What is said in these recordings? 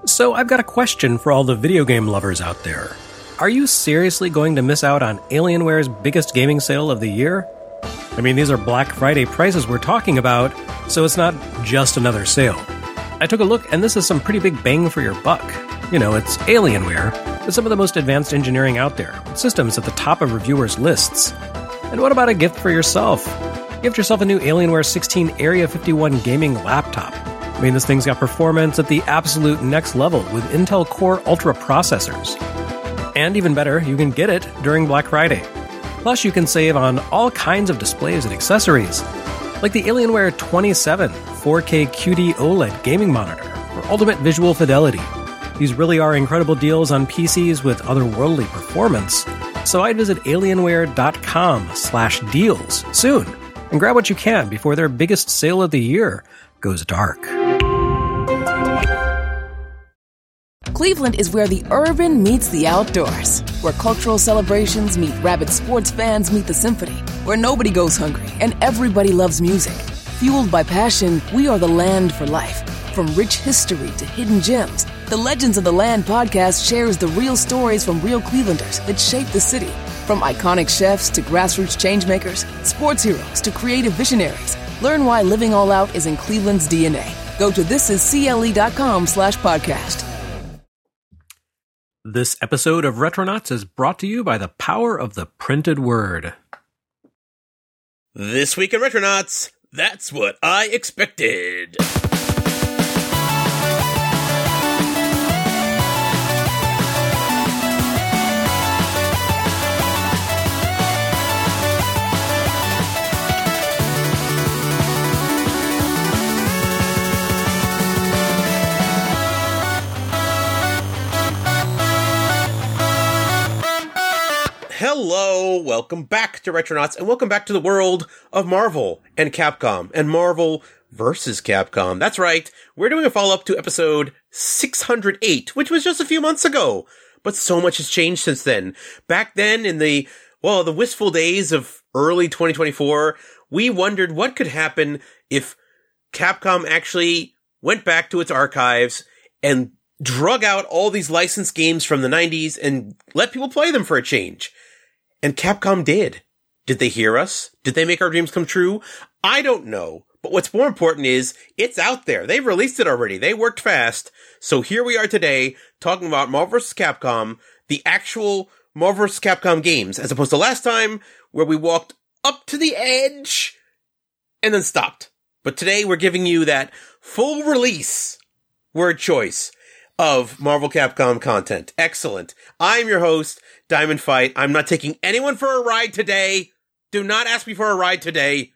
So I've got a question for all the video game lovers out there. Are you seriously going to miss out on Alienware's biggest gaming sale of the year? I mean, these are Black Friday prices we're talking about, so it's not just another sale. I took a look, and this is some pretty big bang for your buck. You know, it's Alienware, with some of the most advanced engineering out there, with systems at the top of reviewers' lists. And what about a gift for yourself? Gift yourself a new Alienware 16 Area 51 gaming laptop. I mean, this thing's got performance at the absolute next level with Intel Core Ultra processors. And even better, you can get it during Black Friday. Plus, you can save on all kinds of displays and accessories, like the Alienware 27 4K QD OLED gaming monitor for ultimate visual fidelity. These really are incredible deals on PCs with otherworldly performance, so I'd visit alienware.com/deals soon and grab what you can before their biggest sale of the year goes dark. Cleveland is where the urban meets the outdoors, where cultural celebrations meet rabid sports fans meet the symphony, where nobody goes hungry and everybody loves music. Fueled by passion, we are the land for life. From rich history to hidden gems, the Legends of the Land podcast shares the real stories from real Clevelanders that shape the city. From iconic chefs to grassroots changemakers, sports heroes to creative visionaries, learn why living all out is in Cleveland's DNA. Go to thisiscle.com/podcast. This episode of Retronauts is brought to you by the power of the printed word. This week in Retronauts, that's what I expected. Hello, welcome back to Retronauts, and welcome back to the world of Marvel and Capcom, and Marvel versus Capcom. That's right, we're doing a follow-up to episode 608, which was just a few months ago, but so much has changed since then. Back then, in the wistful days of early 2024, we wondered what could happen if Capcom actually went back to its archives and drug out all these licensed games from the 90s and let people play them for a change. And Capcom did. Did they hear us? Did they make our dreams come true? I don't know. But what's more important is, it's out there. They've released it already. They worked fast. So here we are today, talking about Marvel vs. Capcom, the actual Marvel vs. Capcom games, as opposed to last time, where we walked up to the edge and then stopped. But today we're giving you that full release word choice of Marvel Capcom content. Excellent. I'm your host, Diamond Fight. I'm not taking anyone for a ride today. Do not ask me for a ride today.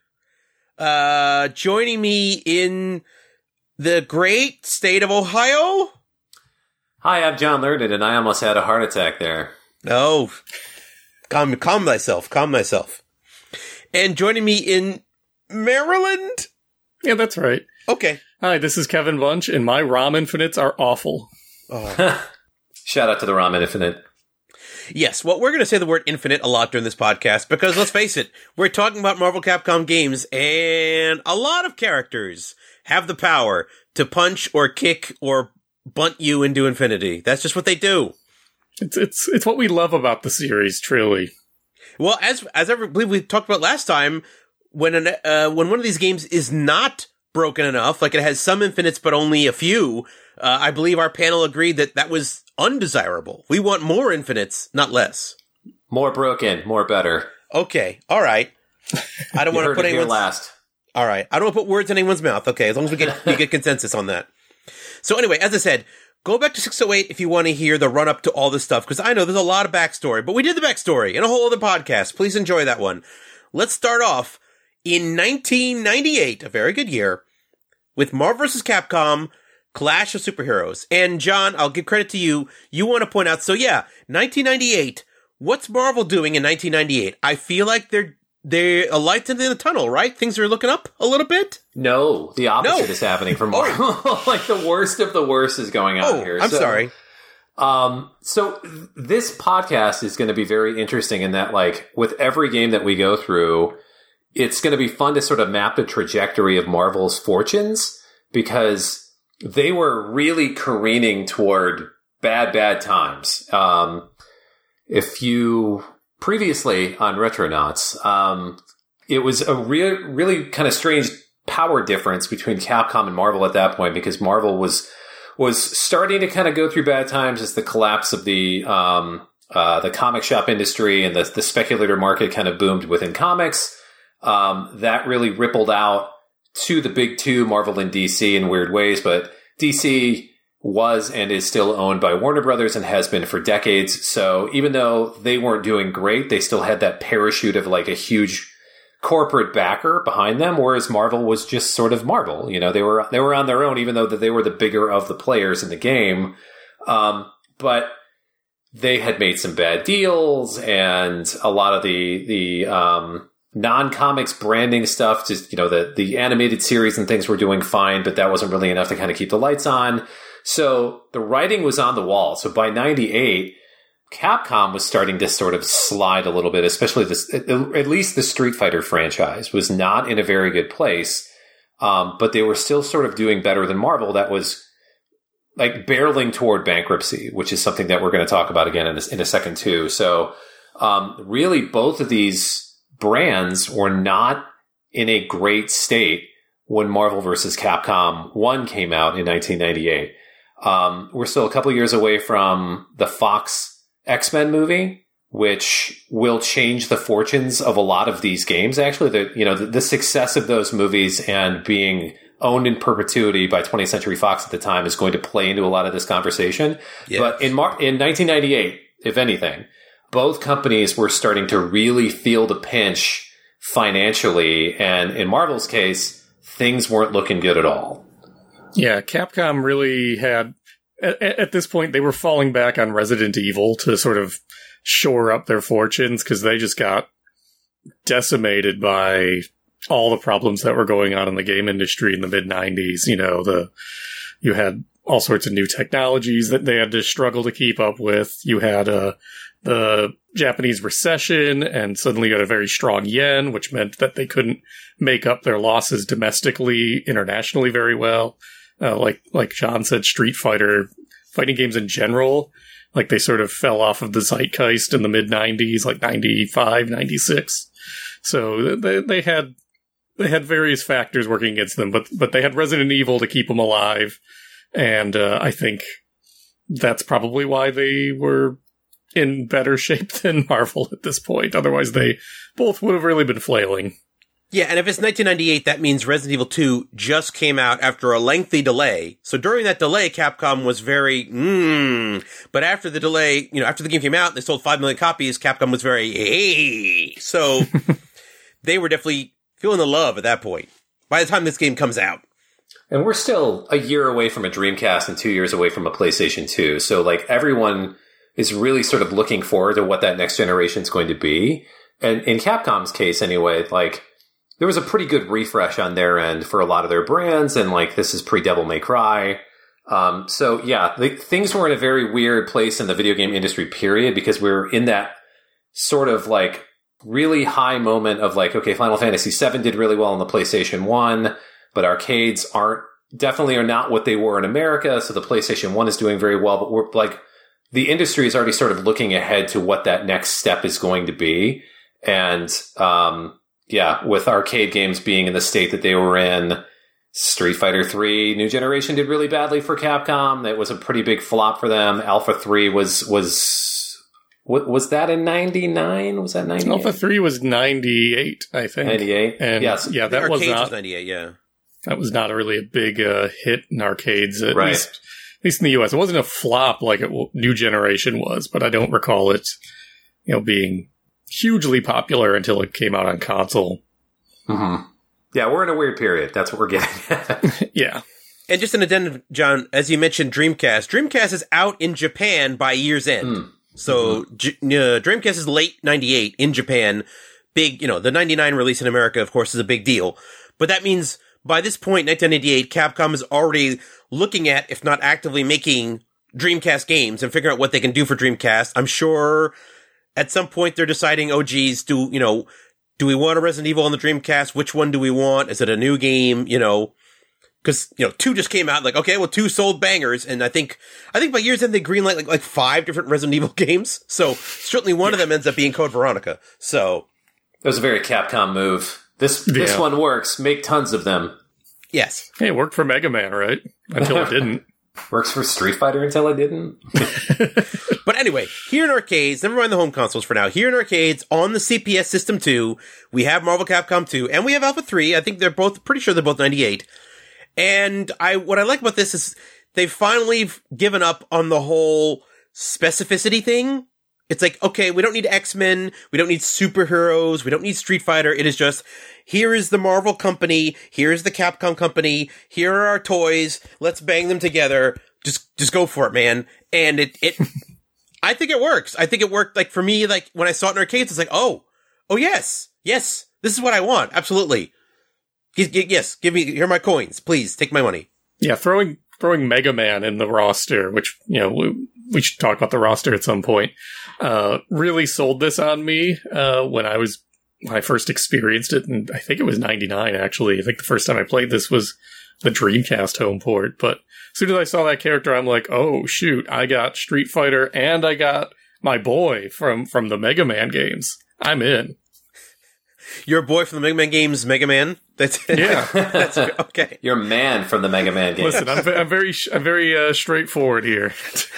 Joining me in the great state of Ohio. Hi, I'm John Lerden, and I almost had a heart attack there. Oh, calm thyself. And joining me in Maryland. Yeah, that's right. Okay. Hi, this is Kevin Bunch, and my ROM Infinites are awful. Oh. Shout out to the ROM Infinite. Yes, well, we're going to say the word infinite a lot during this podcast, because let's face it, we're talking about Marvel Capcom games, and a lot of characters have the power to punch or kick or bunt you into infinity. That's just what they do. It's what we love about the series, truly. Well, as I believe we talked about last time, when one of these games is not broken enough, like it has some infinites but only a few, I believe our panel agreed that was undesirable. We want more infinites, not less. More broken, more better. Okay, all right. I don't want to put anyone's last. All right, I don't want to put words in anyone's mouth. Okay, as long as we get consensus on that. So anyway, as I said, go back to 608 if you want to hear the run up to all this stuff, because I know there's a lot of backstory, but we did the backstory in a whole other podcast. Please enjoy that one. Let's start off in 1998, a very good year, with Marvel vs. Capcom, Clash of Superheroes. And John, I'll give credit to you. You want to point out, so yeah, 1998. What's Marvel doing in 1998? I feel like they're a light in the tunnel, right? Things are looking up a little bit? No, the opposite is happening for Marvel. Like the worst of the worst is going on here. I'm sorry. So this podcast is going to be very interesting in that, like, with every game that we go through, it's going to be fun to sort of map the trajectory of Marvel's fortunes, because they were really careening toward bad times. If you previously on Retronauts, it was a really kind of strange power difference between Capcom and Marvel at that point, because Marvel was starting to kind of go through bad times as the collapse of the comic shop industry and the speculator market kind of boomed within comics. That really rippled out to the big two, Marvel and DC, in weird ways, but DC was and is still owned by Warner Brothers and has been for decades. So even though they weren't doing great, they still had that parachute of like a huge corporate backer behind them, whereas Marvel was just sort of Marvel. You know, they were on their own, even though that they were the bigger of the players in the game. But they had made some bad deals, and a lot of the non-comics branding stuff, just, you know, the animated series and things were doing fine, but that wasn't really enough to kind of keep the lights on. So the writing was on the wall. So by 98, Capcom was starting to sort of slide a little bit, especially at least the Street Fighter franchise was not in a very good place. But they were still sort of doing better than Marvel. That was like barreling toward bankruptcy, which is something that we're going to talk about again in a second too. So really both of these brands were not in a great state when Marvel vs. Capcom 1 came out in 1998. We're still a couple years away from the Fox X-Men movie, which will change the fortunes of a lot of these games. Actually, the success of those movies and being owned in perpetuity by 20th Century Fox at the time is going to play into a lot of this conversation. Yes. But in 1998, if anything, both companies were starting to really feel the pinch financially. And in Marvel's case, things weren't looking good at all. Yeah, Capcom really had, at this point, they were falling back on Resident Evil to sort of shore up their fortunes, because they just got decimated by all the problems that were going on in the game industry in the mid-90s. You know, you had all sorts of new technologies that they had to struggle to keep up with. You had the Japanese recession, and suddenly you had a very strong yen, which meant that they couldn't make up their losses domestically, internationally very well. Like John said, Street Fighter, fighting games in general, like they sort of fell off of the zeitgeist in the mid-90s, like 95, 96. So they had various factors working against them, but they had Resident Evil to keep them alive. And I think that's probably why they were in better shape than Marvel at this point. Otherwise, they both would have really been flailing. Yeah, and if it's 1998, that means Resident Evil 2 just came out after a lengthy delay. So during that delay, Capcom was very, But after the delay, after the game came out, they sold 5 million copies, Capcom was very, hey. So they were definitely feeling the love at that point, by the time this game comes out. And we're still a year away from a Dreamcast and 2 years away from a PlayStation 2. So, like, everyone is really sort of looking forward to what that next generation is going to be. And in Capcom's case, anyway, like, there was a pretty good refresh on their end for a lot of their brands. And, like, this is pre-Devil May Cry. So, yeah, things were in a very weird place in the video game industry, period, because we're in that sort of, like, really high moment of, like, okay, Final Fantasy VII did really well on the PlayStation 1, but arcades are not what they were in America. So the PlayStation 1 is doing very well, but we're like, the industry is already sort of looking ahead to what that next step is going to be. And, with arcade games being in the state that they were in, Street Fighter 3 New Generation did really badly for Capcom. That was a pretty big flop for them. Alpha 3 was that in 99? Was that 98? Alpha 3 was 98, I think. 98? And yes. Yeah, that was not 98, yeah. That was not really a big hit in arcades, at right. least in the US. It wasn't a flop like New Generation was, but I don't recall it, being hugely popular until it came out on console. Mm-hmm. Yeah, we're in a weird period. That's what we're getting at. Yeah. And just an addendum, John, as you mentioned, Dreamcast. Dreamcast is out in Japan by year's end. So Dreamcast is late 98 in Japan. Big, the 99 release in America, of course, is a big deal. But that means by this point, 1998, Capcom is already looking at, if not actively making Dreamcast games and figuring out what they can do for Dreamcast. I'm sure at some point they're deciding, oh, geez, do we want a Resident Evil on the Dreamcast? Which one do we want? Is it a new game? Because, 2 just came out, like, okay, well, 2 sold bangers, and I think by year's end they greenlight like 5 different Resident Evil games, so certainly one of them ends up being Code Veronica, so. That was a very Capcom move. This one works, make tons of them. Yes. Hey, it worked for Mega Man, right? Until it didn't. Works for Street Fighter until it didn't. But anyway, here in arcades, never mind the home consoles for now, here in arcades, on the CPS System 2, we have Marvel Capcom 2, and we have Alpha 3, I think pretty sure they're both 98. And what I like about this is they've finally given up on the whole specificity thing. It's like, okay, we don't need X-Men, we don't need superheroes, we don't need Street Fighter. It is just, here is the Marvel company, here is the Capcom company, here are our toys, let's bang them together. Just go for it, man. And it I think it works. I think it worked, like, for me, like, when I saw it in arcades, it's like, oh yes, this is what I want, absolutely. Yes, here are my coins, please, take my money. Yeah, throwing Mega Man in the roster, which, we should talk about the roster at some point, really sold this on me when I first experienced it, and I think it was 99, actually. I think the first time I played this was the Dreamcast home port, but as soon as I saw that character, I'm like, oh, shoot, I got Street Fighter, and I got my boy from the Mega Man games. I'm in. Your boy from the Mega Man games, Mega Man? That's yeah. That's okay. Your man from the Mega Man games. Listen, I'm very straightforward here.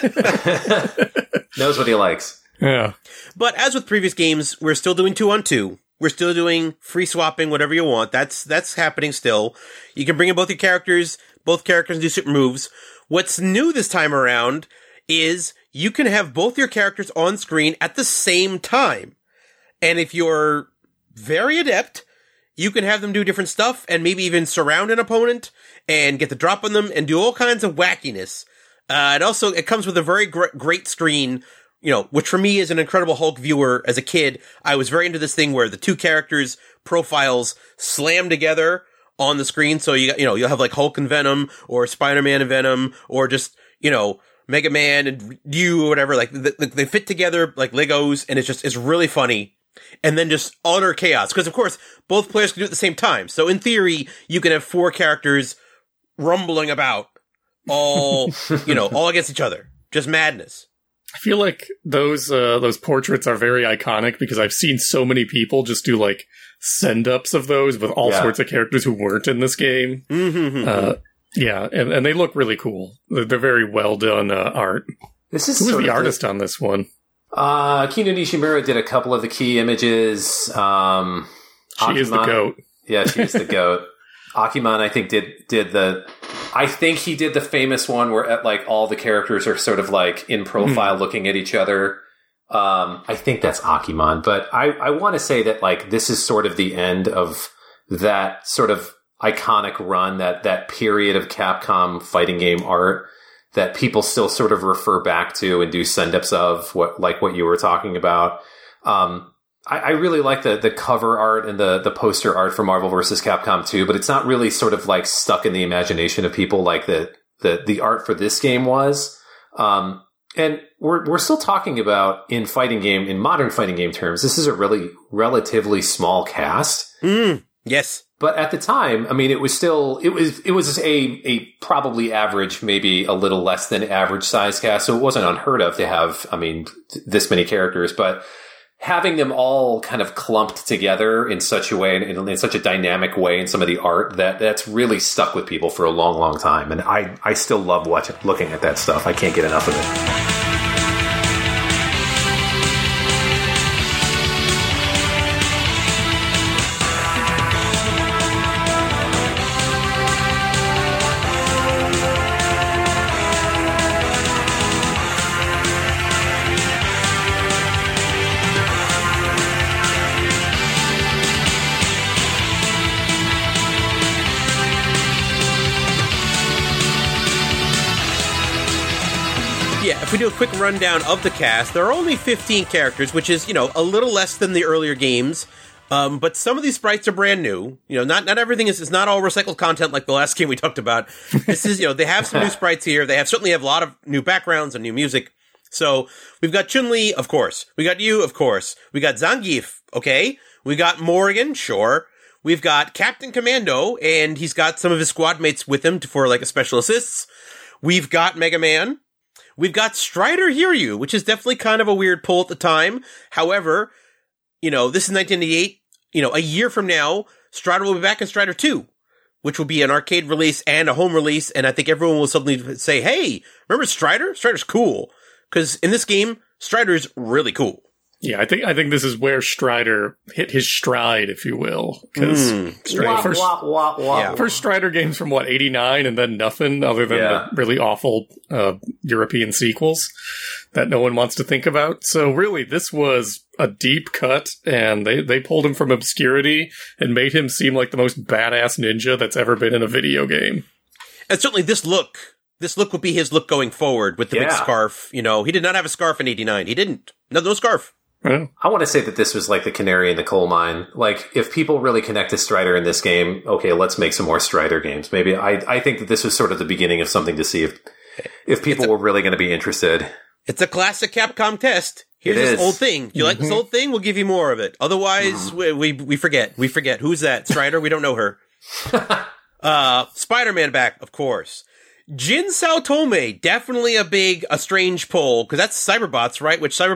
Knows what he likes. Yeah. But as with previous games, we're still doing 2-on-2. We're still doing free swapping, whatever you want. That's happening still. You can bring in both characters do certain moves. What's new this time around is you can have both your characters on screen at the same time. And if you're very adept, you can have them do different stuff and maybe even surround an opponent and get the drop on them and do all kinds of wackiness. It comes with a very great screen, which for me as an Incredible Hulk viewer as a kid, I was very into this thing where the 2 characters' profiles slam together on the screen. So you'll have like Hulk and Venom, or Spider-Man and Venom, or just, Mega Man and you or whatever. Like they fit together like Legos, and it's really funny. And then just utter chaos. Because, of course, both players can do it at the same time. So, in theory, you can have 4 characters rumbling about, all against each other. Just madness. I feel like those portraits are very iconic because I've seen so many people just do, like, send-ups of those with all sorts of characters who weren't in this game. Mm-hmm. Yeah, and they look really cool. They're very well done art. Who was the artist on this one? Kino Nishimura did a couple of the key images. She is the GOAT. Yeah, she is the GOAT. Akiman, I think, he did the famous one where like all the characters are sort of like in profile looking at each other. I think that's Akiman, but I want to say that like this is sort of the end of that sort of iconic run, that period of Capcom fighting game art that people still sort of refer back to and do send-ups of, what you were talking about. I really like the cover art and the poster art for Marvel vs. Capcom 2, but it's not really sort of like stuck in the imagination of people like the art for this game was. And we're still talking about in modern fighting game terms, this is a really relatively small cast. Yes. But at the time, I mean, it was a probably average, maybe a little less than average size cast. So it wasn't unheard of to have, this many characters, but having them all kind of clumped together in such a way, in such a dynamic way in some of the art, that's really stuck with people for a long, long time. And I still love looking at that stuff. I can't get enough of it. If we do a quick rundown of the cast, there are only 15 characters, which is, a little less than the earlier games. But some of these sprites are brand new. Not everything is not all recycled content like the last game we talked about. This is, they have some new sprites here. They certainly have a lot of new backgrounds and new music. So we've got Chun-Li, of course. We got you, of course. We got Zangief, okay. We got Morrigan, sure. We've got Captain Commando, and he's got some of his squad mates with him for like a special assists. We've got Mega Man. We've got Strider Hiryu, which is definitely kind of a weird pull at the time. However, this is 1988. A year from now, Strider will be back in Strider 2, which will be an arcade release and a home release. And I think everyone will suddenly say, hey, remember Strider? Strider's cool. Because in this game, Strider's really cool. Yeah, I think this is where Strider hit his stride, if you will. Because first Strider games from 89, and then nothing other than the really awful European sequels that no one wants to think about. So really, this was a deep cut, and they pulled him from obscurity and made him seem like the most badass ninja that's ever been in a video game. And certainly this look would be his look going forward with the big scarf. He did not have a scarf in 89. He didn't. No scarf. Yeah. I want to say that this was like the canary in the coal mine. Like, if people really connect to Strider in this game, okay, let's make some more Strider games. Maybe I think that this was sort of the beginning of something to see if people were really going to be interested. It's a classic Capcom test. Here's this old thing. You like this old thing? We'll give you more of it. Otherwise, we forget. We forget. Who's that? Strider? We don't know her. Spider-Man back, of course. Jin Saotome, definitely a strange pull, because that's Cyberbots, right?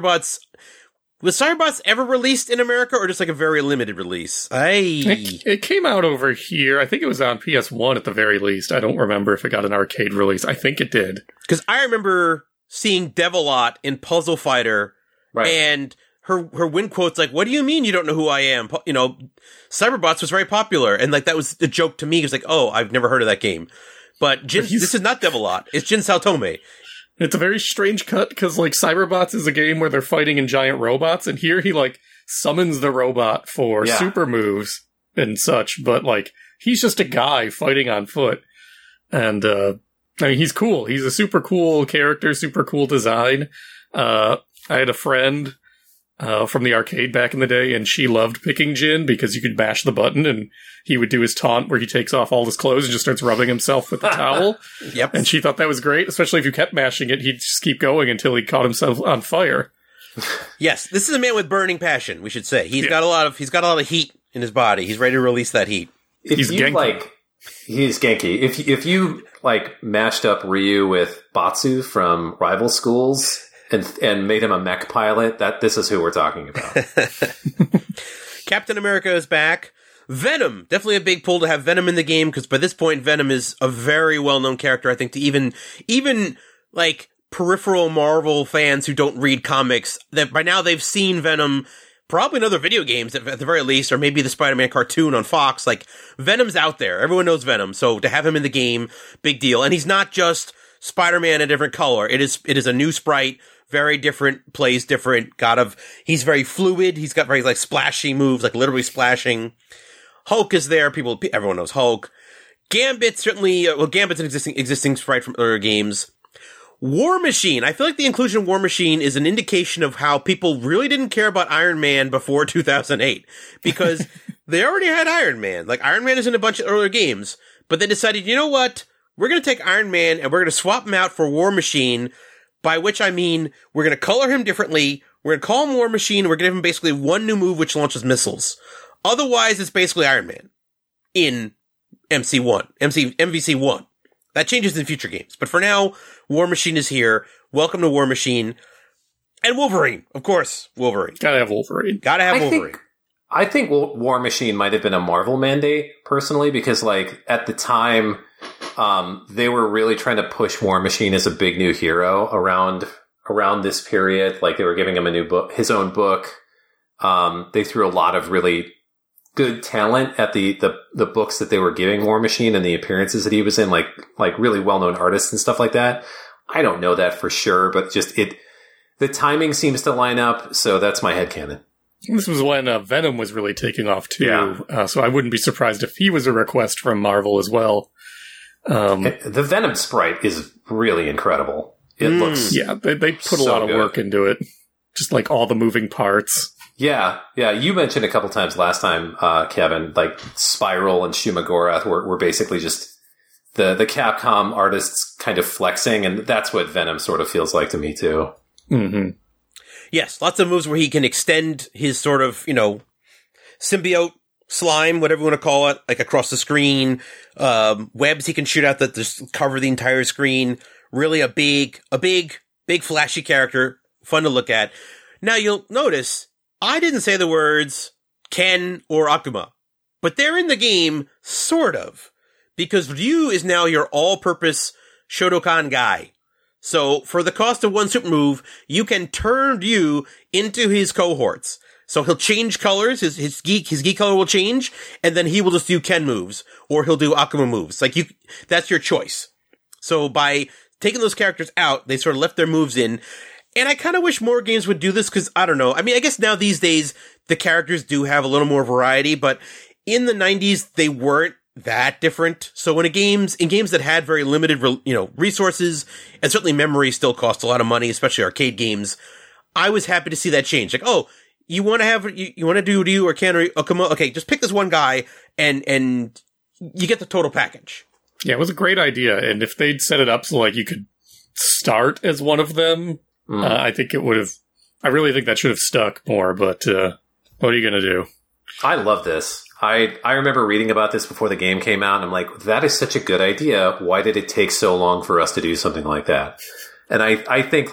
Was Cyberbots ever released in America, or just like a very limited release? It came out over here. I think it was on PS1 at the very least. I don't remember if it got an arcade release. I think it did. Because I remember seeing Devilot in Puzzle Fighter, right. And her win quote's like, "What do you mean you don't know who I am?" Cyberbots was very popular, and like that was the joke to me. It was like, "Oh, I've never heard of that game." But this is not Devilot. It's Jin Saotome. It's a very strange cut, because, like, Cyberbots is a game where they're fighting in giant robots, and here he, like, summons the robot for super moves and such, but, like, he's just a guy fighting on foot. And, he's cool. He's a super cool character, super cool design. I had a friend from the arcade back in the day, and she loved picking Jin because you could mash the button, and he would do his taunt where he takes off all his clothes and just starts rubbing himself with the towel. Yep. And she thought that was great, especially if you kept mashing it, he'd just keep going until he caught himself on fire. Yes, this is a man with burning passion, we should say. He's got a lot of heat in his body. He's ready to release that heat. He's Genki. He's Genki. If you mashed up Ryu with Batsu from Rival Schools and made him a mech pilot, this is who we're talking about. Captain America is back. Venom, definitely a big pull to have Venom in the game, because by this point, Venom is a very well-known character, I think, to even like peripheral Marvel fans who don't read comics, that by now they've seen Venom probably in other video games at the very least, or maybe the Spider-Man cartoon on Fox. Like, Venom's out there. Everyone knows Venom. So to have him in the game, big deal. And he's not just Spider-Man a different color. It is a new sprite, very different, plays different, he's very fluid. He's got very like splashy moves, like literally splashing. Hulk is there. Everyone knows Hulk. Gambit certainly, Gambit's an existing sprite from other games. War Machine. I feel like the inclusion of War Machine is an indication of how people really didn't care about Iron Man before 2008, because they already had Iron Man. Like, Iron Man is in a bunch of earlier games, but they decided, you know what? We're going to take Iron Man and we're going to swap him out for War Machine, by which I mean we're going to color him differently. We're going to call him War Machine. And we're going to give him basically one new move which launches missiles. Otherwise, it's basically Iron Man in MVC1. That changes in future games. But for now, War Machine is here. Welcome to War Machine. And Wolverine, of course. Wolverine. Gotta have Wolverine. I think War Machine might have been a Marvel mandate, personally, because, like, at the time, they were really trying to push War Machine as a big new hero around this period. Like, they were giving him a new book, his own book. They threw a lot of really good talent at the books that they were giving War Machine and the appearances that he was in, like really well-known artists and stuff like that. I don't know that for sure, but just the timing seems to line up, so that's my headcanon. This was when Venom was really taking off too, so I wouldn't be surprised if he was a request from Marvel as well. The Venom sprite is really incredible. It looks they put a lot of work into it, just like all the moving parts. Yeah. You mentioned a couple times last time, Kevin, like Spiral and Shumagora were basically just the Capcom artists kind of flexing, and that's what Venom sort of feels like to me too. Mm-hmm. Yes, lots of moves where he can extend his sort of, symbiote slime, whatever you want to call it, like across the screen, webs he can shoot out that just cover the entire screen. Really a big flashy character, fun to look at. Now you'll notice I didn't say the words Ken or Akuma, but they're in the game, sort of, because Ryu is now your all-purpose Shotokan guy. So for the cost of one super move, you can turn Ryu into his cohorts. So he'll change colors, his gi color will change, and then he will just do Ken moves, or he'll do Akuma moves. That's your choice. So by taking those characters out, they sort of left their moves in. And I kind of wish more games would do this, because, I don't know. I mean, I guess now these days, the characters do have a little more variety, but in the 90s, they weren't that different. So in games that had very limited, resources, and certainly memory still cost a lot of money, especially arcade games, I was happy to see that change. Like, oh, you want to do Ryu or Ken or Akuma? Okay, just pick this one guy, and you get the total package. Yeah, it was a great idea, and if they'd set it up so you could start as one of them, I think it would have. I really think that should have stuck more. But what are you going to do? I love this. I remember reading about this before the game came out, and I'm like, that is such a good idea. Why did it take so long for us to do something like that? And I think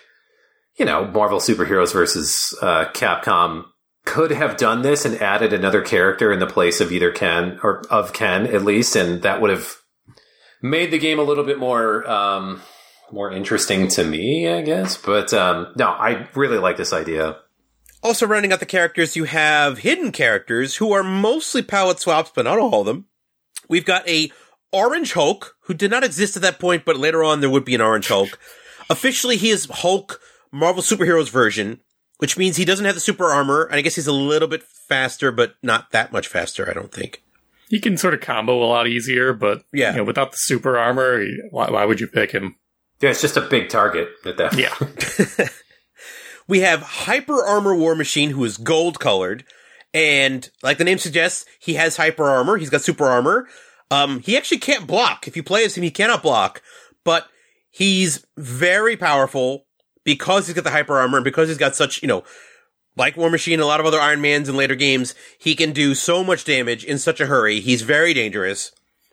Marvel Superheroes versus Capcom could have done this and added another character in the place of either Ken or of Ken at least, and that would have made the game a little bit more interesting to me, I guess. But no, I really like this idea. Also, rounding out the characters, you have hidden characters who are mostly palette swaps, but not all of them. We've got a Orange Hulk, who did not exist at that point, but later on there would be an Orange Hulk. Officially, he is Hulk Marvel Superheroes version, which means he doesn't have the super armor, and I guess he's a little bit faster, but not that much faster, I don't think. He can sort of combo a lot easier, but without the super armor, why would you pick him? Yeah, it's just a big target at that. Yeah. We have Hyper Armor War Machine, who is gold colored, and like the name suggests, he has hyper armor. He's got super armor. He actually can't block. If you play as him, he cannot block, but he's very powerful because he's got the hyper armor and because he's got such, like War Machine, a lot of other Iron Mans in later games, he can do so much damage in such a hurry. He's very dangerous.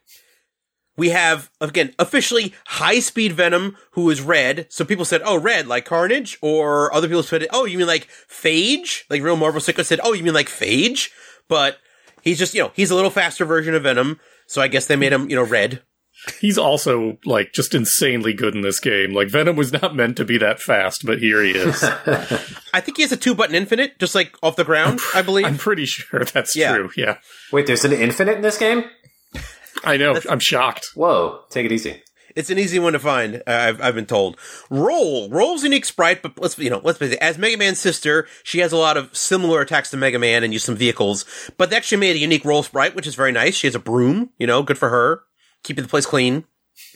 We have, again, officially high-speed Venom, who is red. So people said, oh, red, like Carnage? Or other people said, oh, you mean like Phage? Like real Marvel Sicko said, oh, you mean like Phage? But he's just, he's a little faster version of Venom. So I guess they made him, red. He's also, just insanely good in this game. Like, Venom was not meant to be that fast, but here he is. I think he has a 2-button infinite, just like off the ground, I believe. I'm pretty sure that's true, yeah. Wait, there's an infinite in this game? I know. I'm shocked. Whoa. Take it easy. It's an easy one to find, I've been told. Roll's a unique sprite, but let's face it, as Mega Man's sister, she has a lot of similar attacks to Mega Man and use some vehicles, but they actually made a unique Roll sprite, which is very nice. She has a broom, good for her, keeping the place clean.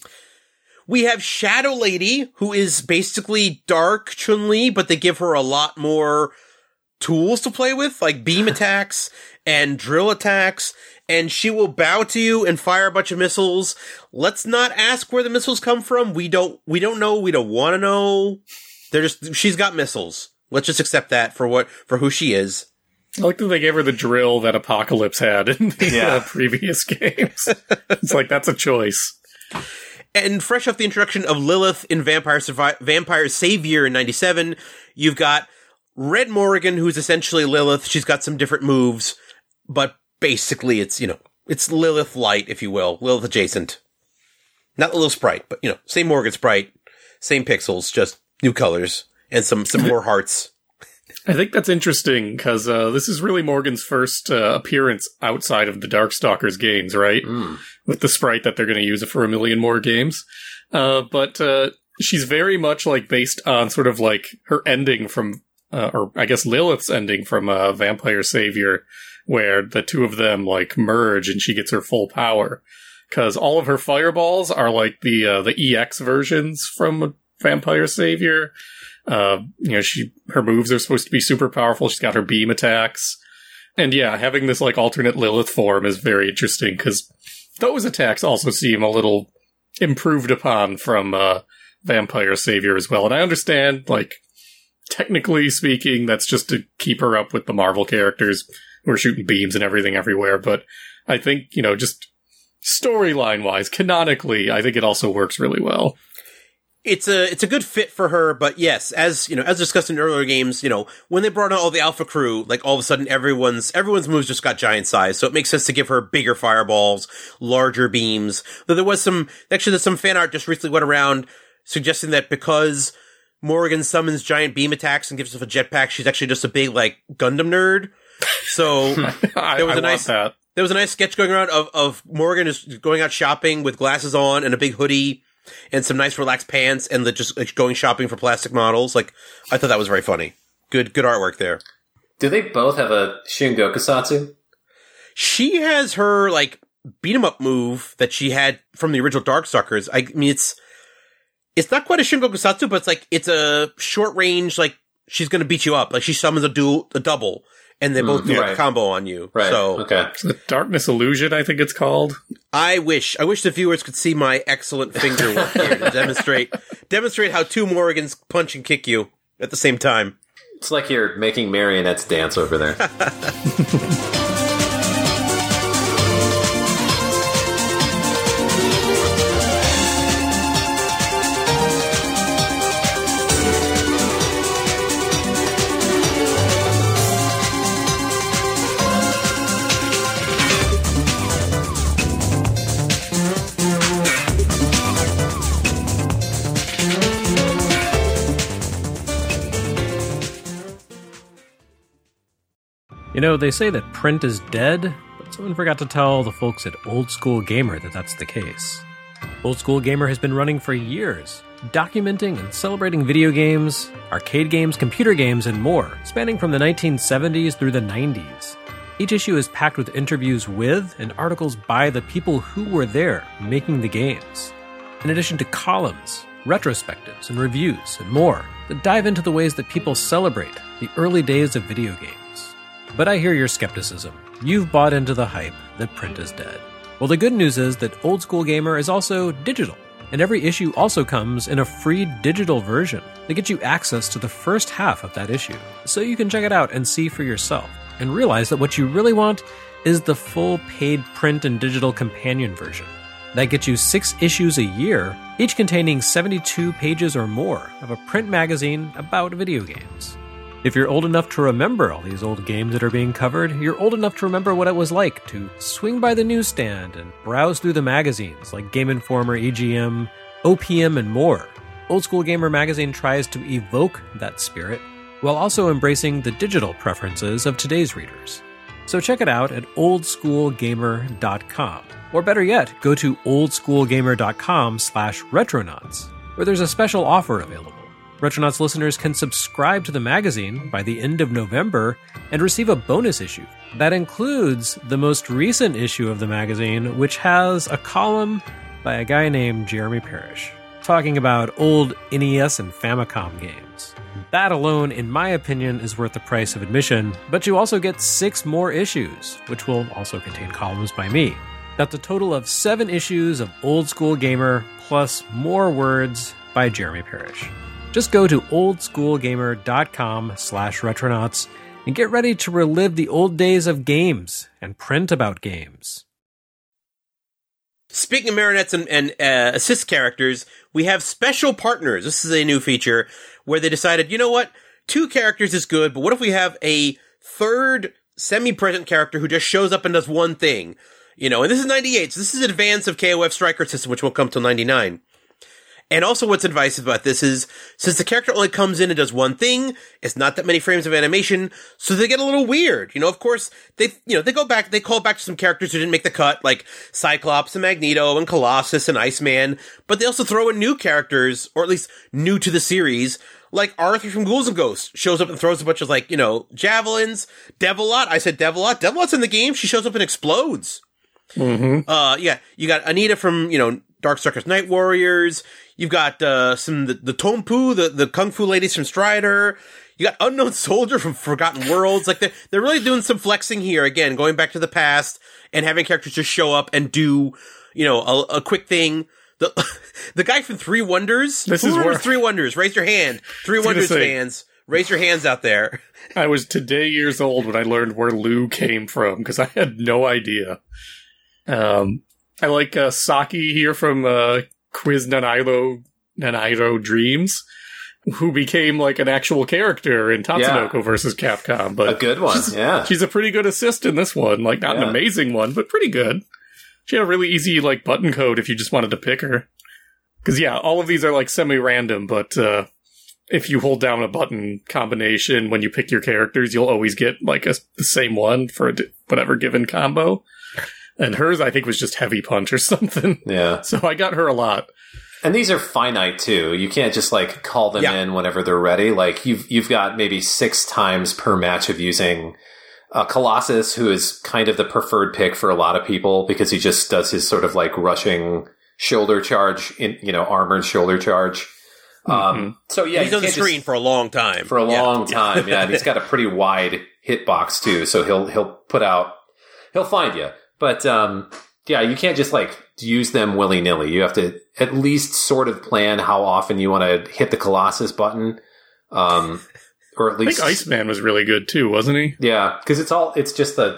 We have Shadow Lady, who is basically Dark Chun-Li, but they give her a lot more tools to play with, like beam attacks and drill attacks, and she will bow to you and fire a bunch of missiles. Let's not ask where the missiles come from. We don't know. We don't want to know. She's got missiles. Let's just accept that for who she is. I like that they gave her the drill that Apocalypse had in the previous games. It's like, that's a choice. And fresh off the introduction of Lilith in Vampire Savior in 97, you've got Red Morrigan, who's essentially Lilith. She's got some different moves, but basically it's, it's Lilith light, if you will. Lilith adjacent. Not the little sprite, but, same Morgan sprite, same pixels, just new colors, and some more hearts. I think that's interesting, because this is really Morgan's first appearance outside of the Darkstalkers games, right? With the sprite that they're going to use for a million more games. But she's very much, based on sort of, her ending from, or I guess Lilith's ending from Vampire Savior, where the two of them, merge and she gets her full power. Because all of her fireballs are the EX versions from Vampire Savior. Her moves are supposed to be super powerful. She's got her beam attacks. And yeah, having this alternate Lilith form is very interesting because those attacks also seem a little improved upon from Vampire Savior as well. And I understand, technically speaking, that's just to keep her up with the Marvel characters, we're shooting beams and everything everywhere. But I think, just storyline-wise, canonically, I think it also works really well. It's a good fit for her, but yes, as discussed in earlier games, when they brought out all the Alpha crew, like all of a sudden everyone's moves just got giant size, so it makes sense to give her bigger fireballs, larger beams. Though there's some fan art just recently went around suggesting that because Morrigan summons giant beam attacks and gives us a jetpack, she's actually just a big, like, Gundam nerd. So there was a nice sketch going around of Morrigan is going out shopping with glasses on and a big hoodie and some nice relaxed pants and just like, going shopping for plastic models. Like, I thought that was very funny. Good artwork there. Do they both have a Shingokusatsu? She has her, like, beat 'em up move that she had from the original Darkstalkers. I mean, it's not quite a Shingokusatsu, but it's a short range, like, she's gonna beat you up. Like, she summons a double, and they both do a combo on you. Right. So, okay. It's the Darkness Illusion, I think it's called. I wish the viewers could see my excellent finger work here to demonstrate how two Morrigans punch and kick you at the same time. It's like you're making marionettes dance over there. They say that print is dead, but someone forgot to tell the folks at Old School Gamer that that's the case. Old School Gamer has been running for years, documenting and celebrating video games, arcade games, computer games, and more, spanning from the 1970s through the 90s. Each issue is packed with interviews with and articles by the people who were there making the games, in addition to columns, retrospectives, and reviews, and more that dive into the ways that people celebrate the early days of video games. But I hear your skepticism. You've bought into the hype that print is dead. Well, the good news is that Old School Gamer is also digital, and every issue also comes in a free digital version that gets you access to the first half of that issue, so you can check it out and see for yourself, and realize that what you really want is the full paid print and digital companion version. That gets you 6 issues a year, each containing 72 pages or more of a print magazine about video games. If you're old enough to remember all these old games that are being covered, you're old enough to remember what it was like to swing by the newsstand and browse through the magazines like Game Informer, EGM, OPM, and more. Old School Gamer magazine tries to evoke that spirit while also embracing the digital preferences of today's readers. So check it out at oldschoolgamer.com. Or better yet, go to oldschoolgamer.com/retronauts, where there's a special offer available. Retronauts listeners can subscribe to the magazine by the end of November and receive a bonus issue. That includes the most recent issue of the magazine, which has a column by a guy named Jeremy Parrish, talking about old NES and Famicom games. That alone, in my opinion, is worth the price of admission, but you also get 6 more issues, which will also contain columns by me. That's a total of 7 issues of Old School Gamer, plus more words by Jeremy Parrish. Just go to oldschoolgamer.com/retronauts and get ready to relive the old days of games and print about games. Speaking of marionettes and assist characters, we have special partners. This is a new feature where they decided, you know what? 2 characters is good, but what if we have a third semi-present character who just shows up and does one thing? And this is 98, so this is advance of KOF Striker system, which won't come till 99. And also what's advice about this is, since the character only comes in and does one thing, it's not that many frames of animation, so they get a little weird. Of course, they call back to some characters who didn't make the cut, like Cyclops and Magneto and Colossus and Iceman, but they also throw in new characters, or at least new to the series, like Arthur from Ghouls and Ghosts shows up and throws a bunch of, javelins. Devilot, I said Devilot. Devilot's in the game, she shows up and explodes. Mm-hmm. You got Anita from, Darkstalkers Night Warriors. You've got the Tompu, the Kung Fu ladies from Strider. You got Unknown Soldier from Forgotten Worlds. Like, they're really doing some flexing here, again, going back to the past and having characters just show up and do, a quick thing. The guy from Three Wonders. Who remembers Three Wonders? Raise your hand. Three Wonders fans. Raise your hands out there. I was today years old when I learned where Lou came from, because I had no idea. I like Saki here from Quiz Nanairo Dreams, who became like an actual character in Tatsunoko versus Capcom. But a good one, She's a pretty good assist in this one. Like, not an amazing one, but pretty good. She had a really easy like button code if you just wanted to pick her. Because, all of these are like semi-random, but if you hold down a button combination when you pick your characters, you'll always get like the same one for whatever given combo. And hers, I think, was just Heavy Punch or something. Yeah. So I got her a lot. And these are finite too. You can't just like call them in whenever they're ready. Like you've got maybe 6 times per match of using Colossus, who is kind of the preferred pick for a lot of people because he just does his sort of like rushing shoulder charge, armored shoulder charge. So he's on the screen for a long time. For a long time, yeah. And he's got a pretty wide hitbox too, so he'll find you. But you can't just like use them willy nilly. You have to at least sort of plan how often you want to hit the Colossus button, or at least I think Iceman was really good too, wasn't he? Yeah, because it's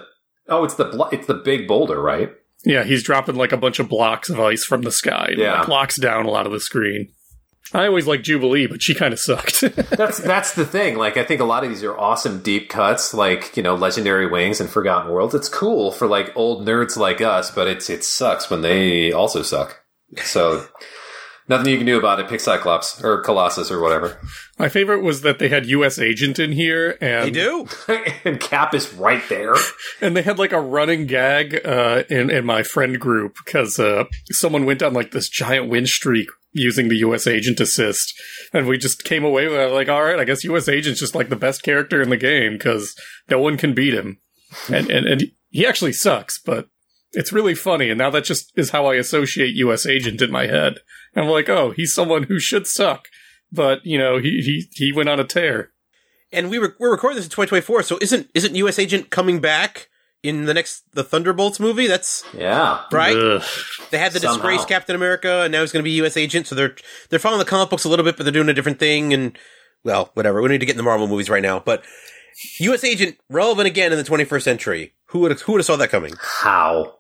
the big boulder, right? Yeah, he's dropping like a bunch of blocks of ice from the sky. Yeah, it blocks down a lot of the screen. I always liked Jubilee, but she kind of sucked. That's the thing. Like, I think a lot of these are awesome deep cuts, like, Legendary Wings and Forgotten Worlds. It's cool for, like, old nerds like us, but it sucks when they also suck. So, nothing you can do about it. Pick Cyclops or Colossus or whatever. My favorite was that they had U.S. Agent in here. And they do. And Cap is right there. And they had, like, a running gag in my friend group because someone went on, like, this giant win streak using the U.S. Agent assist, and we just came away with it like, all right, I guess U.S. Agent's just like the best character in the game because no one can beat him, and he actually sucks, but it's really funny, and now that just is how I associate U.S. Agent in my head. And I'm like, oh, he's someone who should suck, but he went on a tear. And we're recording this in 2024, so isn't U.S. Agent coming back in the Thunderbolts movie? That's right. Ugh. They had the disgraced Captain America, and now he's going to be U.S. Agent. So they're following the comic books a little bit, but they're doing a different thing. And well, whatever. We don't need to get in the Marvel movies right now. But U.S. Agent relevant again in the 21st century. Who would have saw that coming? How?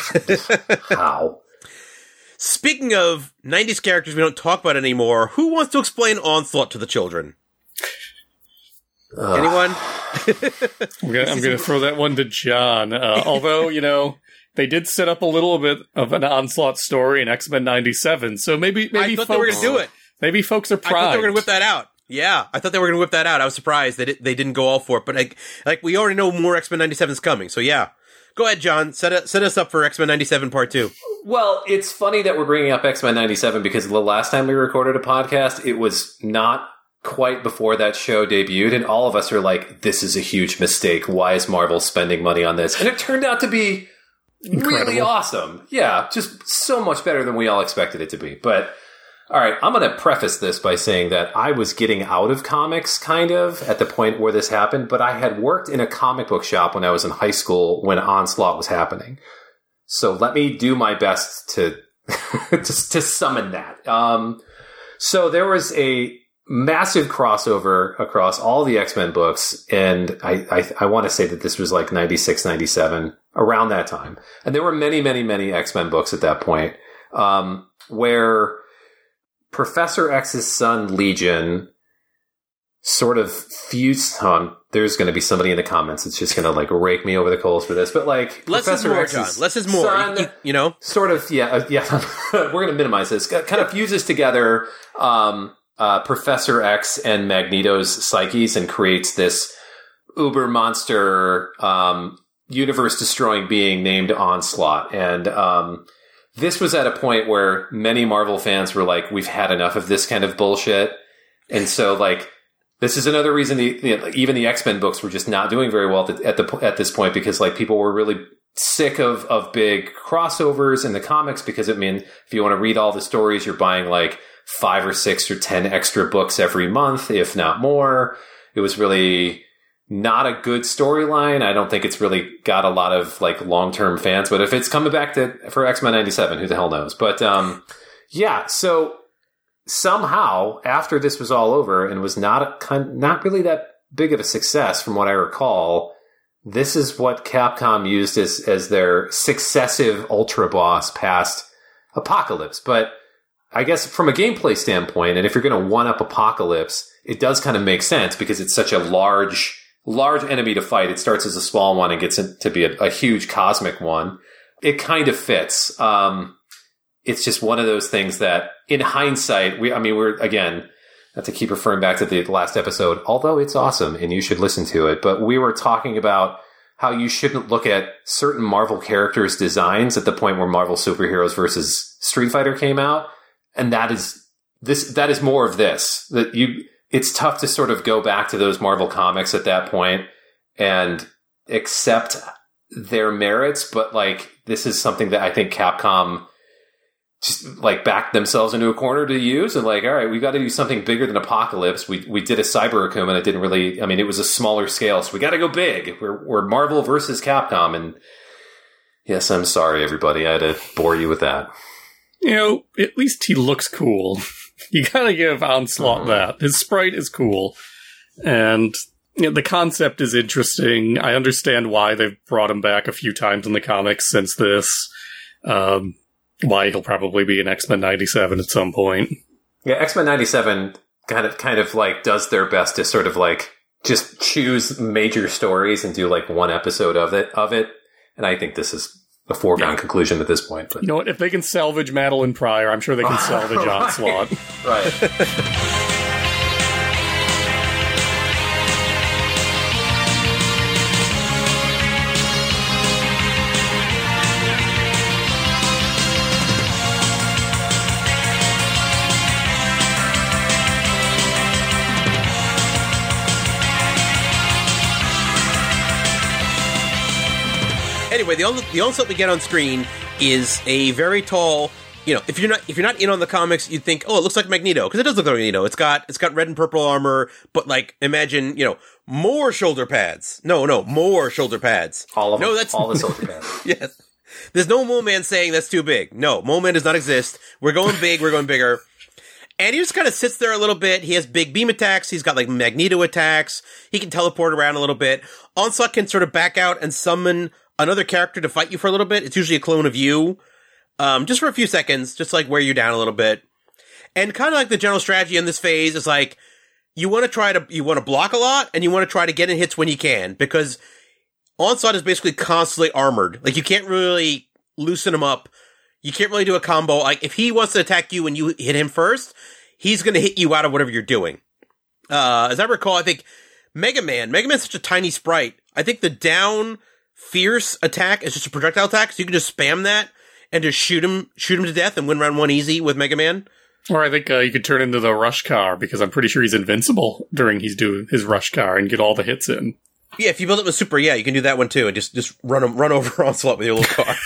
Speaking of 90s characters we don't talk about anymore, who wants to explain Onslaught to the children? Anyone? I'm gonna throw that one to John. Although, they did set up a little bit of an Onslaught story in X-Men 97, so maybe I thought they were going to do it. Maybe folks are primed. I thought they were going to whip that out. Yeah, I thought they were going to whip that out. I was surprised that they didn't go all for it, but we already know more X-Men 97 is coming, so yeah. Go ahead, John. Set us up for X-Men 97 Part 2. Well, it's funny that we're bringing up X-Men 97 because the last time we recorded a podcast, it was not quite before that show debuted, and all of us are like, this is a huge mistake. Why is Marvel spending money on this? And it turned out to be really awesome. Yeah, just so much better than we all expected it to be. But, all right, I'm going to preface this by saying that I was getting out of comics, kind of, at the point where this happened, but I had worked in a comic book shop when I was in high school when Onslaught was happening. So let me do my best to to summon that. So there was a massive crossover across all the X-Men books, and I want to say that this was like 96, 97, around that time. And there were many, many, many X-Men books at that point, where Professor X's son, Legion, sort of fused on... There's going to be somebody in the comments that's just going to like rake me over the coals for this, but like... Less is more, John. Less is more. Son, sort of, yeah. We're going to minimize this. Kind of fuses together... Professor X and Magneto's psyches and creates this uber monster, universe-destroying being named Onslaught. And this was at a point where many Marvel fans were like, we've had enough of this kind of bullshit. And so, like, this is another reason even the X-Men books were just not doing very well at this point, because, like, people were really sick of big crossovers in the comics, because, I mean, if you want to read all the stories, you're buying, like, 5 or 6 or 10 extra books every month, if not more. It was really not a good storyline. I don't think it's really got a lot of like long-term fans, but if it's coming back for X-Men 97, who the hell knows? But, so somehow, after this was all over and was not really that big of a success from what I recall, this is what Capcom used as their successive Ultra boss past Apocalypse. But I guess from a gameplay standpoint, and if you're going to one-up Apocalypse, it does kind of make sense because it's such a large enemy to fight. It starts as a small one and gets to be a huge cosmic one. It kind of fits. It's just one of those things that, in hindsight, we're, again, not to keep referring back to the last episode, although it's awesome and you should listen to it, but we were talking about how you shouldn't look at certain Marvel characters' designs at the point where Marvel Superheroes versus Street Fighter came out. And that is more of this. It's tough to sort of go back to those Marvel comics at that point and accept their merits, but like, this is something that I think Capcom just like backed themselves into a corner to use, and like, all right, we got to do something bigger than Apocalypse. We did a Cyber Akuma, and it didn't really, it was a smaller scale, so we got to go big. We're Marvel versus Capcom, and yes, I'm sorry, everybody, I had to bore you with that. At least he looks cool. You gotta give Onslaught that. His sprite is cool, and the concept is interesting. I understand why they've brought him back a few times in the comics since this. Why he'll probably be in X-Men 97 at some point. Yeah, X-Men 97 kind of like does their best to sort of like just choose major stories and do like one episode of it. And I think this is a foregone conclusion at this point. But. You know what? If they can salvage Madeline Pryor, I'm sure they can salvage Onslaught. Right. Anyway, the onslaught we get on screen is a very tall. If you're not in on the comics, you'd think, oh, it looks like Magneto, because it does look like Magneto. It's got red and purple armor, but like imagine more shoulder pads. No, more shoulder pads. All of them. No, that's all the shoulder pads. Yes. There's no Mole Man saying that's too big. No, Mole Man does not exist. We're going big. We're going bigger. And he just kind of sits there a little bit. He has big beam attacks. He's got like Magneto attacks. He can teleport around a little bit. Onslaught can sort of back out and summon another character to fight you for a little bit. It's usually a clone of you. Just for a few seconds, just like wear you down a little bit. And kind of like the general strategy in this phase is like, you want to block a lot, and you want to try to get in hits when you can, because Onslaught is basically constantly armored. Like, you can't really loosen him up. You can't really do a combo. Like, if he wants to attack you and you hit him first, he's going to hit you out of whatever you're doing. As I recall, I think Mega Man's such a tiny sprite. I think the down fierce attack is just a projectile attack, so you can just spam that and just shoot him to death and win round one easy with Mega Man. Or I think you could turn into the Rush Car, because I'm pretty sure he's invincible during he's doing his Rush Car and get all the hits in. Yeah, if you build it with Super, you can do that one too, and just run over Onslaught with your little car.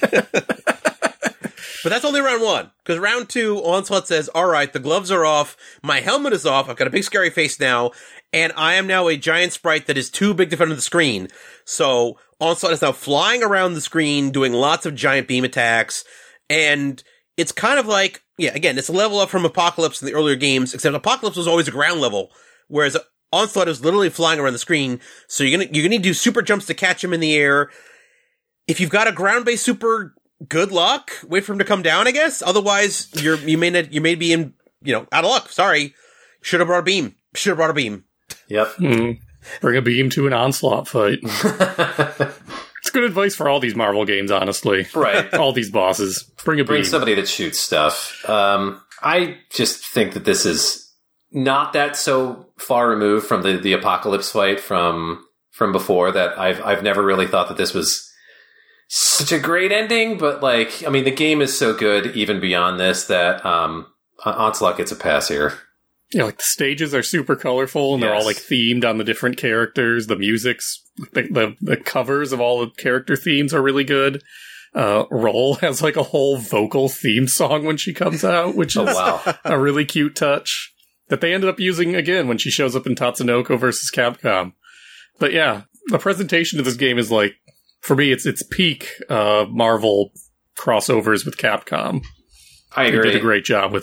But that's only round one, because round two, Onslaught says, all right, the gloves are off, my helmet is off, I've got a big scary face now, and I am now a giant sprite that is too big to fit on the screen. So Onslaught is now flying around the screen, doing lots of giant beam attacks, and it's kind of like, again, it's a level up from Apocalypse in the earlier games, except Apocalypse was always a ground level, whereas Onslaught is literally flying around the screen, so you're gonna do super jumps to catch him in the air. If you've got a ground-based super, good luck. Wait for him to come down, I guess. Otherwise, you may be in, out of luck. Sorry. Should have brought a beam. Yep. Bring a beam to an Onslaught fight. It's good advice for all these Marvel games, honestly. Right. All these bosses. Bring a beam. Bring somebody that shoots stuff. I just think that this is not that so far removed from the Apocalypse fight from before that I've never really thought that this was such a great ending, but the game is so good even beyond this that Onslaught gets a pass here. Yeah, the stages are super colorful, and they're all themed on the different characters. The music's the covers of all the character themes are really good. Roll has a whole vocal theme song when she comes out, which is a really cute touch that they ended up using again when she shows up in Tatsunoko versus Capcom. But yeah, the presentation of this game is for me, it's peak Marvel crossovers with Capcom. I agree. They did a great job with it.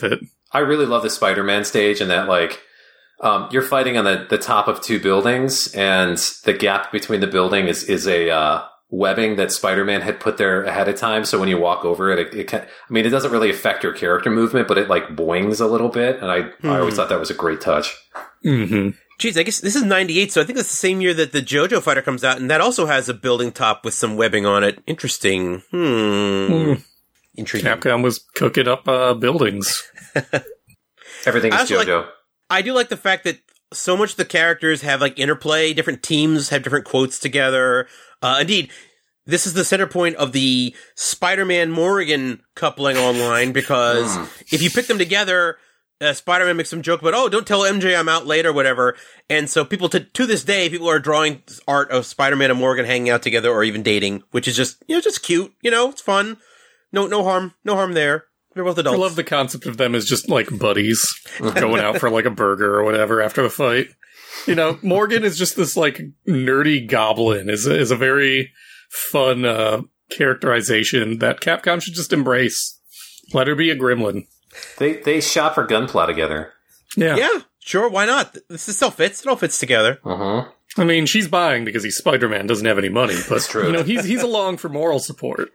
I really love the Spider-Man stage, and that like you're fighting on the top of two buildings, and the gap between the building is a webbing that Spider-Man had put there ahead of time. So when you walk over it, it doesn't really affect your character movement, but it like boings a little bit. And I always thought that was a great touch. Mm-hmm. Geez, I guess this is 98, so I think that's the same year that the JoJo Fighter comes out, and that also has a building top with some webbing on it. Interesting. Intriguing. Capcom was cooking up buildings. Everything is JoJo. I do like the fact that so much of the characters have like interplay, different teams have different quotes together. Indeed, this is the center point of the Spider-Man Morrigan coupling online, because if you pick them together, Spider-Man makes some joke about, oh, don't tell MJ I'm out late or whatever. And so people to this day, people are drawing art of Spider-Man and Morgan hanging out together or even dating, which is just, just cute. It's fun. No harm there. They're both adults. I love the concept of them as just like buddies going out for like a burger or whatever after the fight. Morgan is just this like nerdy goblin is a very fun characterization that Capcom should just embrace. Let her be a gremlin. They shot for Gunpla together. Yeah, sure. Why not? This all fits. It all fits together. Uh-huh. I mean, she's buying because he's Spider-Man, doesn't have any money, but that's true. He's along for moral support.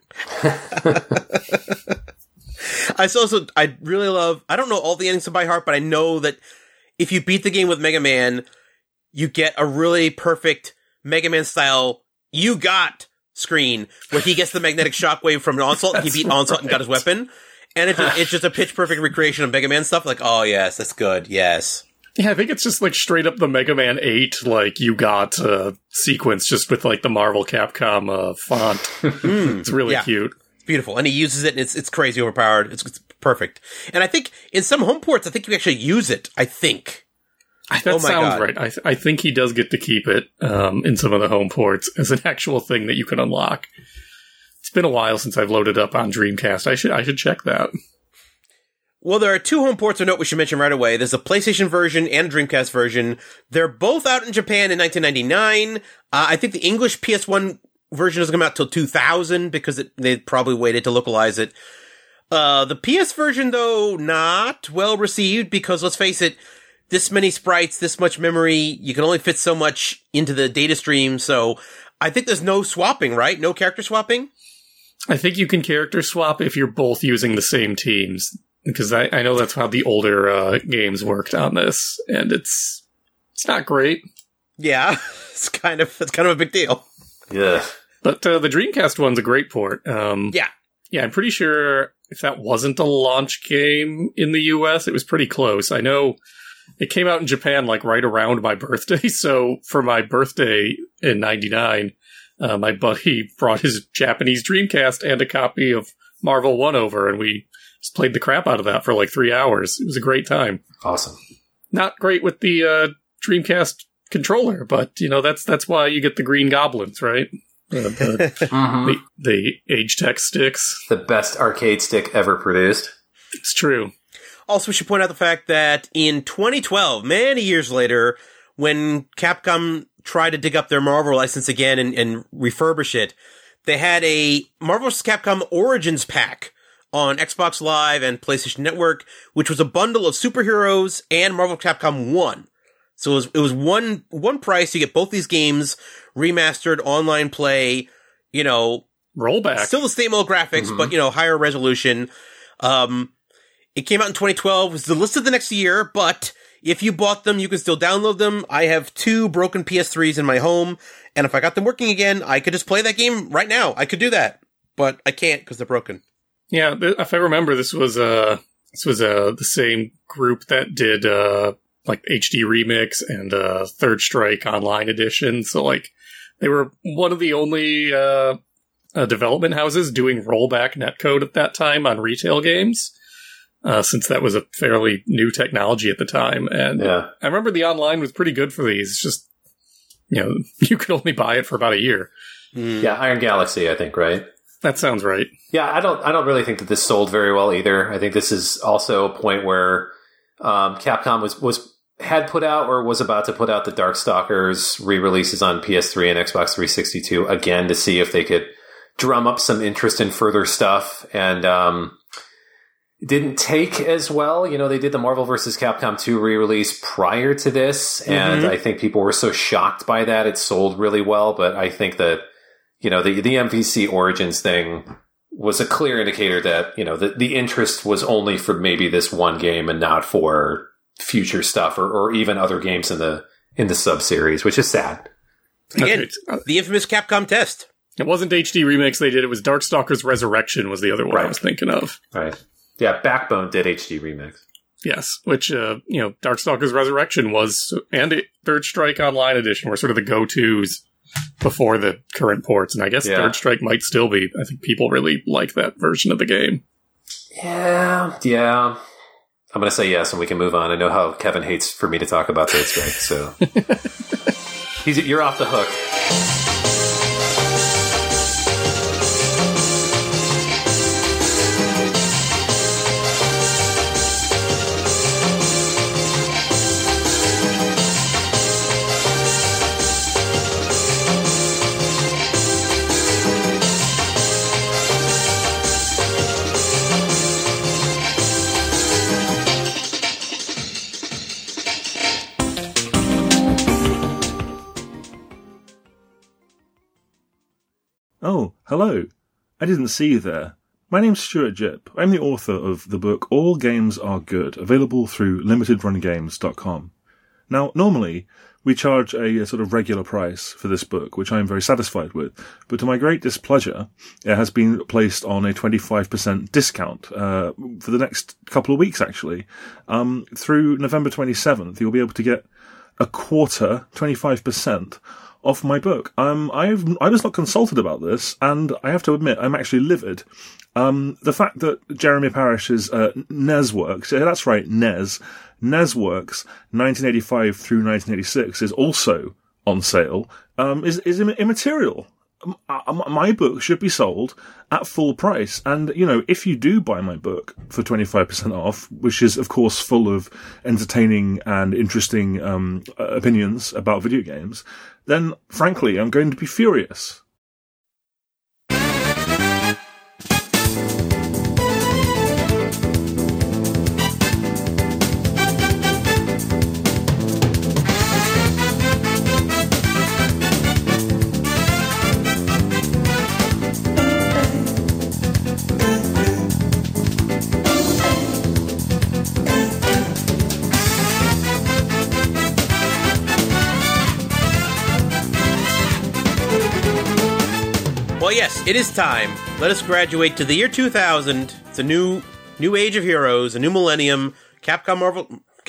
I really love, I don't know all the endings by heart, but I know that if you beat the game with Mega Man, you get a really perfect Mega Man style "you got" screen where he gets the magnetic shockwave from Onslaught, and he beat Onslaught and got his weapon. And it's just a pitch perfect recreation of Mega Man stuff. Like, oh yes, that's good. Yes. Yeah, I think it's just like straight up the Mega Man 8, like you got sequence just with like the Marvel Capcom font. It's really cute. It's beautiful. And he uses it, and it's crazy overpowered. It's perfect. And I think in some home ports, I think you actually use it. I think. That sounds right. I think he does get to keep it in some of the home ports as an actual thing that you can unlock. It's been a while since I've loaded up on Dreamcast. I should check that. Well, there are two home ports of note we should mention right away. There's a PlayStation version and a Dreamcast version. They're both out in Japan in 1999. I think the English PS1 version doesn't come out till 2000 because they probably waited to localize it. The PS version, though, not well received because, let's face it, this many sprites, this much memory, you can only fit so much into the data stream. So I think there's no swapping, right? No character swapping? I think you can character swap if you're both using the same teams. Because I know that's how the older games worked on this, and it's not great. Yeah, it's kind of a big deal. Yeah, but the Dreamcast one's a great port. Yeah, I'm pretty sure if that wasn't a launch game in the US, it was pretty close. I know it came out in Japan like right around my birthday, so for my birthday in '99, my buddy brought his Japanese Dreamcast and a copy of Marvel 1 over, and we just played the crap out of that for like 3 hours. It was a great time. Awesome. Not great with the Dreamcast controller, but that's why you get the green goblins, right? The Age Tech sticks. The best arcade stick ever produced. It's true. Also, we should point out the fact that in 2012, many years later, when Capcom tried to dig up their Marvel license again and refurbish it, they had a Marvel vs. Capcom Origins pack on Xbox Live and PlayStation Network, which was a bundle of superheroes and Marvel Capcom 1. So it was one price. You get both these games, remastered, online play, rollback. Still the same old graphics, but, higher resolution. It came out in 2012. It was listed the next year, but if you bought them, you can still download them. I have 2 broken PS3s in my home, and if I got them working again, I could just play that game right now. I could do that, but I can't because they're broken. Yeah, if I remember, this was the same group that did like HD Remix and Third Strike Online Edition. So like they were one of the only development houses doing rollback netcode at that time on retail games, since that was a fairly new technology at the time. And I remember the online was pretty good for these. It's just you could only buy it for about a year. Yeah, Iron Galaxy, I think, right? That sounds right. Yeah, I don't really think that this sold very well either. I think this is also a point where Capcom had put out or was about to put out the Darkstalkers re-releases on PS3 and Xbox 362 again to see if they could drum up some interest in further stuff. And didn't take as well. You know, they did the Marvel vs. Capcom 2 re-release prior to this, and I think people were so shocked by that it sold really well. But I think that, you know, the MVC Origins thing was a clear indicator that, you know, the interest was only for maybe this one game and not for future stuff or even other games in the sub-series, which is sad. Again, the infamous Capcom test. It wasn't HD remakes they did, it was Darkstalkers Resurrection was the other one I was thinking of. Right. Yeah, Backbone did HD remix. Yes, which, you know, Darkstalkers Resurrection was, and Third Strike Online Edition were sort of the go-tos before the current ports, and I guess Third Strike might still be. I think people really like that version of the game. Yeah. I'm going to say yes, and we can move on. I know how Kevin hates for me to talk about Third Strike, so you're off the hook. Oh, hello. I didn't see you there. My name's Stuart Jipp. I'm the author of the book All Games Are Good, available through limitedrungames.com. Now, normally, we charge a sort of regular price for this book, which I'm very satisfied with, but to my great displeasure, it has been placed on a 25% discount for the next couple of weeks, actually. Through November 27th, you'll be able to get a quarter, 25%, off my book. I was not consulted about this, and I have to admit, I'm actually livid. The fact that Jeremy Parish's NES Works, that's right, NES Works, 1985 through 1986, is also on sale, is immaterial. My book should be sold at full price. And, you know, if you do buy my book for 25% off, which is, of course, full of entertaining and interesting opinions about video games, then, frankly, I'm going to be furious. Well, yes, it is time. Let us graduate to the year 2000. It's a new age of heroes, a new millennium. Marvel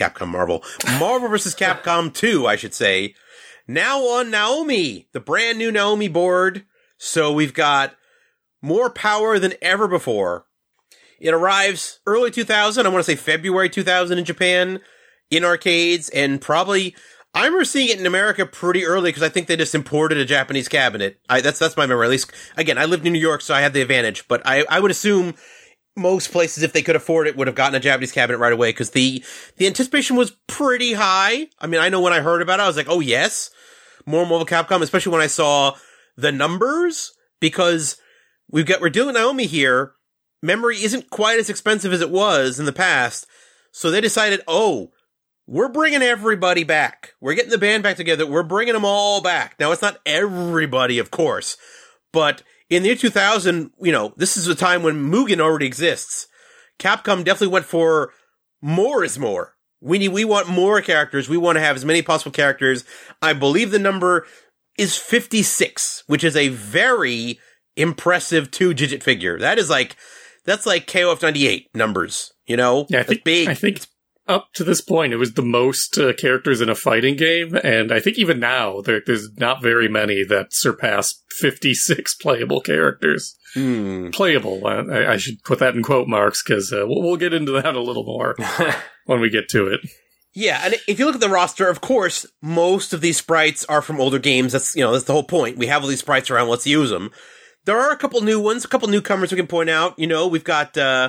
vs. Capcom 2, I should say. Now on Naomi, the brand new Naomi board. So we've got more power than ever before. It arrives early 2000, I want to say February 2000 in Japan, in arcades, and probably, I remember seeing it in America pretty early because I think they just imported a Japanese cabinet. That's my memory. At least, again, I lived in New York, so I had the advantage. But I would assume most places, if they could afford it, would have gotten a Japanese cabinet right away because the anticipation was pretty high. I mean, I know when I heard about it, I was like, oh yes, more Marvel Capcom, especially when I saw the numbers, because we're dealing with Naomi here. Memory isn't quite as expensive as it was in the past, so they decided, we're bringing everybody back. We're getting the band back together. We're bringing them all back. Now, it's not everybody, of course, but in the year 2000, you know, this is a time when Mugen already exists. Capcom definitely went for more is more. We want more characters. We want to have as many possible characters. I believe the number is 56, which is a very impressive 2-digit figure. That's like KOF 98 numbers, you know? Yeah, That's big. I think up to this point, it was the most characters in a fighting game, and I think even now, there's not very many that surpass 56 playable characters. Playable. I should put that in quote marks, because we'll get into that a little more when we get to it. Yeah, and if you look at the roster, of course, most of these sprites are from older games. That's the whole point. We have all these sprites around, let's use them. There are a couple new ones, a couple newcomers we can point out. You know, we've got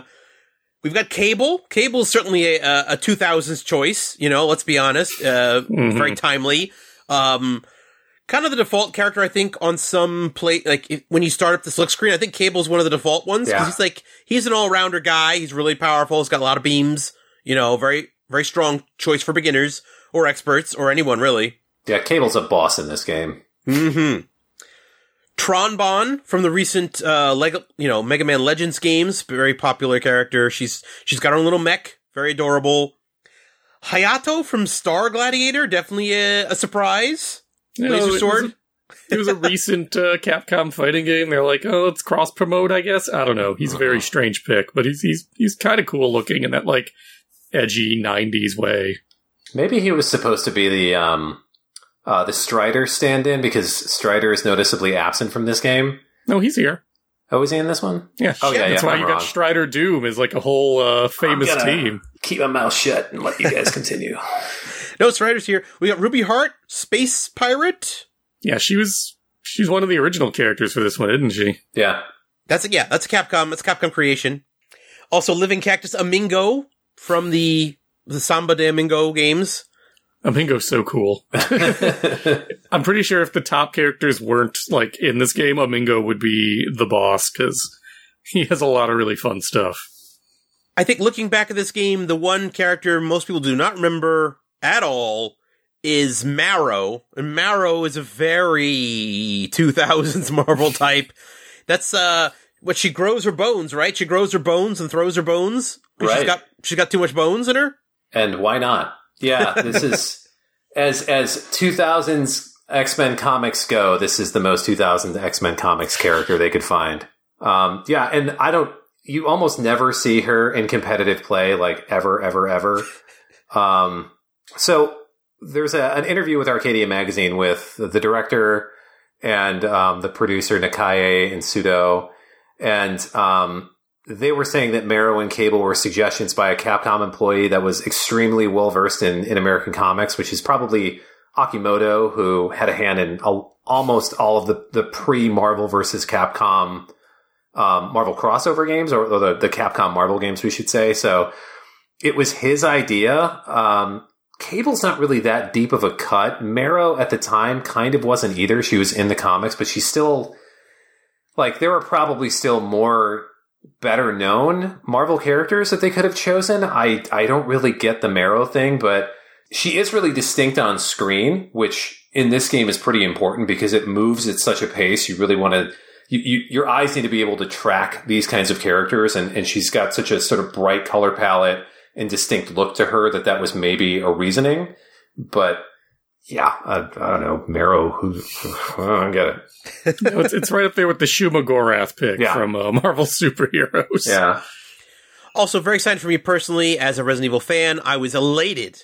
Cable. Cable's certainly a 2000s choice, you know, let's be honest. Very timely. kind of the default character, I think, on some when you start up the select screen. I think Cable's one of the default ones because he's an all-rounder guy. He's really powerful. He's got a lot of beams. Very, very strong choice for beginners or experts or anyone really. Yeah, Cable's a boss in this game. Mm-hmm. Tronbon from the recent Mega Man Legends games, very popular character. She's got her own little mech, very adorable. Hayato from Star Gladiator, definitely a surprise. Laser sword. It was a recent Capcom fighting game. They're like, oh, let's cross promote, I guess. I don't know. He's a very strange pick, but he's kind of cool looking in that like edgy 90s way. Maybe he was supposed to be the Strider stand-in because Strider is noticeably absent from this game. No, he's here. Oh, is he in this one? Yeah. Oh, yeah. That's why I'm you wrong. got Strider Doom as like a whole famous team. Keep my mouth shut and let you guys continue. No, Strider's here. We got Ruby Hart, Space Pirate. Yeah, she's one of the original characters for this one, isn't she? Yeah. That's a Capcom creation. Also, Living Cactus Amingo from the Samba de Amingo games. Amingo's so cool. I'm pretty sure if the top characters weren't like in this game, Amingo would be the boss because he has a lot of really fun stuff. I think looking back at this game, the one character most people do not remember at all is Marrow. And Marrow is a very 2000s Marvel type. That's what she grows her bones, right? She grows her bones and throws her bones. Right. She's got too much bones in her. And why not? Yeah, this is as 2000s X-Men comics go, this is the most 2000s X-Men comics character they could find. Yeah, and you almost never see her in competitive play, like ever. So there's an interview with Arcadia Magazine with the director and the producer Nakae and Sudo, and they were saying that Marrow and Cable were suggestions by a Capcom employee that was extremely well-versed in American comics, which is probably Akimoto, who had a hand in almost all of the pre-Marvel versus Capcom Marvel crossover games, or the Capcom Marvel games, we should say. So it was his idea. Cable's not really that deep of a cut. Marrow at the time kind of wasn't either. She was in the comics, but she's still... Like, there were probably still more better known Marvel characters that they could have chosen. I don't really get the Marrow thing, but she is really distinct on screen, which in this game is pretty important because it moves at such a pace. You really want to, your eyes need to be able to track these kinds of characters. And she's got such a sort of bright color palette and distinct look to her that was maybe a reasoning. But yeah, I don't know. Marrow, I don't get it. It's right up there with the Shuma Gorath pick from Marvel Superheroes. Yeah. Also, very excited for me personally as a Resident Evil fan. I was elated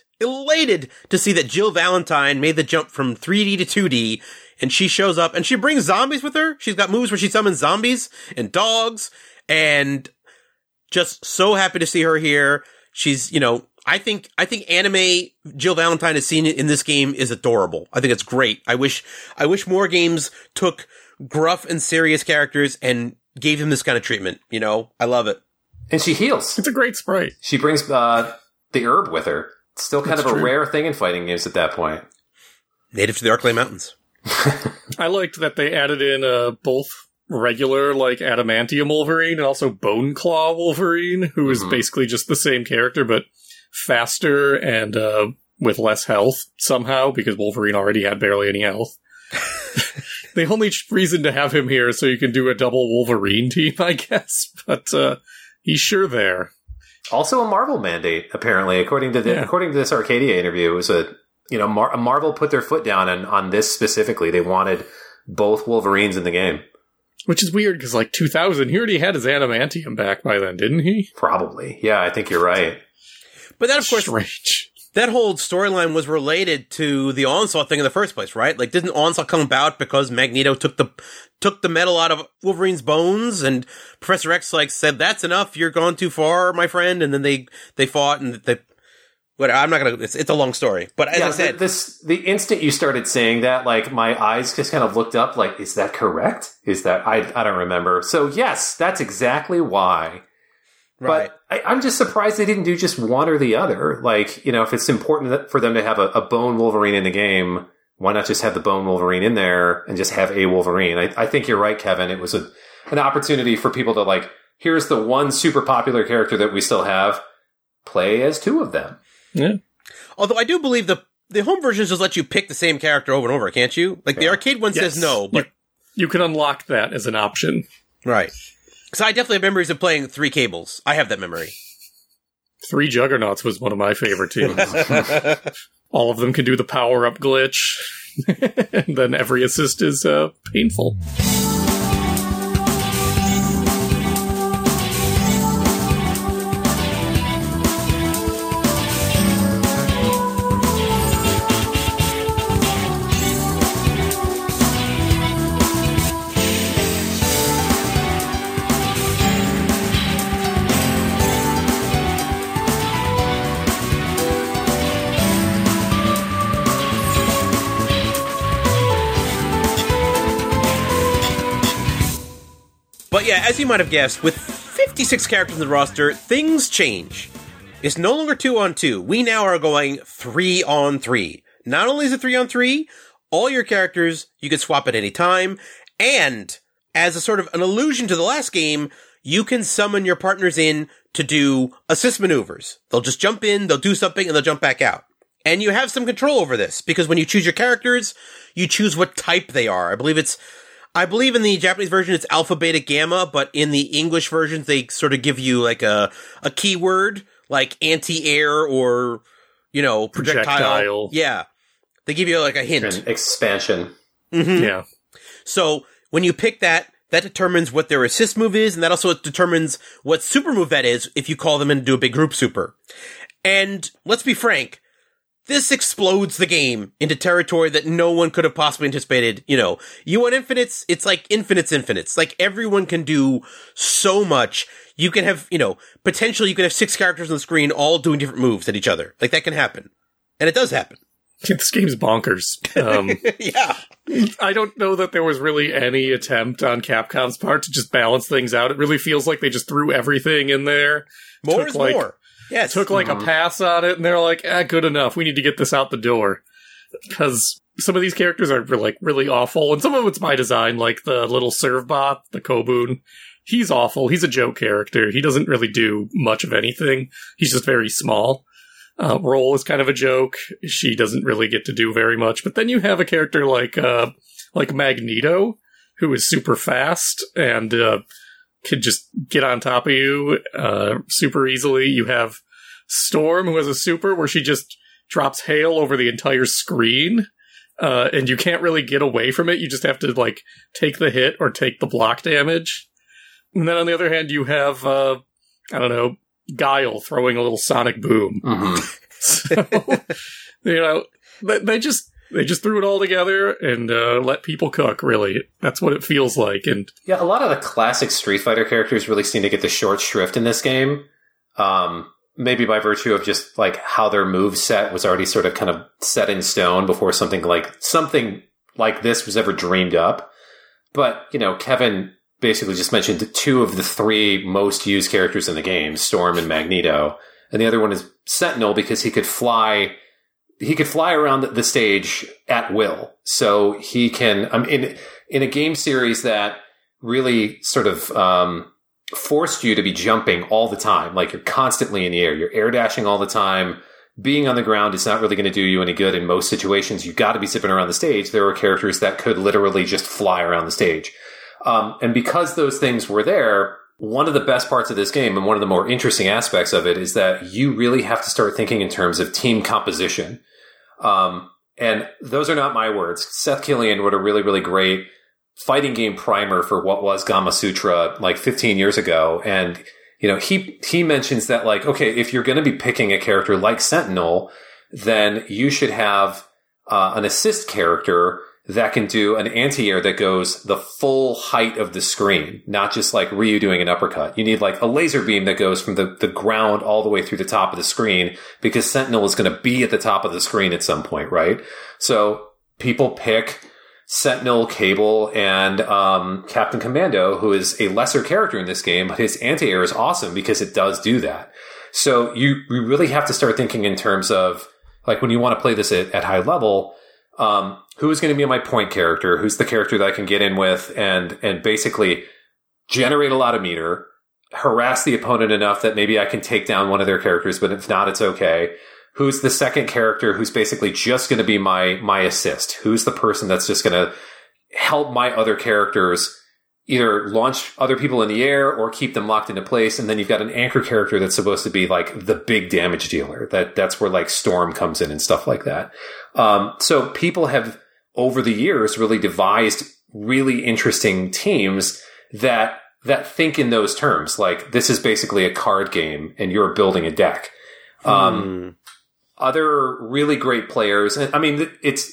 to see that Jill Valentine made the jump from 3D to 2D, and she shows up and she brings zombies with her. She's got moves where she summons zombies and dogs, and just so happy to see her here. She's, I think anime Jill Valentine is seen in this game is adorable. I think it's great. I wish more games took gruff and serious characters and gave them this kind of treatment. I love it. And she heals. It's a great sprite. She brings the herb with her. It's still kind of a rare thing in fighting games at that point. Native to the Arklay Mountains. I liked that they added in both regular, like, Adamantium Wolverine and also Bone Claw Wolverine, who is basically just the same character, but faster and with less health somehow, because Wolverine already had barely any health. The only reason to have him here is so you can do a double Wolverine team, I guess, but he's sure there. Also a Marvel mandate, apparently, according to this Arcadia interview. It was Marvel put their foot down on this specifically. They wanted both Wolverines in the game. Which is weird, because, 2000, he already had his Adamantium back by then, didn't he? Probably. Yeah, I think you're right. But that, of course, strange. That whole storyline was related to the Onslaught thing in the first place, right? Like, didn't Onslaught come about because Magneto took the metal out of Wolverine's bones, and Professor X said, "That's enough. You're gone too far, my friend." And then they fought, and I'm not gonna. It's a long story, but as I said, the instant you started saying that, my eyes just kind of looked up. Is that correct? Is that I don't remember. So yes, that's exactly why. Right. But I'm just surprised they didn't do just one or the other. If it's important for them to have a bone Wolverine in the game, why not just have the Bone Wolverine in there and just have a Wolverine? I think you're right, Kevin. It was an opportunity for people to, like, here's the one super popular character that we still have. Play as two of them. Yeah. Although I do believe the home versions just let you pick the same character over and over, can't you? Like, the arcade one says no, but... You can unlock that as an option. Right. Because I definitely have memories of playing 3 Cables. I have that memory. 3 Juggernauts was one of my favorite teams. All of them can do the power-up glitch. And then every assist is painful. But yeah, as you might have guessed, with 56 characters in the roster, things change. It's no longer 2-on-2. We now are going 3-on-3. Not only is it 3-on-3, all your characters you can swap at any time, and as a sort of an allusion to the last game, you can summon your partners in to do assist maneuvers. They'll just jump in, they'll do something, and they'll jump back out. And you have some control over this, because when you choose your characters, you choose what type they are. I believe in the Japanese version it's Alpha, Beta, Gamma, but in the English versions they sort of give you like a keyword, like anti-air or, projectile. Yeah. They give you like a hint. An expansion. Mm-hmm. Yeah. So when you pick that determines what their assist move is, and that also determines what super move that is if you call them in to do a big group super. And let's be frank, this explodes the game into territory that no one could have possibly anticipated. You want infinites, it's like infinites. Like, everyone can do so much. You can have, potentially you can have 6 characters on the screen all doing different moves at each other. Like, that can happen. And it does happen. This game's bonkers. Yeah. I don't know that there was really any attempt on Capcom's part to just balance things out. It really feels like they just threw everything in there. More is more. Yes. Took a pass on it, and they're like, good enough. We need to get this out the door. Because some of these characters are really awful, and some of it's by design, like the little Servbot, the Kobun. He's awful. He's a joke character. He doesn't really do much of anything. He's just very small. Roll is kind of a joke. She doesn't really get to do very much. But then you have a character like Magneto, who is super fast and can just get on top of you super easily. You have Storm, who has a super where she just drops hail over the entire screen, and you can't really get away from it. You just have to, take the hit or take the block damage. And then on the other hand, you have, Guile throwing a little sonic boom. Mm-hmm. So, they just threw it all together and let people cook, really. That's what it feels like. And yeah, a lot of the classic Street Fighter characters really seem to get the short shrift in this game. Maybe by virtue of just how their move set was already sort of kind of set in stone before something like this was ever dreamed up. But, Kevin basically just mentioned 2 of the 3 most used characters in the game, Storm and Magneto. And the other one is Sentinel, because he could fly around the stage at will. So he can, in a game series that really sort of forced you to be jumping all the time, like you're constantly in the air, you're air dashing all the time. Being on the ground is not really going to do you any good in most situations. You've got to be zipping around the stage. There were characters that could literally just fly around the stage. And because those things were there, one of the best parts of this game and one of the more interesting aspects of it is that you really have to start thinking in terms of team composition. And those are not my words. Seth Killian wrote a really, really great fighting game primer for what was Gamasutra 15 years ago. And, he mentions that okay, if you're going to be picking a character like Sentinel, then you should have an assist character that can do an anti-air that goes the full height of the screen, not just like Ryu doing an uppercut. You need a laser beam that goes from the ground all the way through the top of the screen, because Sentinel is going to be at the top of the screen at some point, right? So people pick Sentinel, Cable, and Captain Commando, who is a lesser character in this game, but his anti-air is awesome because it does do that. So you really have to start thinking in terms of when you want to play this at high level, who is going to be my point character? Who's the character that I can get in with and basically generate a lot of meter, harass the opponent enough that maybe I can take down one of their characters, but if not, it's okay. Who's the second character who's basically just going to be my assist? Who's the person that's just going to help my other characters either launch other people in the air or keep them locked into place? And then you've got an anchor character that's supposed to be like the big damage dealer. That's where like Storm comes in and stuff like that. So people have over the years really devised really interesting teams that think in those terms. Like this is basically a card game and you're building a deck. Other really great players. And I mean,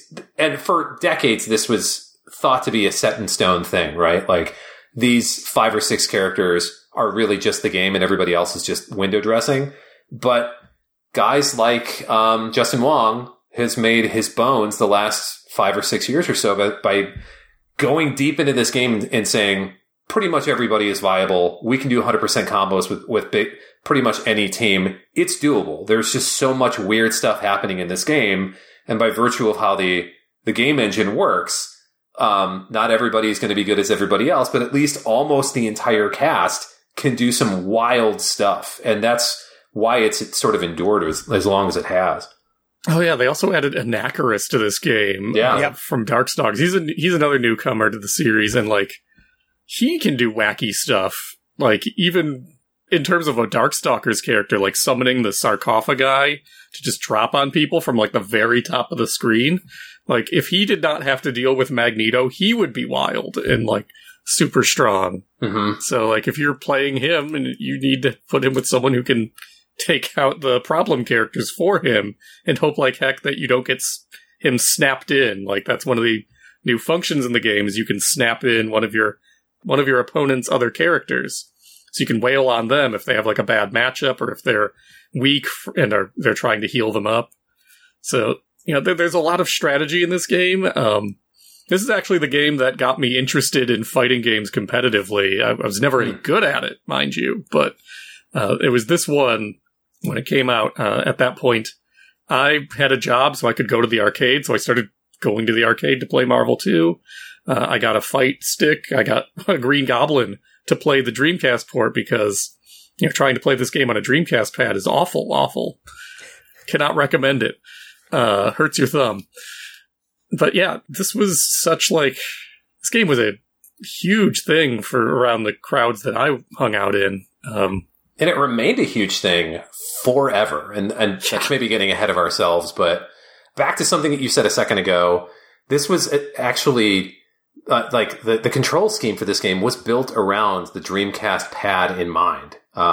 and for decades, this was thought to be a set in stone thing, right? Like these 5 or 6 characters are really just the game and everybody else is just window dressing. But guys like Justin Wong has made his bones the last 5 or 6 years or so by going deep into this game and saying pretty much everybody is viable. We can do 100% combos with pretty much any team. It's doable. There's just so much weird stuff happening in this game. And by virtue of how the game engine works, not everybody is going to be good as everybody else, but at least almost the entire cast can do some wild stuff. And that's why it's sort of endured as long as it has. Oh yeah, they also added Anakaris to this game. Yeah. From Darkstalkers. He's another newcomer to the series, and like he can do wacky stuff. Like even in terms of a Darkstalkers character, like summoning the sarcophagi to just drop on people from like the very top of the screen. Like if he did not have to deal with Magneto, he would be wild and like super strong. Mm-hmm. So like if you're playing him and you need to put him with someone who can take out the problem characters for him and hope like heck that you don't get him snapped in. Like that's one of the new functions in the game is you can snap in one of your opponent's other characters. So you can wail on them if they have like a bad matchup or if they're weak and they're trying to heal them up. So, you know, there's a lot of strategy in this game. This is actually the game that got me interested in fighting games competitively. I was never any good at it, mind you, but it was this one when it came out. At that point, I had a job so I could go to the arcade, so I started going to the arcade to play Marvel 2. I got a fight stick. I got a Green Goblin to play the Dreamcast port because, you know, trying to play this game on a Dreamcast pad is awful. Cannot recommend it. Hurts your thumb. But yeah, this game was a huge thing for around the crowds that I hung out in. And it remained a huge thing forever. And that's maybe getting ahead of ourselves, but back to something that you said a second ago, this was actually like the control scheme for this game was built around the Dreamcast pad in mind.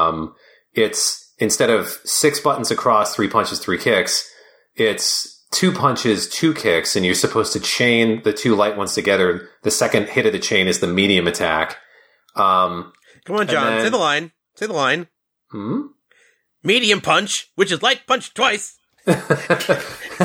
It's instead of 6 buttons across, 3 punches, 3 kicks, it's 2 punches, 2 kicks, and you're supposed to chain the 2 light ones together. The second hit of the chain is the medium attack. Come on, John, say the line. Say the line. Medium punch, which is light punch twice. Light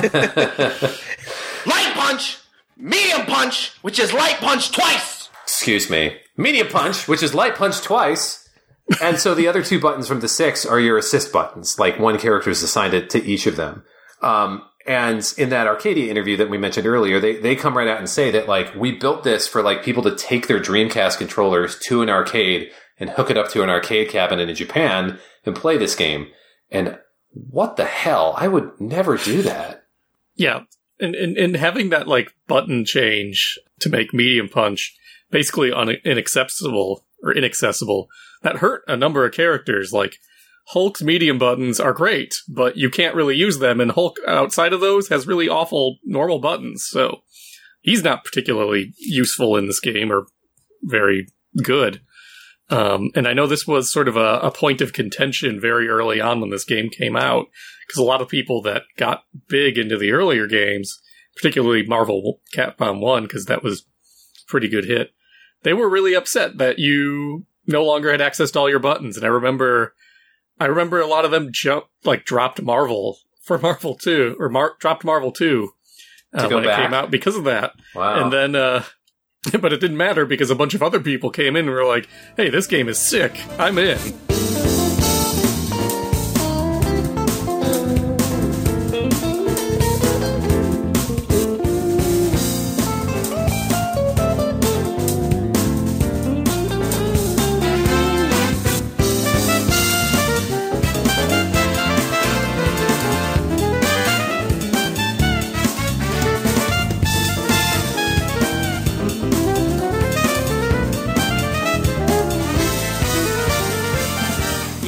punch! Medium punch, which is light punch twice! Excuse me. Medium punch, which is light punch twice. And so the other 2 buttons from the 6 are your assist buttons. Like one character is assigned to each of them. And in that Arcadia interview that we mentioned earlier, they come right out and say that like we built this for like people to take their Dreamcast controllers to an arcade and hook it up to an arcade cabinet in Japan and play this game. And what the hell? I would never do that. Yeah. And having that like button change to make medium punch basically inaccessible, that hurt a number of characters. Like Hulk's medium buttons are great, but you can't really use them, and Hulk outside of those has really awful normal buttons, so he's not particularly useful in this game or very good. And I know this was sort of a point of contention very early on when this game came out, because a lot of people that got big into the earlier games, particularly Marvel Capcom 1, because that was a pretty good hit, they were really upset that you no longer had access to all your buttons. And I remember a lot of them dropped Marvel for Marvel 2, or dropped Marvel 2 when it came out because of that. Wow. And then, but it didn't matter because a bunch of other people came in and were like, hey, this game is sick. I'm in.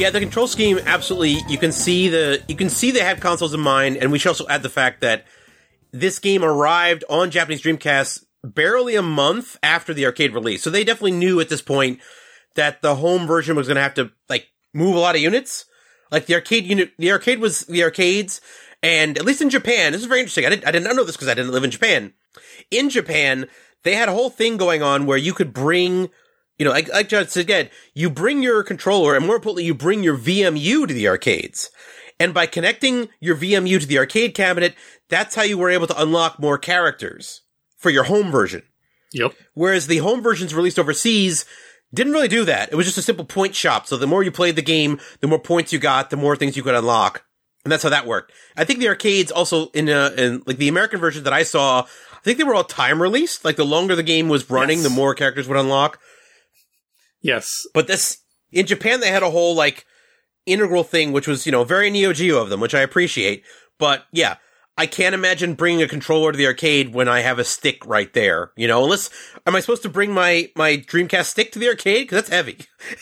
Yeah, the control scheme, absolutely. You can see they had consoles in mind, and we should also add the fact that this game arrived on Japanese Dreamcast barely a month after the arcade release. So they definitely knew at this point that the home version was going to have to, like, move a lot of units. Like, the arcade was the arcades, and at least in Japan, this is very interesting. I did not know this because I didn't live in Japan. In Japan, they had a whole thing going on where you could bring, you know, like John said again, you bring your controller, and more importantly, you bring your VMU to the arcades. And by connecting your VMU to the arcade cabinet, that's how you were able to unlock more characters for your home version. Yep. Whereas the home versions released overseas didn't really do that. It was just a simple point shop. So the more you played the game, the more points you got, the more things you could unlock. And that's how that worked. I think the arcades also in like the American version that I saw, I think they were all time released. Like the longer the game was running, the more characters would unlock. Yes. But in Japan, they had a whole like integral thing, which was, you know, very Neo Geo of them, which I appreciate. But yeah, I can't imagine bringing a controller to the arcade when I have a stick right there. You know, unless, am I supposed to bring my Dreamcast stick to the arcade? Because that's heavy.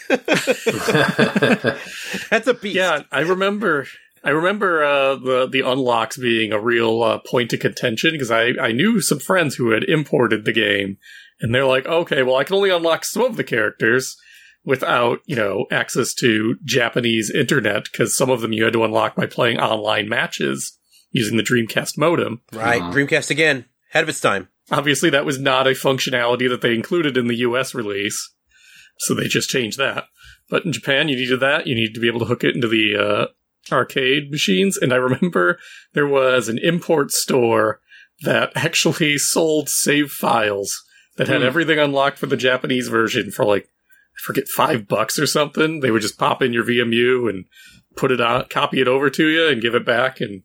That's a beast. Yeah, I remember the unlocks being a real point of contention, because I knew some friends who had imported the game, and they're like, okay, well, I can only unlock some of the characters without, you know, access to Japanese internet, because some of them you had to unlock by playing online matches using the Dreamcast modem. Right, Dreamcast again, ahead of its time. Obviously, that was not a functionality that they included in the US release, so they just changed that. But in Japan, you needed that. You needed to be able to hook it into the arcade machines, and I remember there was an import store that actually sold save files that had everything unlocked for the Japanese version for, like, I forget, $5 or something. They would just pop in your VMU and put it on, copy it over to you and give it back. And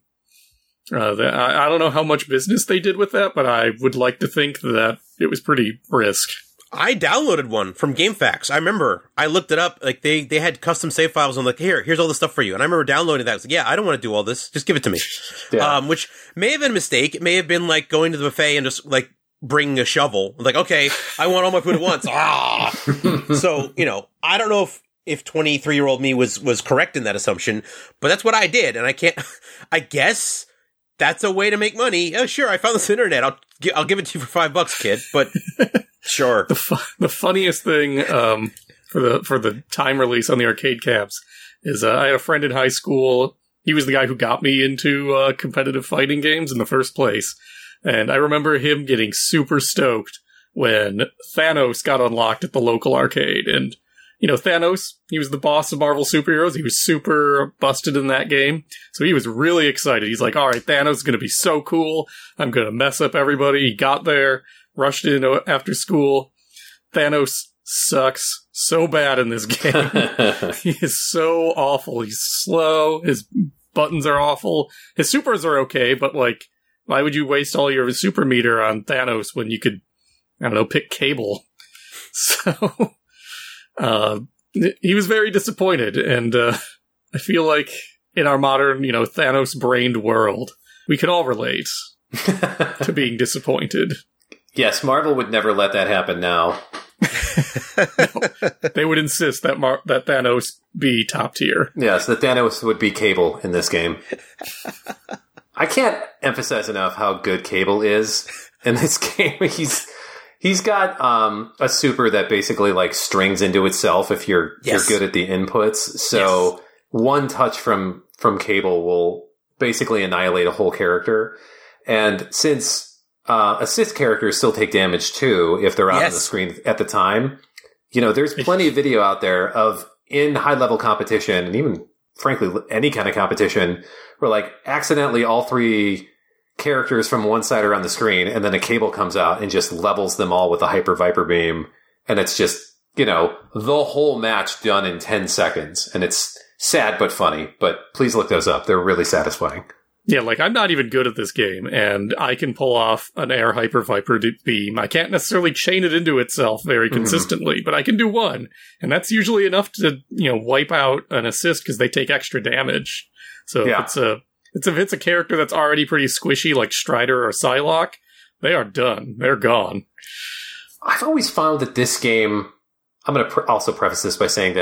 I don't know how much business they did with that, but I would like to think that it was pretty brisk. I downloaded one from GameFAQs. I remember I looked it up. Like they had custom save files. And I'm like, here's all the stuff for you. And I remember downloading that. I was like, yeah, I don't want to do all this. Just give it to me. Yeah. Which may have been a mistake. It may have been like going to the buffet and just like bringing a shovel. Like, okay, I want all my food at once. So, you know, I don't know if 23-year-old me was correct in that assumption, but that's what I did. And I guess that's a way to make money. Oh, sure. I found this internet. I'll give it to you for $5, kid. But sure. The funniest thing for the time release on the arcade cabs is I had a friend in high school. He was the guy who got me into competitive fighting games in the first place. And I remember him getting super stoked when Thanos got unlocked at the local arcade. And, you know, Thanos, he was the boss of Marvel superheroes. He was super busted in that game. So he was really excited. He's like, all right, Thanos is going to be so cool. I'm going to mess up everybody. He got there, rushed in after school. Thanos sucks so bad in this game. He is so awful. He's slow. His buttons are awful. His supers are okay, but, like, why would you waste all your super meter on Thanos when you could, I don't know, pick Cable? So, he was very disappointed, and I feel like in our modern, you know, Thanos-brained world, we can all relate to being disappointed. Yes, Marvel would never let that happen now. No, they would insist that that Thanos be top tier. Yes, that Thanos would be Cable in this game. I can't emphasize enough how good Cable is in this game. He's got a super that basically like strings into itself if you're good at the inputs. So one touch from Cable will basically annihilate a whole character. And since assist characters still take damage too if they're out on the screen at the time, you know, there's plenty of video out there of in high level competition and even frankly any kind of competition where like accidentally all three characters from one side are on the screen and then a Cable comes out and just levels them all with a Hyper Viper beam. And it's just, you know, the whole match done in 10 seconds. And it's sad but funny. But please look those up. They're really satisfying. Yeah, like, I'm not even good at this game, and I can pull off an air Hyper Viper beam. I can't necessarily chain it into itself very consistently, but I can do one. And that's usually enough to, you know, wipe out an assist because they take extra damage. So if it's a character that's already pretty squishy, like Strider or Psylocke, they are done. They're gone. I've always found that this game, I'm going to also preface this by saying that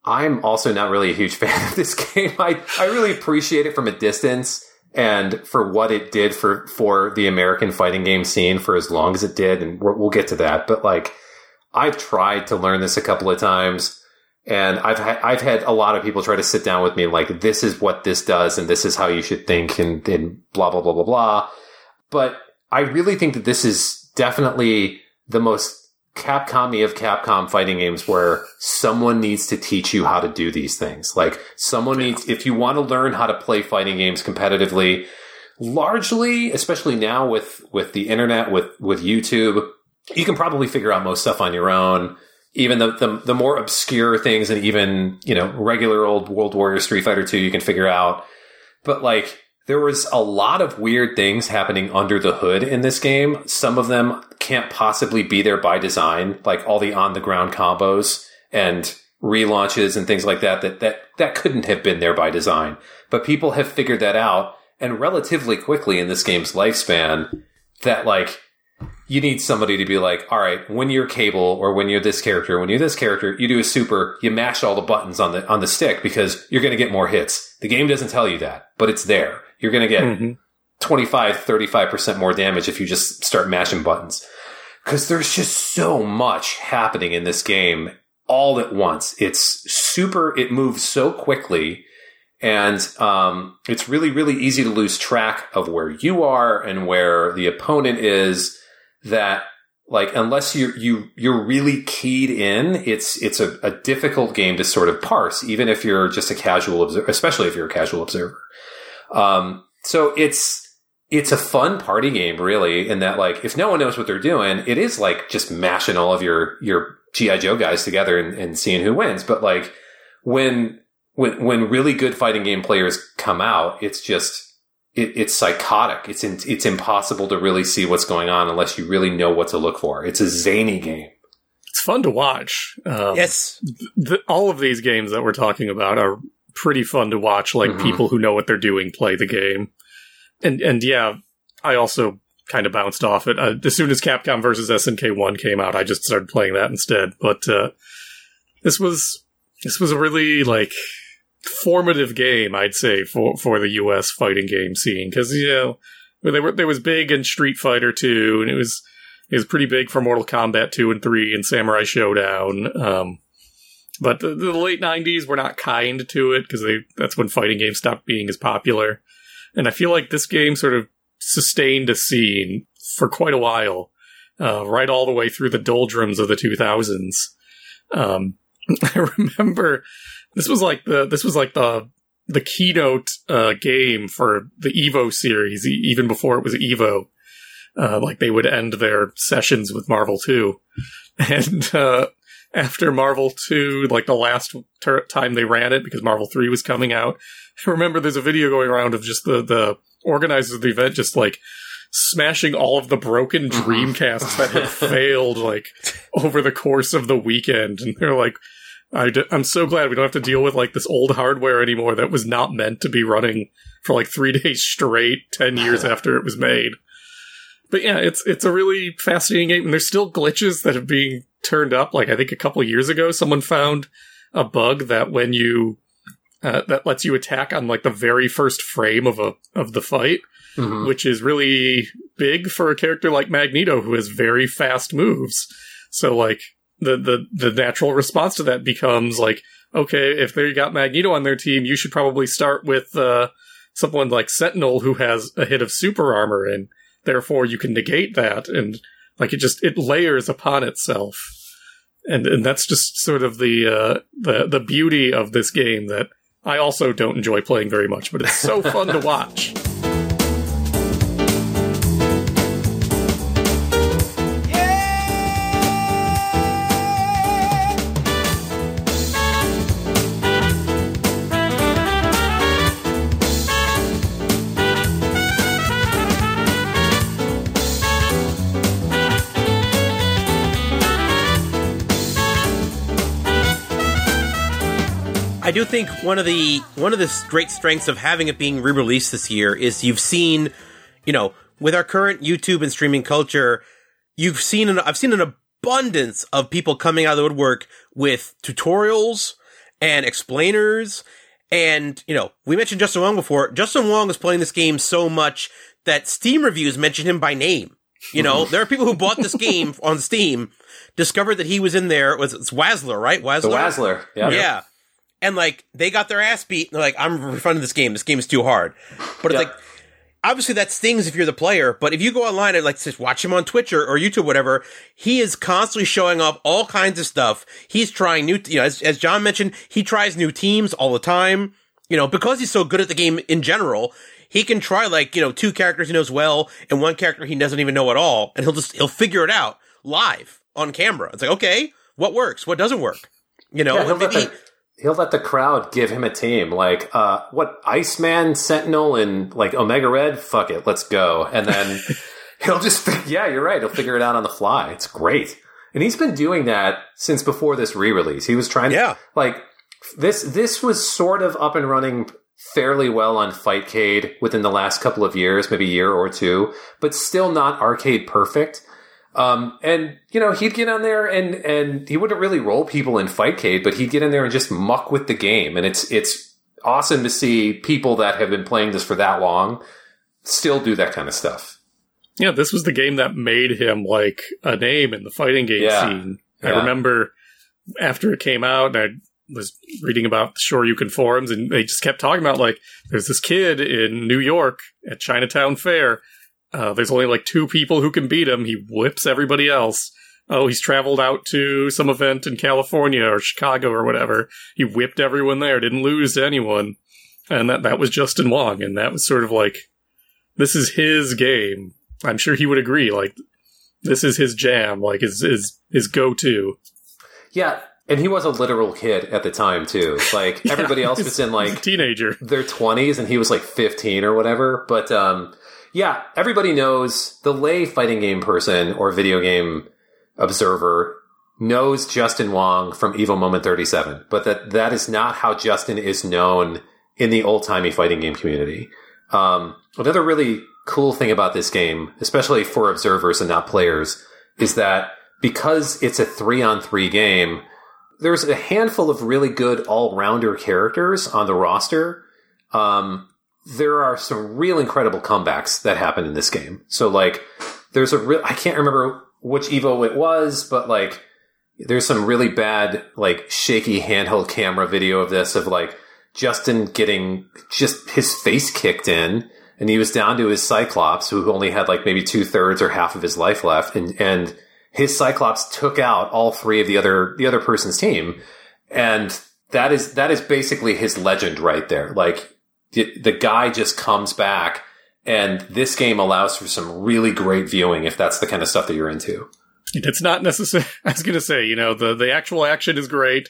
I'm also not really a huge fan of this game. I really appreciate it from a distance and for what it did for the American fighting game scene for as long as it did. And we'll get to that. But like, I've tried to learn this a couple of times, and I've had a lot of people try to sit down with me like, this is what this does, and this is how you should think, and blah, blah, blah, blah, blah. But I really think that this is definitely the most Capcom-y of Capcom fighting games where someone needs to teach you how to do these things. Like, someone needs, if you want to learn how to play fighting games competitively, largely, especially now with the internet, with YouTube, you can probably figure out most stuff on your own. Even the more obscure things, and even, regular old World Warrior Street Fighter 2, you can figure out. But like, there was a lot of weird things happening under the hood in this game. Some of them can't possibly be there by design, like all the on the ground combos and relaunches and things like that couldn't have been there by design. But people have figured that out, and relatively quickly in this game's lifespan, that like, you need somebody to be like, all right, when you're Cable, or when you're this character, you do a super, you mash all the buttons on the stick because you're going to get more hits. The game doesn't tell you that, but it's there. You're going to get 25, 35% more damage if you just start mashing buttons. Because there's just so much happening in this game all at once. It moves so quickly, and it's really, really easy to lose track of where you are and where the opponent is. That, like, unless you're really keyed in, it's a difficult game to sort of parse, even if you're just a casual observer, especially if you're a casual observer. So it's a fun party game, really, in that, like, if no one knows what they're doing, it is like just mashing all of your G.I. Joe guys together and seeing who wins. But like, when really good fighting game players come out, it's just, it's psychotic. It's impossible to really see what's going on unless you really know what to look for. It's a zany game. It's fun to watch. Yes. All of these games that we're talking about are pretty fun to watch. Like, people who know what they're doing play the game. And yeah, I also kind of bounced off it. As soon as Capcom vs. SNK 1 came out, I just started playing that instead. But this was a really, like, formative game, I'd say, for the US fighting game scene, because there was big in Street Fighter 2, and it was pretty big for Mortal Kombat 2 and 3 and Samurai Showdown. But the late 90s were not kind to it, because that's when fighting games stopped being as popular. And I feel like this game sort of sustained a scene for quite a while, right all the way through the doldrums of the 2000s. I remember this was like the keynote game for the Evo series, even before it was Evo. Like, they would end their sessions with Marvel 2. And after Marvel 2, like the last time they ran it, because Marvel 3 was coming out, I remember there's a video going around of just the organizers of the event just like smashing all of the broken Dreamcasts that had failed, like, over the course of the weekend. And they're like, I'm so glad we don't have to deal with, like, this old hardware anymore that was not meant to be running for, like, 3 days straight 10 years after it was made. But yeah, it's a really fascinating game, and there's still glitches that are being turned up. Like, I think a couple of years ago, someone found a bug that when you that lets you attack on, like, the very first frame of the fight, which is really big for a character like Magneto, who has very fast moves. So, like, the natural response to that becomes like, okay, if they got Magneto on their team, you should probably start with someone like Sentinel, who has a hit of super armor, and therefore you can negate that, and like, it layers upon itself, and that's just sort of the beauty of this game that I also don't enjoy playing very much, but it's so fun to watch. I do think one of the great strengths of having it being re-released this year is you've seen, with our current YouTube and streaming culture, I've seen an abundance of people coming out of the woodwork with tutorials and explainers. And, you know, we mentioned Justin Wong before. Justin Wong is playing this game so much that Steam reviews mention him by name. You know, there are people who bought this game on Steam, discovered that he was in there. It's Wazzler, right? Wazzler? The Wazzler. Yeah. Yeah. And, like, they got their ass beat. And they're like, I'm refunding this game. This game is too hard. But it's like, obviously that stings if you're the player. But if you go online and, like, just watch him on Twitch or YouTube, whatever, he is constantly showing up all kinds of stuff. He's trying new, you know, as John mentioned, he tries new teams all the time. You know, because he's so good at the game in general, he can try, like, you know, 2 characters he knows well and 1 character he doesn't even know at all. And he'll figure it out live on camera. It's like, okay, what works? What doesn't work? You know, he'll let the crowd give him a team. Like, what, Iceman, Sentinel, and, like, Omega Red? Fuck it, let's go. And then he'll just, yeah, you're right, he'll figure it out on the fly. It's great. And he's been doing that since before this re-release. He was trying to, like, this was sort of up and running fairly well on Fightcade within the last couple of years, maybe a year or 2, but still not arcade perfect. And, you know, he'd get on there and he wouldn't really roll people in Fightcade, but he'd get in there and just muck with the game. And it's awesome to see people that have been playing this for that long still do that kind of stuff. Yeah, this was the game that made him, like, a name in the fighting game scene. I remember after it came out, and I was reading about the Shoryuken forums, and they just kept talking about, like, there's this kid in New York at Chinatown Fair. There's only, like, 2 people who can beat him. He whips everybody else. Oh, he's traveled out to some event in California or Chicago or whatever. He whipped everyone there, didn't lose to anyone. And that was Justin Wong, and that was sort of like, this is his game. I'm sure he would agree, like, this is his jam, like, his go-to. Yeah, and he was a literal kid at the time, too. Like, everybody else was in, like, teenager, their 20s, and he was, like, 15 or whatever. But, yeah, everybody knows, the lay fighting game person or video game observer knows Justin Wong from Evil Moment 37. But that is not how Justin is known in the old-timey fighting game community. Another really cool thing about this game, especially for observers and not players, is that because it's a 3-on-3 game, there's a handful of really good all-rounder characters on the roster. There are some real incredible comebacks that happen in this game. So, like, there's I can't remember which Evo it was, but, like, there's some really bad, like, shaky handheld camera video of this, of, like, Justin getting just his face kicked in, and he was down to his Cyclops, who only had, like, maybe 2/3 or half of his life left, and his Cyclops took out all 3 of the other person's team. And that is basically his legend right there. Like, the guy just comes back, and this game allows for some really great viewing if that's the kind of stuff that you're into. It's not necessary. I was going to say, you know, the actual action is great.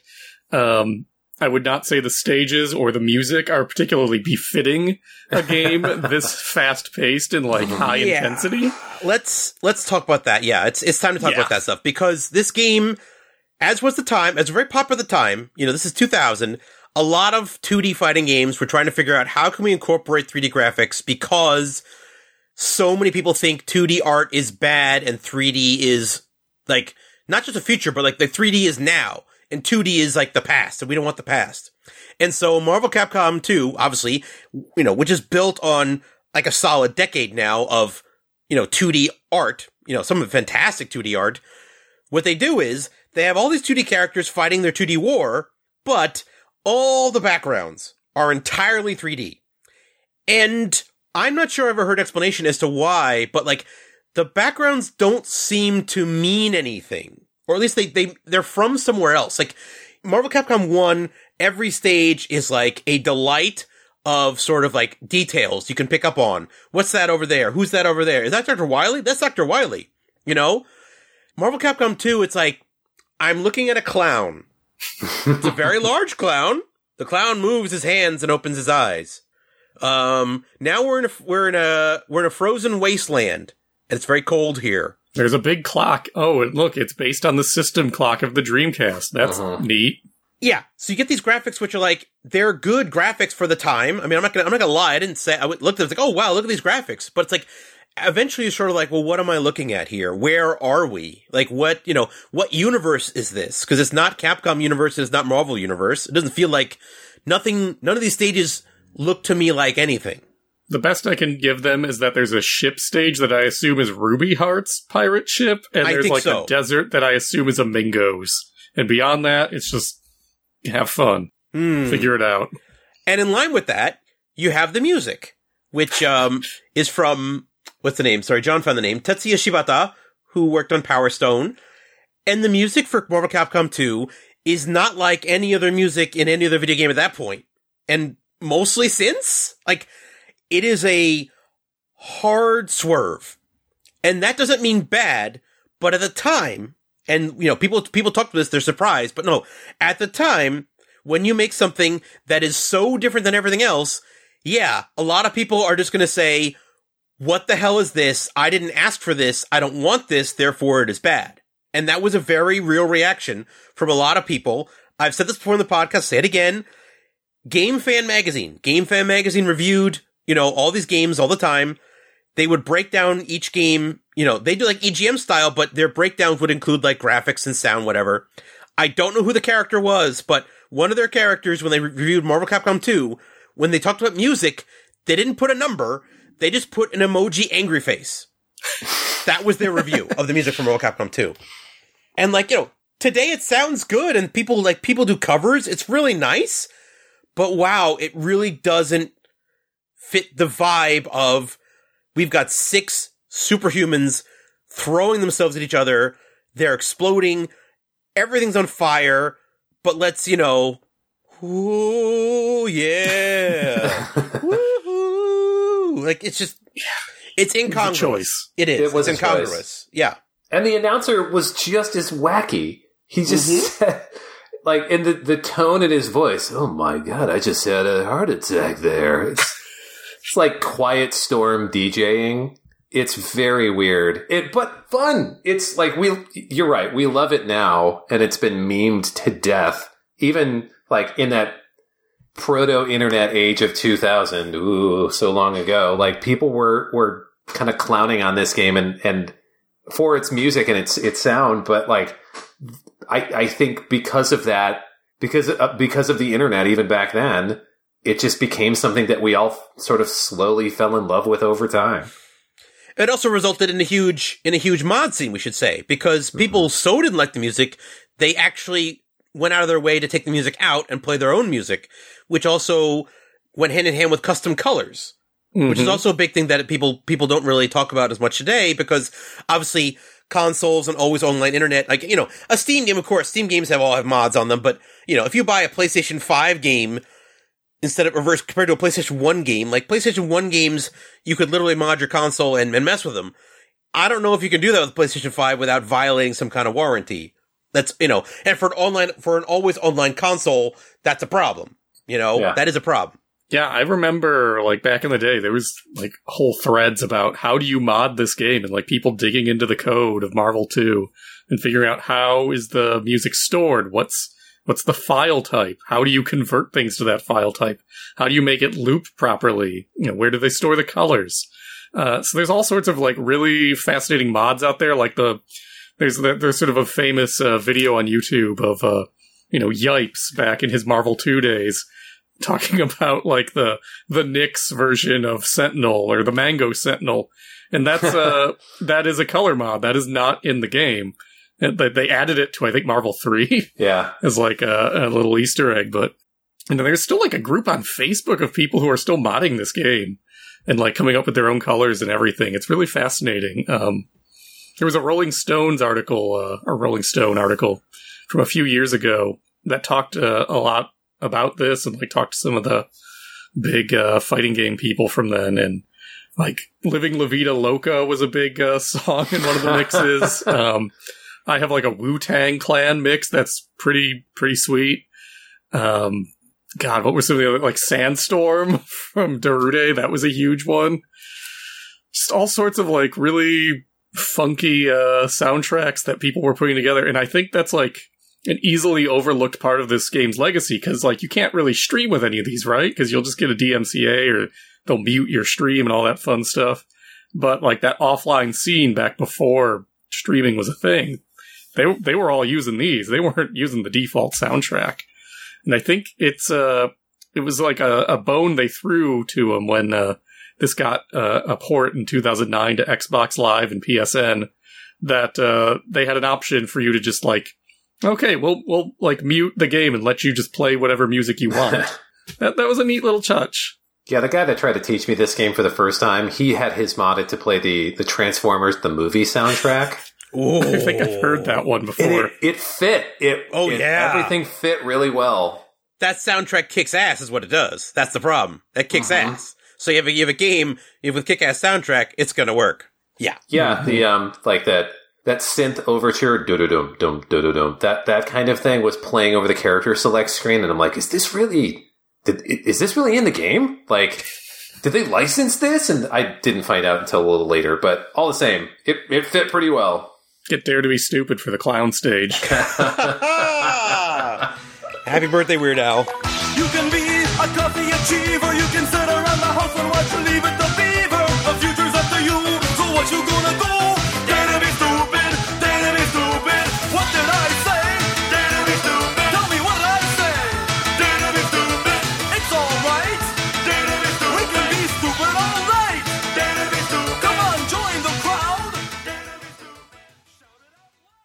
I would not say the stages or the music are particularly befitting a game this fast-paced and, like, high intensity. Let's talk about that. Yeah, it's time to talk about that stuff, because this game, as was very popular at the time, you know, this is 2000, a lot of 2D fighting games were trying to figure out how can we incorporate 3D graphics, because so many people think 2D art is bad and 3D is, like, not just a future, but, like, the 3D is now. And 2D is, like, the past, and we don't want the past. And so Marvel Capcom 2, obviously, you know, which is built on, like, a solid decade now of, you know, 2D art, you know, some fantastic 2D art. What they do is, they have all these 2D characters fighting their 2D war, but all the backgrounds are entirely 3D. And I'm not sure I ever heard an explanation as to why, but, like, the backgrounds don't seem to mean anything. Or at least they're from somewhere else. Like, Marvel Capcom 1, every stage is like a delight of sort of like details you can pick up on. What's that over there? Who's that over there? Is that Dr. Wily? That's Dr. Wily. You know? Marvel Capcom 2, it's like, I'm looking at a clown. It's a very large clown. The clown moves his hands and opens his eyes. Now we're in a frozen wasteland, and it's very cold here. There's a big clock. Oh, and look, it's based on the system clock of the Dreamcast. That's neat. Yeah, so you get these graphics which are like, they're good graphics for the time. I mean, I'm not gonna lie. I looked at it, I was like, oh wow, look at these graphics. But it's like, eventually you're sort of like, well, what am I looking at here? Where are we? Like, what universe is this? Because it's not Capcom universe, it's not Marvel universe. It doesn't feel like none of these stages look to me like anything. The best I can give them is that there's a ship stage that I assume is Ruby Heart's pirate ship, and there's like a desert that I assume is a Mingo's. And beyond that, it's just have fun. Figure it out. And in line with that, you have the music, which is from, what's the name? Sorry, John found the name. Tetsuya Shibata, who worked on Power Stone. And the music for Marvel Capcom 2 is not like any other music in any other video game at that point. And mostly since. Like, it is a hard swerve. And that doesn't mean bad, but at the time, and, people talk about this, they're surprised, but no, at the time, when you make something that is so different than everything else, yeah, a lot of people are just going to say, what the hell is this? I didn't ask for this. I don't want this. Therefore, it is bad. And that was a very real reaction from a lot of people. I've said this before in the podcast, say it again. Game Fan Magazine reviewed, all these games all the time. They would break down each game, they do like EGM style, but their breakdowns would include like graphics and sound, whatever. I don't know who the character was, but one of their characters, when they reviewed Marvel Capcom 2, when they talked about music, they didn't put a number, they just put an emoji angry face. That was their review of the music from Marvel Capcom 2. And today it sounds good, and people do covers, it's really nice, but wow, it really doesn't fit the vibe of, we've got 6 superhumans throwing themselves at each other, they're exploding, everything's on fire, but let's, ooh, yeah. Woohoo. Like, it's just, it's incongruous. Choice. It is. It was it's incongruous. Choice. Yeah. And the announcer was just as wacky. He just said, like, in the tone in his voice, oh my God, I just had a heart attack there. It's like Quiet Storm DJing. It's very weird. But fun. It's like, you're right. We love it now, and it's been memed to death. Even like in that proto-internet age of 2000, so long ago, like people were kind of clowning on this game and for its music and its sound. But like, I think because of that, because of the internet, even back then, it just became something that we all sort of slowly fell in love with over time. It also resulted in a huge mod scene, we should say, because people so didn't like the music, they actually went out of their way to take the music out and play their own music, which also went hand in hand with custom colors, which is also a big thing that people don't really talk about as much today, because obviously consoles and always online internet, like, a Steam game, of course, Steam games all have mods on them, but, if you buy a PlayStation 5 game, instead of reverse compared to a PlayStation 1 game, like PlayStation 1 games, you could literally mod your console and mess with them. I don't know if you can do that with PlayStation 5 without violating some kind of warranty. That's, and for an always online console, that's a problem. That is a problem. Yeah, I remember, like, back in the day, there was, like, whole threads about how do you mod this game, and, like, people digging into the code of Marvel 2 and figuring out how is the music stored, what's the file type, how do you convert things to that file type, how do you make it loop properly, where do they store the colors? So there's all sorts of, like, really fascinating mods out there, like there's sort of a famous video on YouTube of, Yipes back in his Marvel 2 days, talking about, like, the Nyx version of Sentinel, or the Mango Sentinel, and that's, that is a color mod, that is not in the game. And they added it to, I think, Marvel 3. Yeah. As, like, a little Easter egg, but there's still, like, a group on Facebook of people who are still modding this game, and, like, coming up with their own colors and everything. It's really fascinating. There was a Rolling Stone article from a few years ago that talked a lot about this, and, like, talked to some of the big fighting game people from then, and, like, Living La Vida Loca was a big song in one of the mixes. I have, like, a Wu-Tang Clan mix that's pretty sweet. God, what were some of the other, like, Sandstorm from Darude? That was a huge one. Just all sorts of, like, really funky soundtracks that people were putting together, and I think that's, like, an easily overlooked part of this game's legacy, because, like, you can't really stream with any of these, right? Because you'll just get a DMCA, or they'll mute your stream and all that fun stuff. but like that offline scene back before streaming was a thing, they were all using these. They weren't using the default soundtrack. And I think it was like a bone they threw to them when this got a port in 2009 to Xbox Live and PSN, that they had an option for you to just like, okay, we'll like mute the game and let you just play whatever music you want. That was a neat little touch. Yeah, the guy that tried to teach me this game for the first time, he had his modded to play the Transformers, the movie soundtrack. Ooh. I think I've heard that one before. It fit. Everything fit really well. That soundtrack kicks ass is what it does. That's the problem. That kicks ass. So you have a game with kick-ass soundtrack, it's gonna work. Yeah. Yeah, the like that synth overture, do-do-dum, dum, do-do-dum, that kind of thing was playing over the character select screen, and I'm like, is this really in the game? Like, did they license this? And I didn't find out until a little later, but all the same, it fit pretty well. Get Dare to Be Stupid for the clown stage. Happy birthday, Weird Al. You can be a coffee achiever. You can sit around the house and watch and leave it to beaver. The future's up to you, so what you gonna do? Dare to be stupid, dare to be stupid. What did I say? Dare to be stupid. Tell me what I say. Dare to be stupid. It's alright. Dare to be stupid. We can be stupid all night. Dare to be stupid. Come on, join the crowd. Dare to be stupid. Shout it out loud.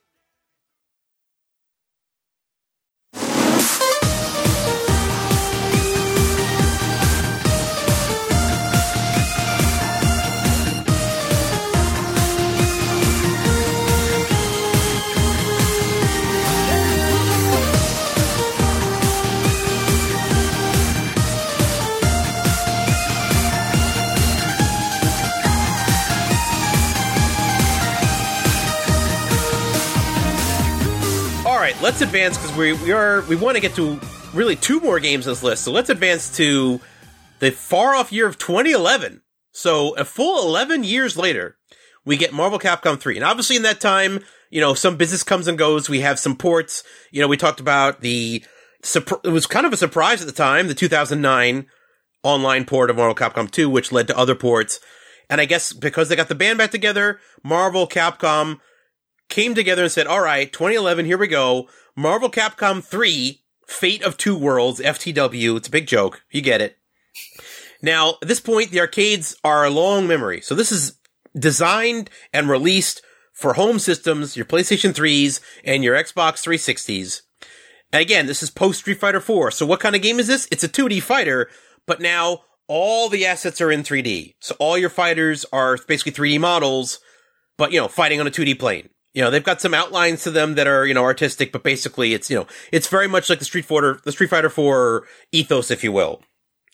Let's advance, because we want to get to really 2 more games on this list. So let's advance to the far off year of 2011. So a full 11 years later, we get Marvel Capcom 3. And obviously in that time, some business comes and goes. We have some ports. We talked about it was kind of a surprise at the time, the 2009 online port of Marvel Capcom 2, which led to other ports. And I guess because they got the band back together, Marvel Capcom came together and said, all right, 2011, here we go. Marvel Capcom 3, Fate of Two Worlds, FTW. It's a big joke. You get it. Now, at this point, the arcades are a long memory. So this is designed and released for home systems, your PlayStation 3s and your Xbox 360s. And again, this is post Street Fighter 4. So what kind of game is this? It's a 2D fighter, but now all the assets are in 3D. So all your fighters are basically 3D models, but, fighting on a 2D plane. They've got some outlines to them that are, artistic, but basically it's, it's very much like the Street Fighter 4 ethos, if you will.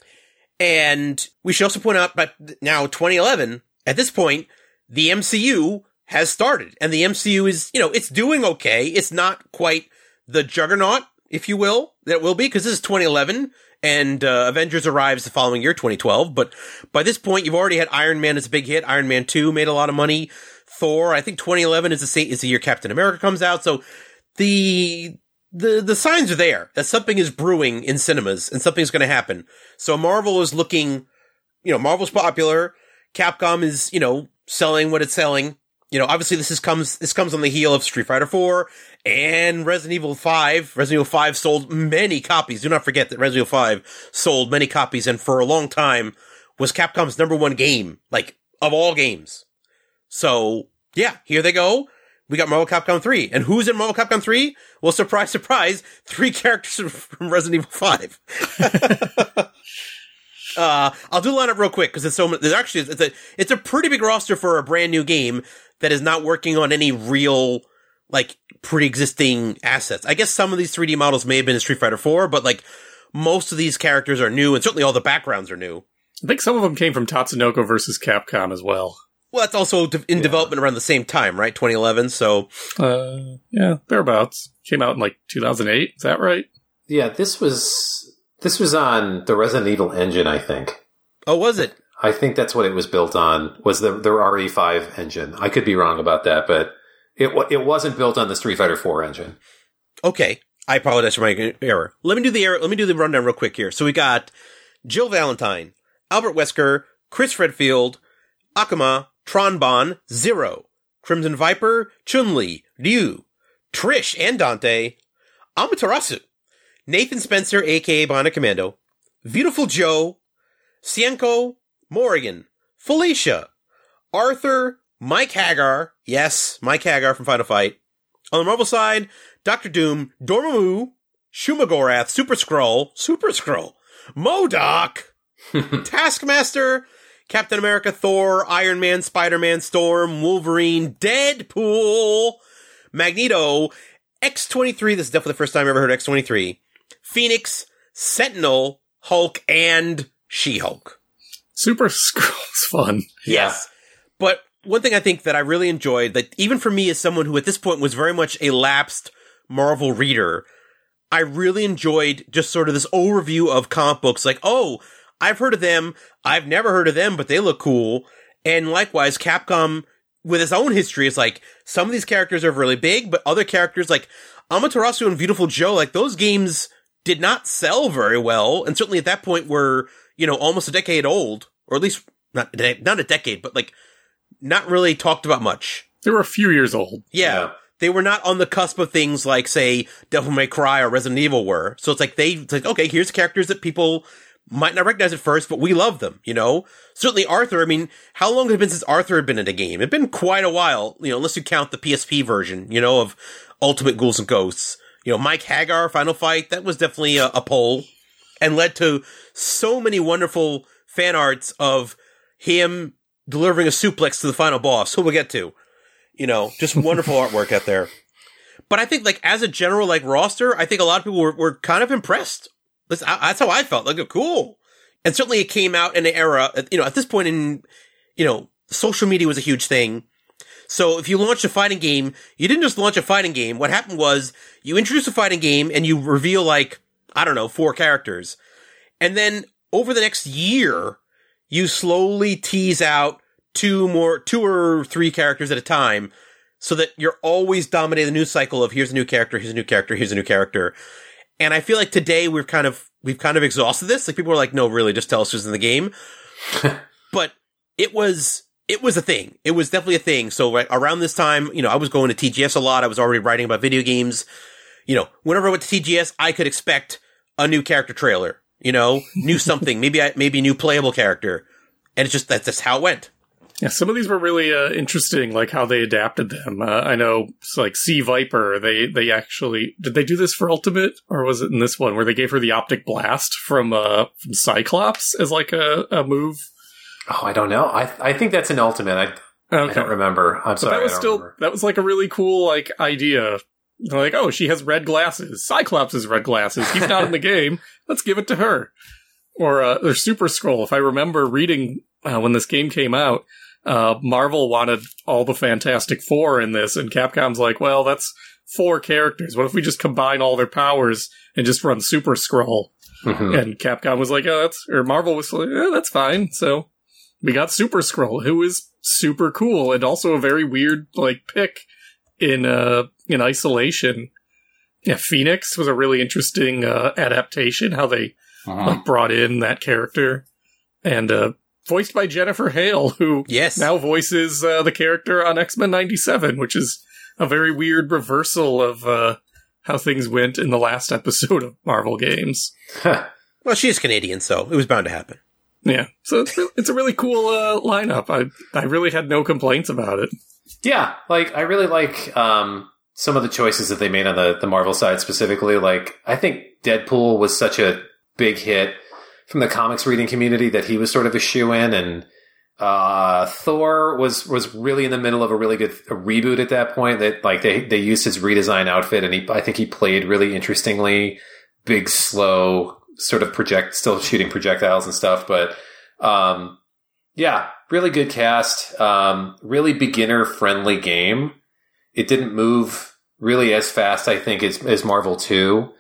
And we should also point out, but now 2011, at this point, the MCU has started, and the MCU is, it's doing okay. It's not quite the juggernaut, if you will, that it will be, because this is 2011, and Avengers arrives the following year, 2012. But by this point, you've already had Iron Man as a big hit. Iron Man 2 made a lot of money. Thor, I think 2011 is the year Captain America comes out. So the signs are there that something is brewing in cinemas and something's going to happen. So Marvel is looking, Marvel's popular. Capcom is, selling what it's selling. Obviously this comes on the heel of Street Fighter 4 and Resident Evil 5. Resident Evil 5 sold many copies. Do not forget that Resident Evil 5 sold many copies, and for a long time was Capcom's #1 game, of all games. So, yeah, here they go. We got Marvel Capcom 3. And who's in Marvel Capcom 3? Well, surprise, surprise, 3 characters from Resident Evil 5. I'll do the lineup real quick, because it's a pretty big roster for a brand new game that is not working on any real, pre-existing assets. I guess some of these 3D models may have been in Street Fighter 4, but, most of these characters are new, and certainly all the backgrounds are new. I think some of them came from Tatsunoko versus Capcom as well. Well, that's also in development around the same time, right? 2011, so... yeah, thereabouts. Came out in, 2008, is that right? Yeah, this was on the Resident Evil engine, I think. Oh, was it? I think that's what it was built on, was the RE5 engine. I could be wrong about that, but it wasn't built on the Street Fighter 4 engine. Okay. I apologize for my error. Let me do the rundown real quick here. So we got Jill Valentine, Albert Wesker, Chris Redfield, Akuma, Tronbon, Zero, Crimson Viper, Chun-Li, Ryu, Trish and Dante, Amaterasu, Nathan Spencer, aka Bionic Commando, Beautiful Joe, Cienko, Morrigan, Felicia, Arthur, Mike Hagar, yes, Mike Hagar from Final Fight. On the Marvel side, Doctor Doom, Dormammu, Shumagorath, Super Skrull, MODOK, Taskmaster, Captain America, Thor, Iron Man, Spider-Man, Storm, Wolverine, Deadpool, Magneto, X-23, this is definitely the first time I've ever heard of X-23, Phoenix, Sentinel, Hulk, and She-Hulk. Super Skrull's fun. Yes. But one thing I think that I really enjoyed, that even for me as someone who at this point was very much a lapsed Marvel reader, I really enjoyed just sort of this overview of comic books, like, oh, I've heard of them, I've never heard of them, but they look cool. And likewise, Capcom, with its own history, is like, some of these characters are really big, but other characters like Amaterasu and Beautiful Joe, like, those games did not sell very well, and certainly at that point were, you know, almost a decade old, or at least, not a decade, but like, not really talked about much. They were a few years old. Yeah. They were not on the cusp of things like, say, Devil May Cry or Resident Evil were. So it's like, okay, here's characters that people might not recognize at first, but we love them, you know? Certainly Arthur, I mean, how long has it been since Arthur had been in a game? It'd been quite a while, you know, unless you count the PSP version, you know, of Ultimate Ghouls and Ghosts. You know, Mike Hagar, Final Fight, that was definitely a poll, and led to so many wonderful fan arts of him delivering a suplex to the final boss, who we'll get to. You know, just wonderful artwork out there. But I think, like, as a general, like, roster, I think a lot of people were kind of impressed. That's how I felt. Like, cool. And certainly it came out in an era, you know, at this point in, you know, social media was a huge thing. So if you launched a fighting game, you didn't just launch a fighting game. What happened was you introduce a fighting game and you reveal, like, I don't know, 4 characters. And then over the next year, you slowly tease out 2 or 3 characters at a time, so that you're always dominating the news cycle of here's a new character, here's a new character, here's a new character. And I feel like today we've kind of exhausted this. Like, people are like, no, really, just tell us who's in the game. But it was a thing. It was definitely a thing. So right around this time, you know, I was going to TGS a lot. I was already writing about video games. You know, whenever I went to TGS, I could expect a new character trailer, you know, new something, maybe a new playable character. And it's just, that's just how it went. Yeah, some of these were really interesting, like how they adapted them. I know, like Sea Viper, they actually, did they do this for Ultimate, or was it in this one where they gave her the optic blast from Cyclops as like a move? Oh, I don't know. I think that's an Ultimate. I don't remember. I'm sorry. That was like a really cool like idea. Like, oh, she has red glasses. Cyclops has red glasses. He's not in the game. Let's give it to her. Or Super Skrull. If I remember reading when this game came out, Marvel wanted all the Fantastic Four in this, and Capcom's like, well, that's 4 characters. What if we just combine all their powers and just run Super Skrull? Mm-hmm. And Capcom was like, Marvel was like, that's fine. So we got Super Skrull, who is super cool and also a very weird like pick in isolation. Yeah, Phoenix was a really interesting adaptation, how they like brought in that character, and voiced by Jennifer Hale, who now voices the character on X-Men 97, which is a very weird reversal of how things went in the last episode of Marvel games. Well, she is Canadian, so it was bound to happen. Yeah, so it's a really cool lineup. I really had no complaints about it. Yeah, like I really like some of the choices that they made on the Marvel side specifically. Like, I think Deadpool was such a big hit from the comics reading community that he was sort of a shoo-in, and Thor was really in the middle of a really good reboot at that point. That like they used his redesigned outfit, and I think he played really interestingly, big, slow, sort of still shooting projectiles and stuff. But yeah, really good cast, really beginner friendly game. It didn't move really as fast, I think, as Marvel 2.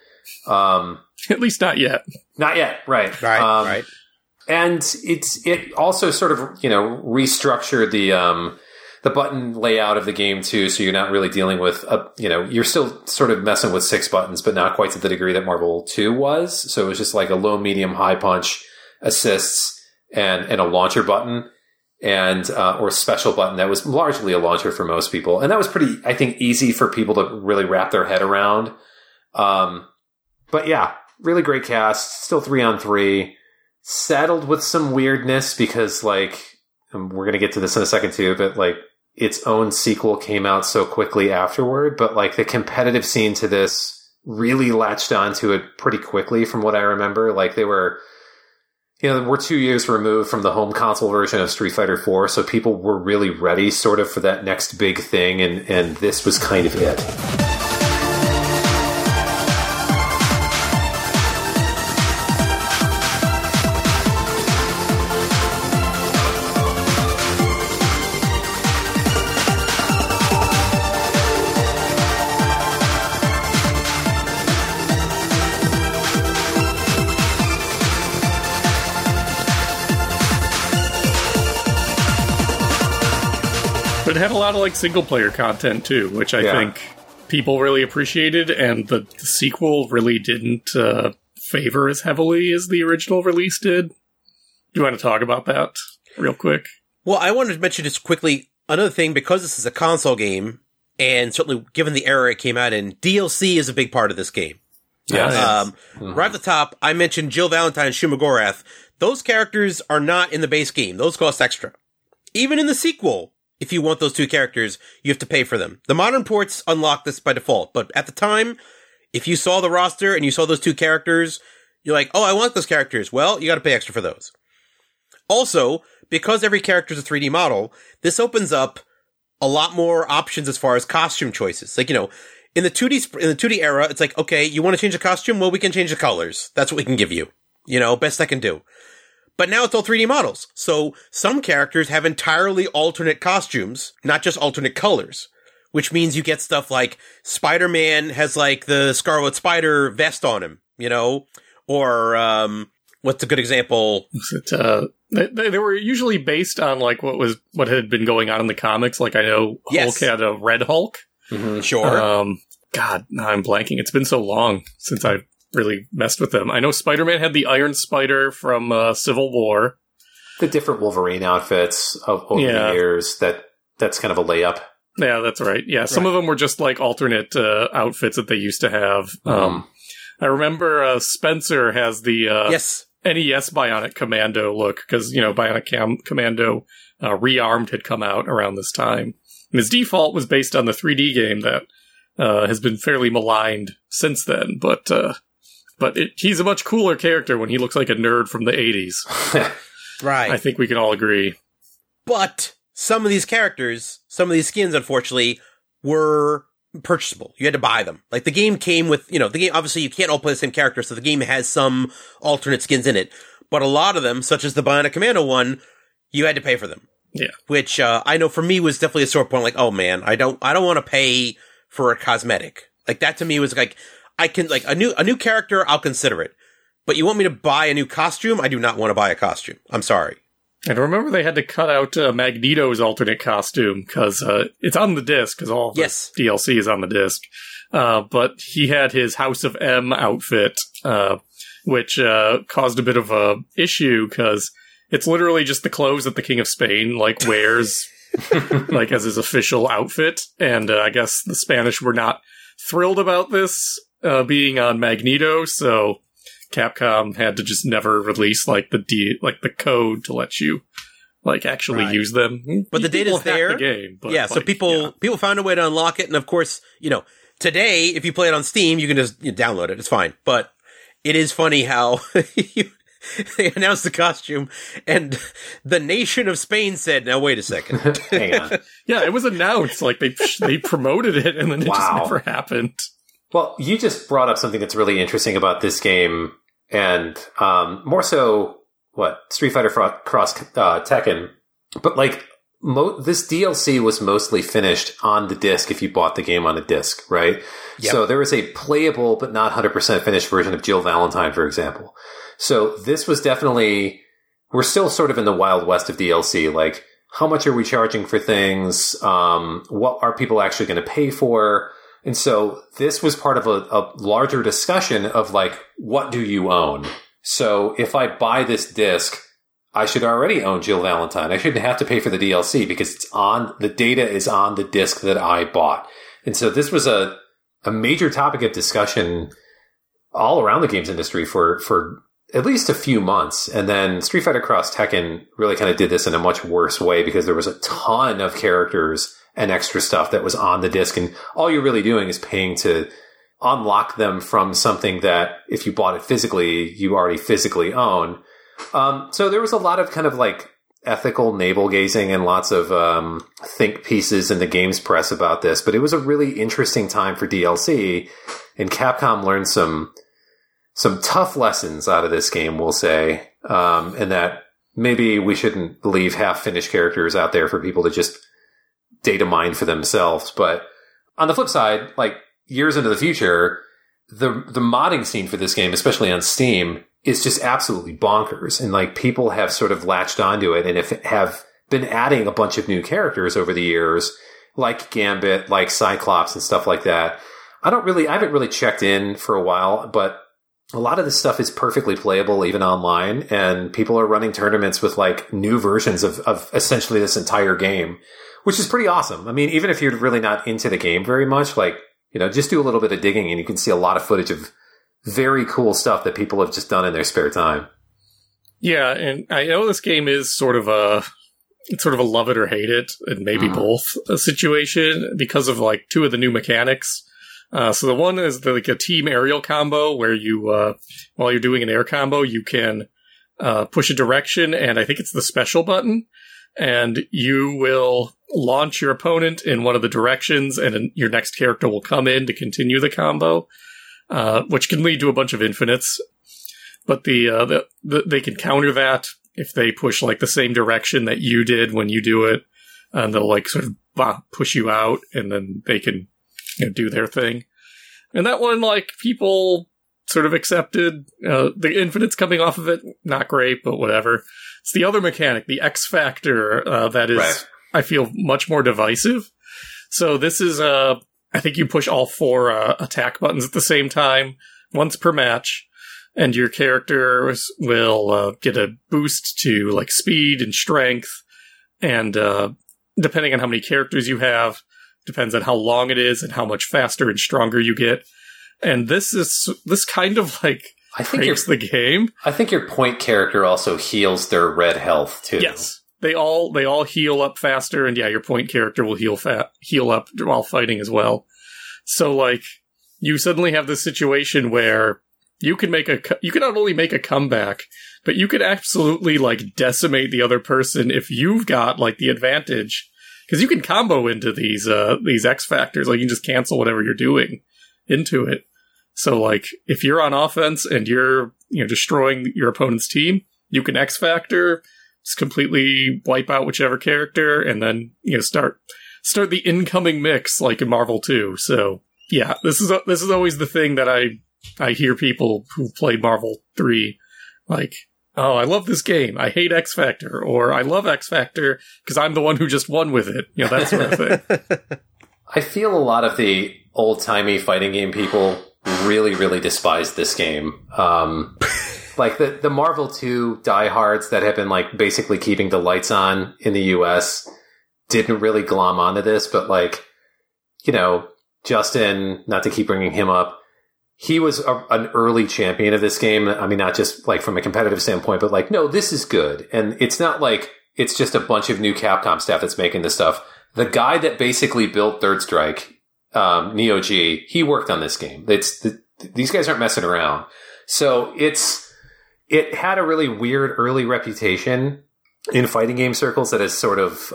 At least not yet. Not yet, right. Right. And it also sort of, restructured the button layout of the game too, so you're not really dealing with you're still sort of messing with 6 buttons, but not quite to the degree that Marvel 2 was. So it was just like a low, medium, high punch, assists, and a launcher button. and or special button that was largely a launcher for most people. And that was pretty, I think, easy for people to really wrap their head around. But yeah, really great cast, still 3-on-3, saddled with some weirdness because, like, and we're going to get to this in a second too, but like its own sequel came out so quickly afterward, but like the competitive scene to this really latched onto it pretty quickly from what I remember. Like we're 2 years removed from the home console version of Street Fighter 4, so people were really ready sort of for that next big thing, and this was kind of it. But it had a lot of like single player content too, which I think people really appreciated, and the sequel really didn't favor as heavily as the original release did. Do you want to talk about that real quick? Well, I wanted to mention just quickly another thing, because this is a console game, and certainly given the era it came out in, DLC is a big part of this game. Yes. Right at the top, I mentioned Jill Valentine and Shuma Gorath. Those characters are not in the base game. Those cost extra. Even in the sequel, if you want those two characters, you have to pay for them. The modern ports unlock this by default, but at the time, if you saw the roster and you saw those two characters, you're like, oh, I want those characters. Well, you gotta pay extra for those. Also, because every character is a 3D model, this opens up a lot more options as far as costume choices. Like, in the 2D era, it's like, okay, you want to change the costume? Well, we can change the colors. That's what we can give you. Best I can do. But now it's all 3D models. So some characters have entirely alternate costumes, not just alternate colors, which means you get stuff like Spider-Man has like the Scarlet Spider vest on him, or, what's a good example? They were usually based on like what had been going on in the comics. Like I know Hulk had a Red Hulk. Mm-hmm, sure. God, now I'm blanking. It's been so long since I've really messed with them. I know Spider-Man had the Iron Spider from Civil War. The different Wolverine outfits over the years, that's kind of a layup. Yeah, that's right. Yeah, some of them were just like alternate outfits that they used to have. I remember Spencer has the NES Bionic Commando look, because, Bionic Commando Rearmed had come out around this time. And his default was based on the 3D game that has been fairly maligned since then, but he's a much cooler character when he looks like a nerd from the 80s. Right. I think we can all agree. But some of these characters, some of these skins, unfortunately, were purchasable. You had to buy them. Like, the game came with, the game, obviously you can't all play the same character, so the game has some alternate skins in it. But a lot of them, such as the Bionic Commando one, you had to pay for them. Yeah. Which, I know for me was definitely a sore point, like, oh man, I don't want to pay for a cosmetic. Like, that to me was like, I can, like, a new character, I'll consider it. But you want me to buy a new costume? I do not want to buy a costume. I'm sorry. And remember they had to cut out Magneto's alternate costume, because it's on the disc, because all the DLC is on the disc. But he had his House of M outfit, which caused a bit of a issue, because it's literally just the clothes that the King of Spain, like, wears, like, as his official outfit. And I guess the Spanish were not thrilled about this being on Magneto, so Capcom had to just never release like the code to let you like actually use them. But the data's there. The game, but, so people found a way to unlock it, and of course, today if you play it on Steam, you can just download it. It's fine. But it is funny how they announced the costume, and the nation of Spain said, "Now wait a second, hang on." Yeah, it was announced, like they promoted it, and then it just never happened. Well, you just brought up something that's really interesting about this game, and more so, Street Fighter Cross Tekken. But like, this DLC was mostly finished on the disc if you bought the game on a disc, right? Yep. So there was a playable but not 100% finished version of Jill Valentine, for example. So this was definitely, we're still sort of in the Wild West of DLC. Like, how much are we charging for things? What are people actually going to pay for? And so this was part of a larger discussion of like, what do you own? So if I buy this disc, I should already own Jill Valentine. I shouldn't have to pay for the DLC because the data is on the disc that I bought. And so this was a major topic of discussion all around the games industry for at least a few months. And then Street Fighter Cross Tekken really kind of did this in a much worse way because there was a ton of characters and extra stuff that was on the disc. And all you're really doing is paying to unlock them from something that if you bought it physically, you already physically own. So there was a lot of kind of like ethical navel gazing and lots of think pieces in the games press about this. But it was a really interesting time for DLC, and Capcom learned some tough lessons out of this game, we'll say, and that maybe we shouldn't leave half-finished characters out there for people to just data mine for themselves. But on the flip side, like years into the future, the modding scene for this game, especially on Steam, is just absolutely bonkers. And like people have sort of latched onto it and have been adding a bunch of new characters over the years, like Gambit, like Cyclops and stuff like that. I haven't really checked in for a while, but a lot of this stuff is perfectly playable even online, and people are running tournaments with like new versions of essentially this entire game, which is pretty awesome. I mean, even if you're really not into the game very much, like, you know, just do a little bit of digging and you can see a lot of footage of very cool stuff that people have just done in their spare time. Yeah, and I know this game is sort of a love it or hate it, and maybe both a situation because of like two of the new mechanics. So the one is like a team aerial combo where you, while you're doing an air combo, you can push a direction, and I think it's the special button, and you will launch your opponent in one of the directions, and your next character will come in to continue the combo. Which can lead to a bunch of infinites, but they can counter that if they push like the same direction that you did when you do it, and they'll like sort of push you out, and then they can, you know, do their thing. And that one, like, people sort of accepted. The infinites coming off of it, not great, but whatever. It's the other mechanic, the X Factor, that is, right, I feel, much more divisive. So this is I think you push all 4 attack buttons at the same time, once per match, and your characters will get a boost to like speed and strength, and depending on how many characters you have, depends on how long it is and how much faster and stronger you get. And this kind of like breaks the game. I think your point character also heals their red health too. Yes. They all heal up faster, and yeah, your point character will heal up while fighting as well. So like, you suddenly have this situation where you can not only make a comeback, but you could absolutely like decimate the other person if you've got like the advantage, because you can combo into these X factors. Like, you can just cancel whatever you're doing into it. So like, if you're on offense and you're, you know, destroying your opponent's team, you can X factor, just completely wipe out whichever character, and then, you know, start the incoming mix like in Marvel 2. So yeah, this is always the thing that I hear people who played Marvel 3 like, oh, I love this game, I hate X Factor, or I love X Factor because I'm the one who just won with it. You know, that sort of thing. I feel a lot of the old-timey fighting game people really, really despise this game. Like the Marvel 2 diehards that have been like basically keeping the lights on in the US didn't really glom onto this, but like, you know, Justin, not to keep bringing him up, he was an early champion of this game. I mean, not just like from a competitive standpoint, but like, no, this is good. And it's not like it's just a bunch of new Capcom staff that's making this stuff. The guy that basically built Third Strike, Neo G, he worked on this game. These guys aren't messing around. So it had a really weird early reputation in fighting game circles that has sort of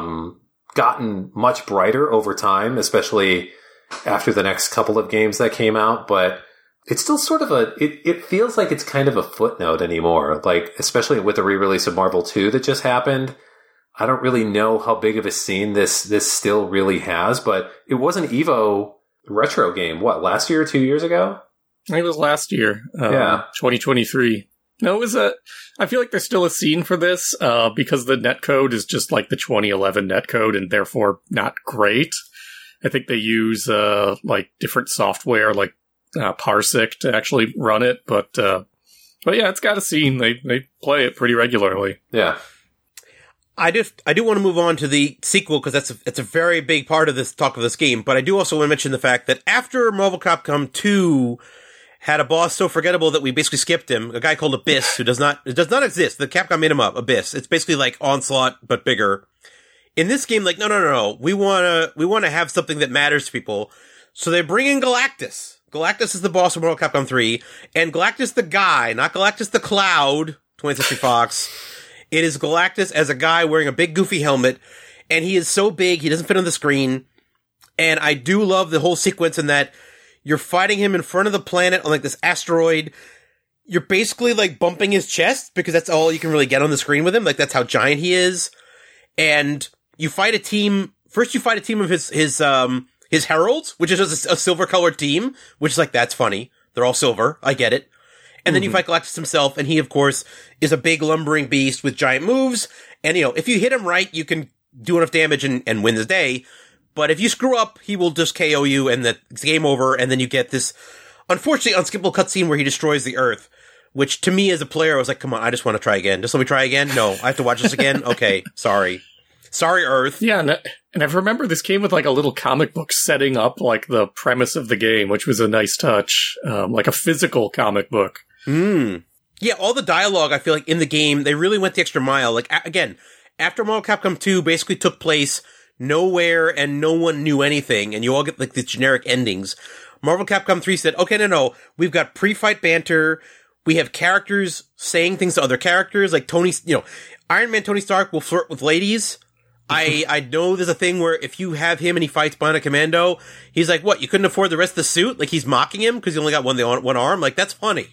gotten much brighter over time, especially after the next couple of games that came out. But it's still sort of it feels like it's kind of a footnote anymore, like especially with the re-release of Marvel 2 that just happened. I don't really know how big of a scene this still really has, but it was an EVO retro game, what, last year or 2 years ago? I think it was last year, 2023. No, I feel like there's still a scene for this, because the netcode is just like the 2011 netcode and therefore not great. I think they use, like different software, like, Parsec to actually run it, but, But yeah, it's got a scene. They play it pretty regularly. Yeah. I do want to move on to the sequel because it's a very big part of this talk of this game. But I do also want to mention the fact that after Marvel Capcom 2 had a boss so forgettable that we basically skipped him, a guy called Abyss, who does not exist. The Capcom made him up, Abyss. It's basically like Onslaught but bigger. In this game, like no, we want to have something that matters to people. So they bring in Galactus. Galactus is the boss of Mortal Capcom 3, and Galactus the guy, not Galactus the Cloud, 20th Century Fox. It is Galactus as a guy wearing a big goofy helmet, and he is so big, he doesn't fit on the screen. And I do love the whole sequence in that you're fighting him in front of the planet on like this asteroid. You're basically like bumping his chest because that's all you can really get on the screen with him. Like that's how giant he is. And you fight a team. First you fight a team of his heralds, which is just a silver colored team, which is like, that's funny. They're all silver. I get it. And then you fight Galactus himself, and he, of course, is a big lumbering beast with giant moves. And, if you hit him right, you can do enough damage and win the day. But if you screw up, he will just KO you, and it's game over. And then you get this, unfortunately, unskippable cutscene where he destroys the Earth, which to me as a player, I was like, come on, I just want to try again. Just let me try again? No, I have to watch this again? Okay, sorry. Sorry, Earth. Yeah, and I remember this came with like a little comic book setting up like the premise of the game, which was a nice touch, like a physical comic book. Yeah, all the dialogue, I feel like, in the game, they really went the extra mile. Like, again, after Mortal Capcom 2 basically took place nowhere and no one knew anything, and you all get, like, the generic endings, Marvel Capcom 3 said, okay, no, we've got pre-fight banter, we have characters saying things to other characters, like Iron Man Tony Stark will flirt with ladies. I know there's a thing where if you have him and he fights Bionic Commando, he's like, what, you couldn't afford the rest of the suit? Like, he's mocking him because he only got one arm? Like, that's funny.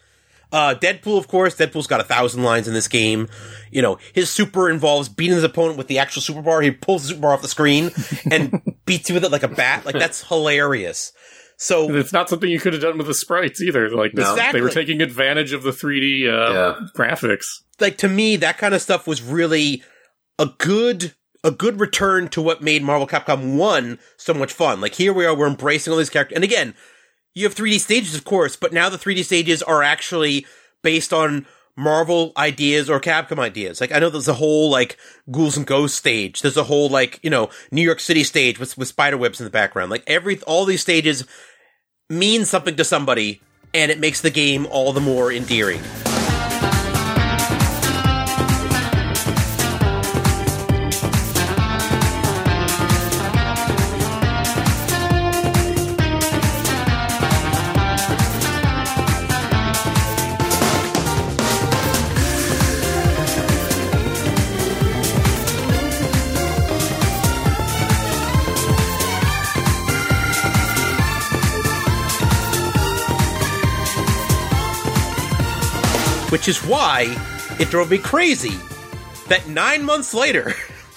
Deadpool, of course. Deadpool's got 1,000 lines in this game. His super involves beating his opponent with the actual super bar. He pulls the super bar off the screen and beats you with it like a bat. Like, that's hilarious. So and it's not something you could have done with the sprites either. Like, exactly. They were taking advantage of the 3D graphics. Like, to me, that kind of stuff was really a good return to what made Marvel Capcom 1 so much fun. Like, here we are, we're embracing all these characters. And again, you have 3D stages, of course, but now the 3D stages are actually based on Marvel ideas or Capcom ideas. Like, I know there's a whole, like, Ghouls and Ghosts stage. There's a whole, like, New York City stage with spiderwebs in the background. Like, all these stages mean something to somebody, and it makes the game all the more endearing. Which is why it drove me crazy that 9 months later,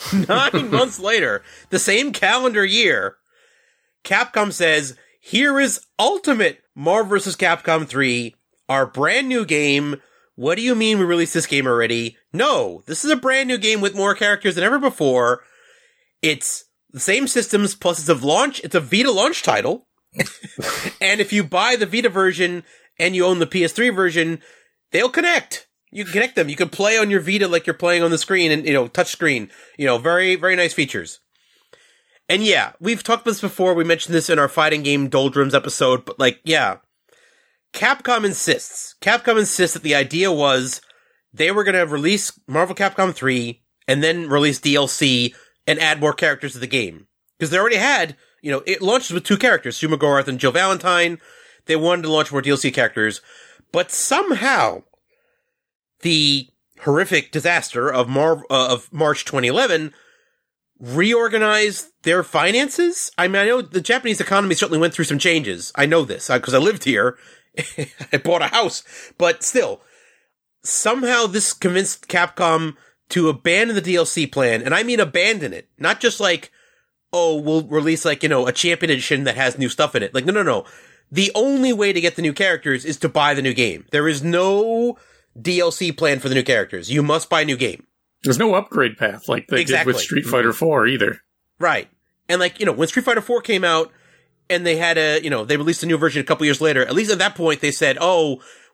the same calendar year, Capcom says, here is Ultimate Marvel vs. Capcom 3, our brand new game. What do you mean we released this game already? No, this is a brand new game with more characters than ever before. It's the same systems, plus it's a Vita launch title. And if you buy the Vita version and you own the PS3 version, they'll connect. You can connect them. You can play on your Vita like you're playing on the screen and, touch screen. Very, very nice features. And yeah, we've talked about this before. We mentioned this in our fighting game doldrums episode, but Capcom insists that the idea was they were going to release Marvel Capcom 3 and then release DLC and add more characters to the game. Because they already had, it launches with 2 characters, Sue McGrath and Jill Valentine. They wanted to launch more DLC characters. But somehow, the horrific disaster of March 2011 reorganized their finances. I mean, I know the Japanese economy certainly went through some changes. I know this because I lived here. I bought a house. But still, somehow this convinced Capcom to abandon the DLC plan. And I mean abandon it. Not just like, we'll release a champion edition that has new stuff in it. Like, no. The only way to get the new characters is to buy the new game. There is no DLC plan for the new characters. You must buy a new game. There's no upgrade path like they did with Street Fighter 4 either. Right. And when Street Fighter 4 came out and they had they released a new version a couple years later, at least at that point they said,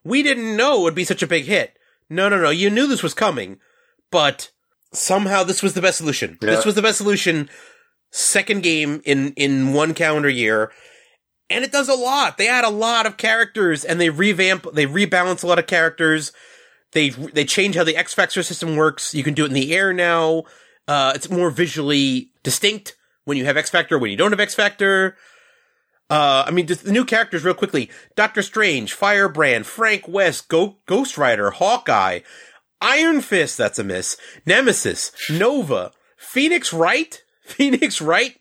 we didn't know it would be such a big hit. No. You knew this was coming, but somehow this was the best solution. Yeah. This was the best solution. Second game in one calendar year. And it does a lot. They add a lot of characters and they rebalance a lot of characters. They change how the X Factor system works. You can do it in the air now. It's more visually distinct when you have X Factor, when you don't have X Factor. Just the new characters real quickly. Doctor Strange, Firebrand, Frank West, Ghost Rider, Hawkeye, Iron Fist, that's a miss, Nemesis, Nova, Phoenix Wright? Phoenix Wright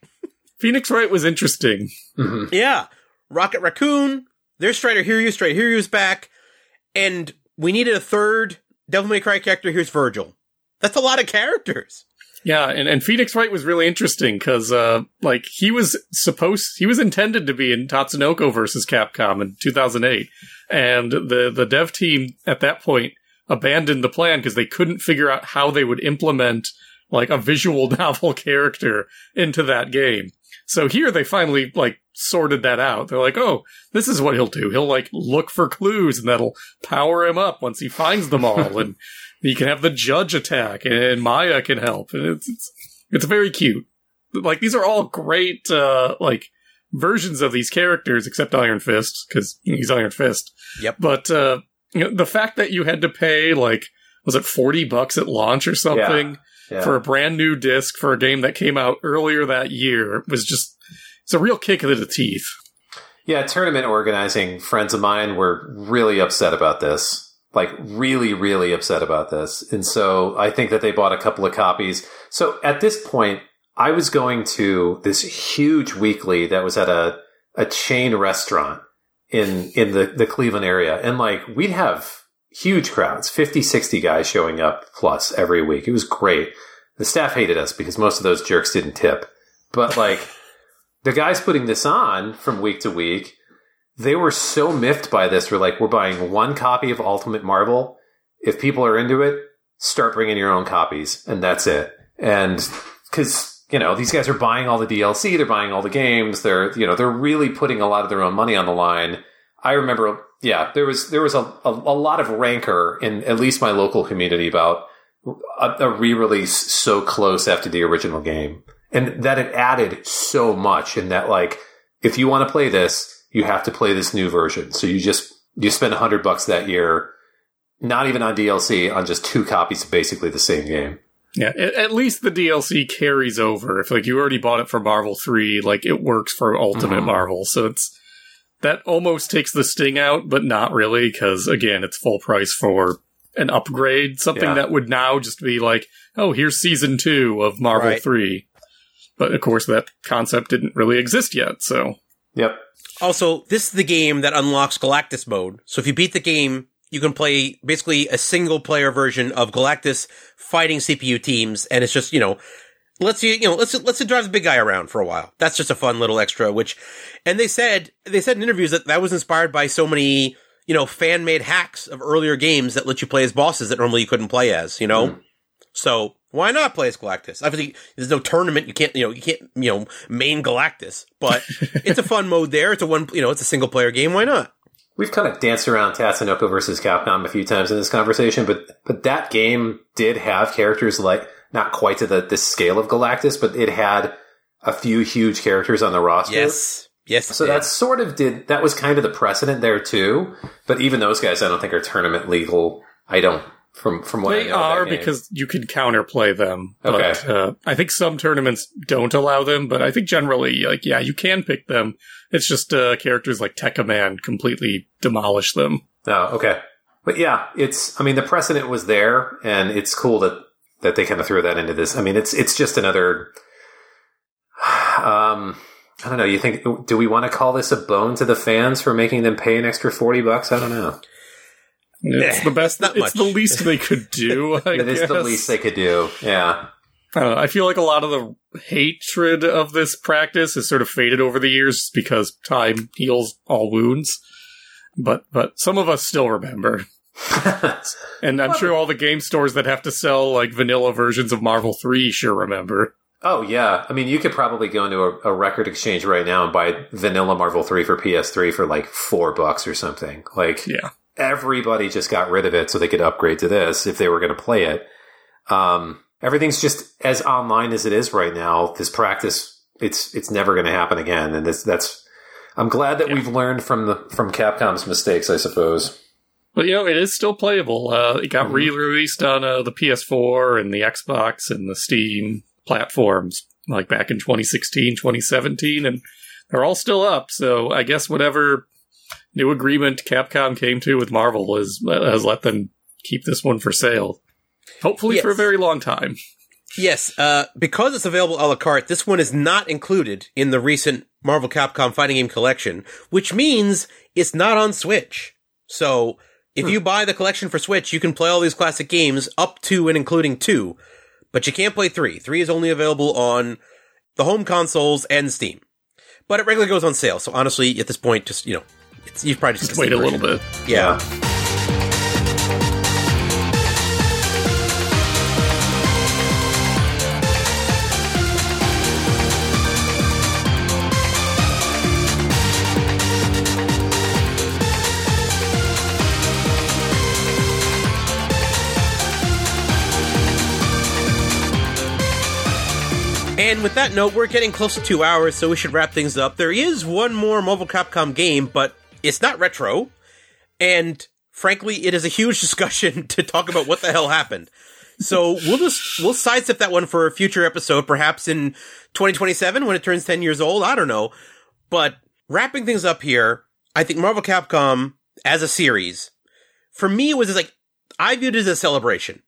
was interesting. Mm-hmm. Yeah. Rocket Raccoon, there's Strider Hiryu's back, and we needed a third Devil May Cry character, here's Virgil. That's a lot of characters. Yeah, and Phoenix Wright was really interesting because, he was intended to be in Tatsunoko versus Capcom in 2008, and the dev team at that point abandoned the plan because they couldn't figure out how they would implement a visual novel character into that game. So here they finally sorted that out. They're like, oh, this is what he'll do. He'll look for clues and that'll power him up once he finds them all. And you can have the judge attack and Maya can help. And it's very cute. These are all great, versions of these characters except Iron Fist because he's Iron Fist. Yep. But, the fact that you had to pay was it $40 at launch or something? Yeah. For a brand new disc for a game that came out earlier that year was it's a real kick of the teeth. Yeah, tournament organizing friends of mine were really upset about this. Really, really upset about this. And so I think that they bought a couple of copies. So at this point, I was going to this huge weekly that was at a chain restaurant in the Cleveland area. And we'd have huge crowds, 50, 60 guys showing up plus every week. It was great. The staff hated us because most of those jerks didn't tip. But the guys putting this on from week to week, they were so miffed by this. We're buying one copy of Ultimate Marvel. If people are into it, start bringing your own copies. And that's it. And because, these guys are buying all the DLC. They're buying all the games. They're really putting a lot of their own money on the line. I remember, there was a lot of rancor in at least my local community about a re-release so close after the original game. And that it added so much in that, if you want to play this, you have to play this new version. So you spend $100 that year, not even on DLC, on just 2 copies of basically the same game. Yeah, at least the DLC carries over. If you already bought it for Marvel 3, it works for Ultimate Marvel. So that almost takes the sting out, but not really, because, again, it's full price for an upgrade, something that would now just be oh, here's Season 2 of Marvel 3. But, of course, that concept didn't really exist yet, so... Yep. Also, this is the game that unlocks Galactus mode. So if you beat the game, you can play basically a single-player version of Galactus fighting CPU teams, and it's just, let's drive the big guy around for a while. That's just a fun little extra, and they said in interviews that was inspired by so many, fan-made hacks of earlier games that let you play as bosses that normally you couldn't play as, So why not play as Galactus? Obviously, there's no tournament. You can't main Galactus, but it's a fun mode there. It's it's a single-player game. Why not? We've kind of danced around Tatsunoko versus Capcom a few times in this conversation, but that game did have characters not quite to the scale of Galactus, but it had a few huge characters on the roster. Yes. So that was kind of the precedent there too. But even those guys, I don't think are tournament legal. From what I know, they are because you can counterplay them. Okay. But, I think some tournaments don't allow them, but I think generally, you can pick them. It's just characters like Tekka Man completely demolish them. Oh, okay. But yeah, the precedent was there, and it's cool that they kind of threw that into this. It's just another. I don't know. You think? Do we want to call this a bone to the fans for making them pay an extra $40? I don't know. It's the best. It's the least they could do. It is the least they could do. Yeah. I don't know. I feel like a lot of the hatred of this practice has sort of faded over the years because time heals all wounds. But some of us still remember. And I'm sure all the game stores that have to sell vanilla versions of Marvel 3 sure remember. Oh, yeah. You could probably go into a record exchange right now and buy vanilla Marvel 3 for PS3 for $4 or something. Yeah. everybody just got rid of it so they could upgrade to this if they were going to play it. Everything's just as online as it is right now. This practice, it's never going to happen again. And I'm glad that we've learned from Capcom's mistakes, I suppose. But, it is still playable. It got re-released on the PS4 and the Xbox and the Steam platforms, like back in 2016, 2017, and they're all still up. So I guess whatever new agreement Capcom came to with Marvel has let them keep this one for sale. Hopefully for a very long time. Yes, because it's available a la carte, this one is not included in the recent Marvel Capcom Fighting Game Collection, which means it's not on Switch. So if you buy the collection for Switch, you can play all these classic games up to and including 2, but you can't play 3. 3 is only available on the home consoles and Steam. But it regularly goes on sale, so honestly, at this point, just, you've probably just wait a little bit. Yeah. And with that note, we're getting close to 2 hours, so we should wrap things up. There is one more Marvel Capcom game, but it's not retro. And frankly, it is a huge discussion to talk about what the hell happened. So we'll sidestep that one for a future episode, perhaps in 2027 when it turns 10 years old. I don't know. But wrapping things up here, I think Marvel Capcom as a series, for me, it was just like, I viewed it as a celebration.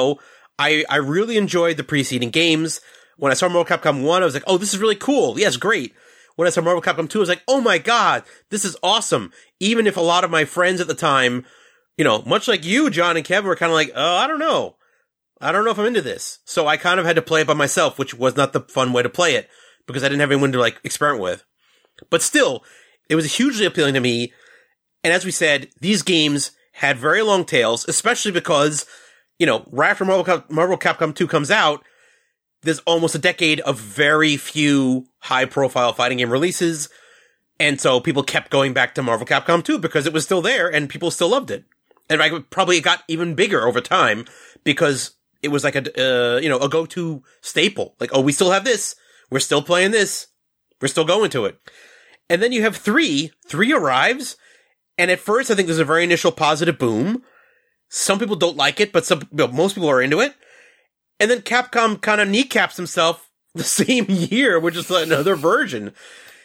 I really enjoyed the preceding games. When I saw Marvel Capcom 1, I was like, oh, this is really cool. Yes, great. When I saw Marvel Capcom 2, I was like, oh my god, this is awesome. Even if a lot of my friends at the time, much like you, John and Kevin, were kind of like, oh, I don't know. I don't know if I'm into this. So I kind of had to play it by myself, which was not the fun way to play it, because I didn't have anyone to, experiment with. But still, it was hugely appealing to me. And as we said, these games had very long tails, especially because, right after Marvel Capcom 2 comes out, there's almost a decade of very few high-profile fighting game releases, and so people kept going back to Marvel Capcom 2 because it was still there, and people still loved it. And probably it got even bigger over time, because it was like a go-to staple. Like, oh, we still have this, we're still playing this, we're still going to it. And then you have 3 arrives, and at first I think there's a very initial positive boom. Some people don't like it, but most people are into it. And then Capcom kind of kneecaps himself the same year, which is another version.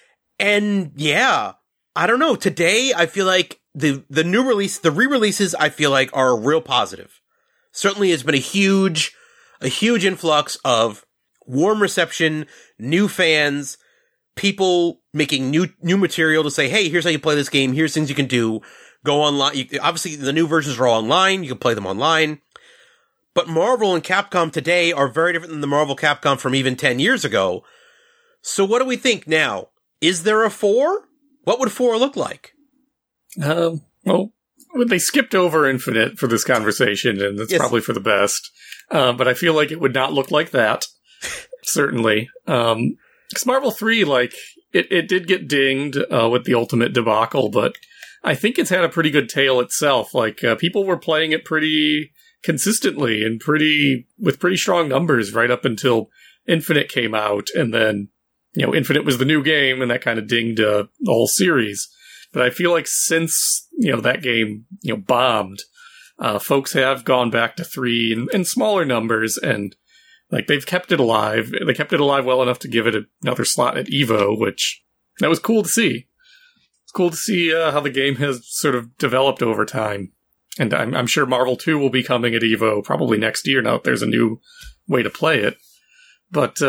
And yeah, I don't know. Today, I feel like the re-releases, I feel like are real positive. Certainly has been a huge influx of warm reception, new fans, people making new material to say, hey, here's how you play this game. Here's things you can do. Go online. Obviously, the new versions are all online. You can play them online. But Marvel and Capcom today are very different than the Marvel Capcom from even 10 years ago. So what do we think now? Is there a 4? What would 4 look like? Well, they skipped over Infinite for this conversation, and that's probably for the best. But I feel like it would not look like that. Certainly. Because Marvel 3, it did get dinged with the Ultimate debacle, but I think it's had a pretty good tale itself. People were playing it pretty consistently and with pretty strong numbers right up until Infinite came out, and then Infinite was the new game, and that kind of dinged the whole series. But I feel like since that game bombed, folks have gone back to 3 in smaller numbers, and they've kept it alive. They kept it alive well enough to give it another slot at EVO, which that was cool to see. It's cool to see how the game has sort of developed over time. And I'm sure Marvel 2 will be coming at EVO probably next year now that there's a new way to play it. But,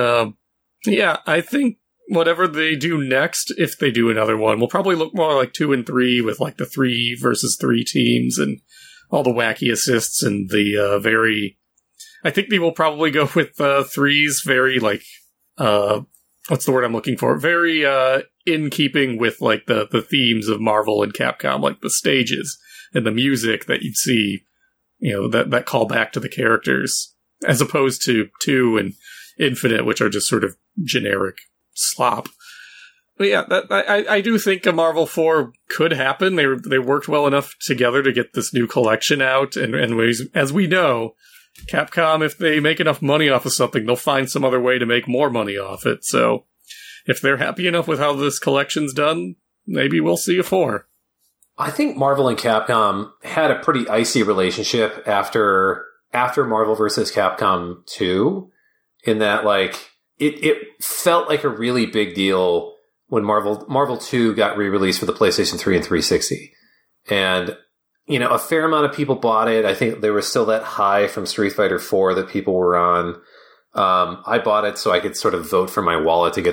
I think whatever they do next, if they do another one, will probably look more like 2 and 3 with the 3 versus 3 teams and all the wacky assists and the I think they will probably go with 3's very, what's the word I'm looking for? Very in keeping with, the themes of Marvel and Capcom, the stages and the music that you'd see, that call back to the characters, as opposed to 2 and Infinite, which are just sort of generic slop. But yeah, I do think a Marvel 4 could happen. They worked well enough together to get this new collection out, and as we know, Capcom, if they make enough money off of something, they'll find some other way to make more money off it. So if they're happy enough with how this collection's done, maybe we'll see a 4. I think Marvel and Capcom had a pretty icy relationship after Marvel vs. Capcom 2, in that, like, it felt like a really big deal when Marvel 2 got re-released for the PlayStation 3 and 360. And, you know, a fair amount of people bought it. I think there was still that high from Street Fighter 4 that people were on. I bought it so I could sort of vote for my wallet to get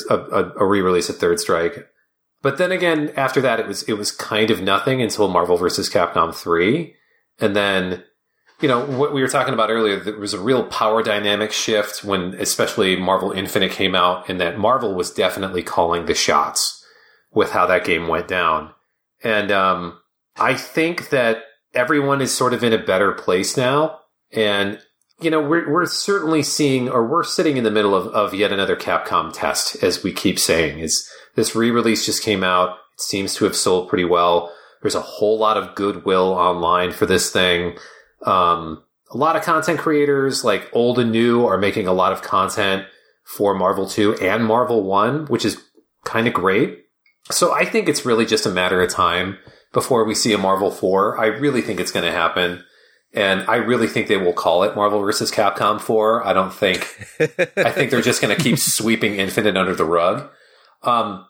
a re-release of Third Strike. But then again, after that, it was kind of nothing until Marvel vs. Capcom 3. And then, you know, what we were talking about earlier, there was a real power dynamic shift when especially Marvel Infinite came out, and that Marvel was definitely calling the shots with how that game went down. And I think that everyone is sort of in a better place now. And, you know, we're certainly seeing, or we're sitting in the middle of yet another Capcom test, as we keep saying. Is this re-release just came out. It seems to have sold pretty well. There's a whole lot of goodwill online for this thing. A lot of content creators, like old and new, are making a lot of content for Marvel 2 and Marvel 1, which is kind of great. So I think it's really just a matter of time before we see a Marvel 4. I really think it's going to happen. And I really think they will call it Marvel vs. Capcom 4. I think they're just going to keep sweeping Infinite under the rug. I'm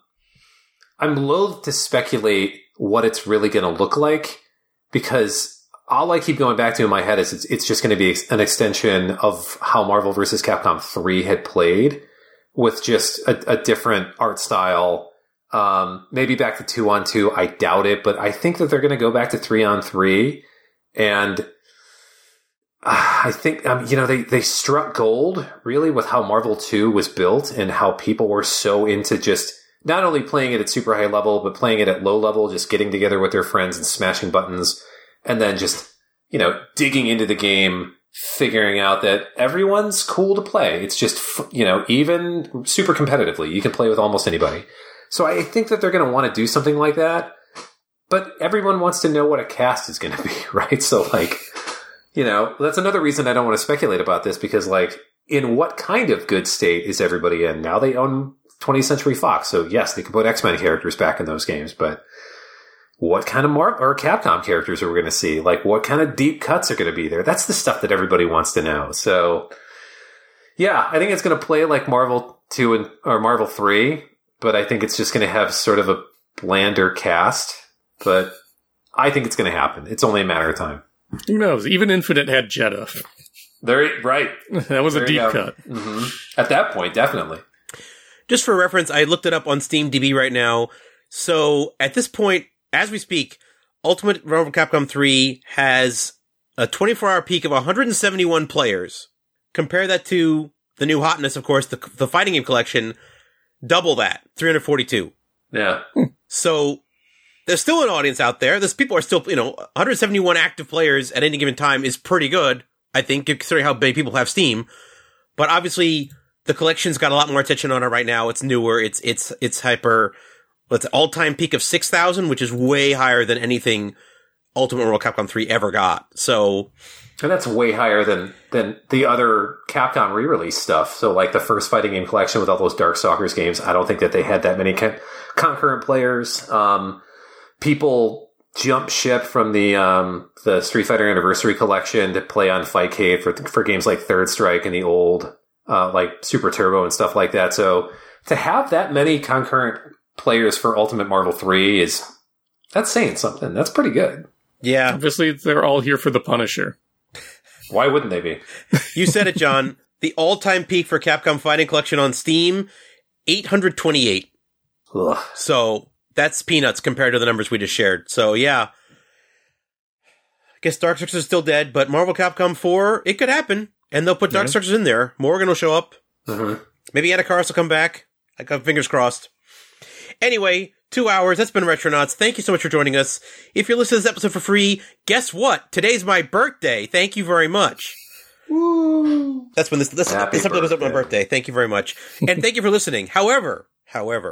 loath to speculate what it's really going to look like, because all I keep going back to in my head is it's just going to be an extension of how Marvel vs. Capcom 3 had played, with just a different art style. Maybe back to 2-on-2. I doubt it, but I think that they're going to go back to 3-on-3. And I think, you know, they struck gold really with how Marvel 2 was built and how people were so into just not only playing it at super high level, but playing it at low level, just getting together with their friends and smashing buttons. And then just, you know, digging into the game, figuring out that everyone's cool to play. It's just, you know, even super competitively, you can play with almost anybody. So I think that they're going to want to do something like that. But everyone wants to know what a cast is going to be, right? So, like, you know, that's another reason I don't want to speculate about this, because, like, in what kind of good state is everybody in? Now they own 20th Century Fox. So, yes, they can put X-Men characters back in those games, but what kind of Marvel or Capcom characters are we going to see? Like, what kind of deep cuts are going to be there? That's the stuff that everybody wants to know. So, yeah, I think it's going to play like Marvel 2 or Marvel 3, but I think it's just going to have sort of a blander cast. But I think it's going to happen. It's only a matter of time. Who knows? Even Infinite had Jedha. Right. That was a deep cut. Mm-hmm. At that point, definitely. Just for reference, I looked it up on SteamDB right now. So at this point, as we speak, Ultimate Marvel Capcom 3 has a 24-hour peak of 171 players. Compare that to the new hotness, of course, the fighting game collection. Double that, 342. Yeah. So there's still an audience out there. There's people are still, 171 active players at any given time is pretty good, I think, considering how many people have Steam. But obviously, the collection's got a lot more attention on it right now. It's newer. It's hyper. It's all-time peak of 6,000, which is way higher than anything Ultimate Marvel Capcom 3 ever got. So, and that's way higher than the other Capcom re-release stuff. So, like the first fighting game collection with all those Darkstalkers games, I don't think that they had that many concurrent players. People jump ship from the Street Fighter Anniversary collection to play on Fightcade for games like Third Strike and the old like Super Turbo and stuff like that. So, to have that many concurrent players for Ultimate Marvel 3 that's saying something. That's pretty good. Yeah. Obviously, they're all here for the Punisher. Why wouldn't they be? You said it, John. The all-time peak for Capcom Fighting Collection on Steam, 828. Ugh. So that's peanuts compared to the numbers we just shared. So yeah. I guess Darkstalkers is still dead, but Marvel Capcom 4, it could happen. And they'll put Darkstalkers in there. Morgan will show up. Mm-hmm. Maybe Anakaris will come back. I got fingers crossed. Anyway, 2 hours. That's been Retronauts. Thank you so much for joining us. If you're listening to this episode for free, guess what? Today's my birthday. Thank you very much. Woo! That's when this episode was up on my birthday. Thank you very much. And thank you for listening. However,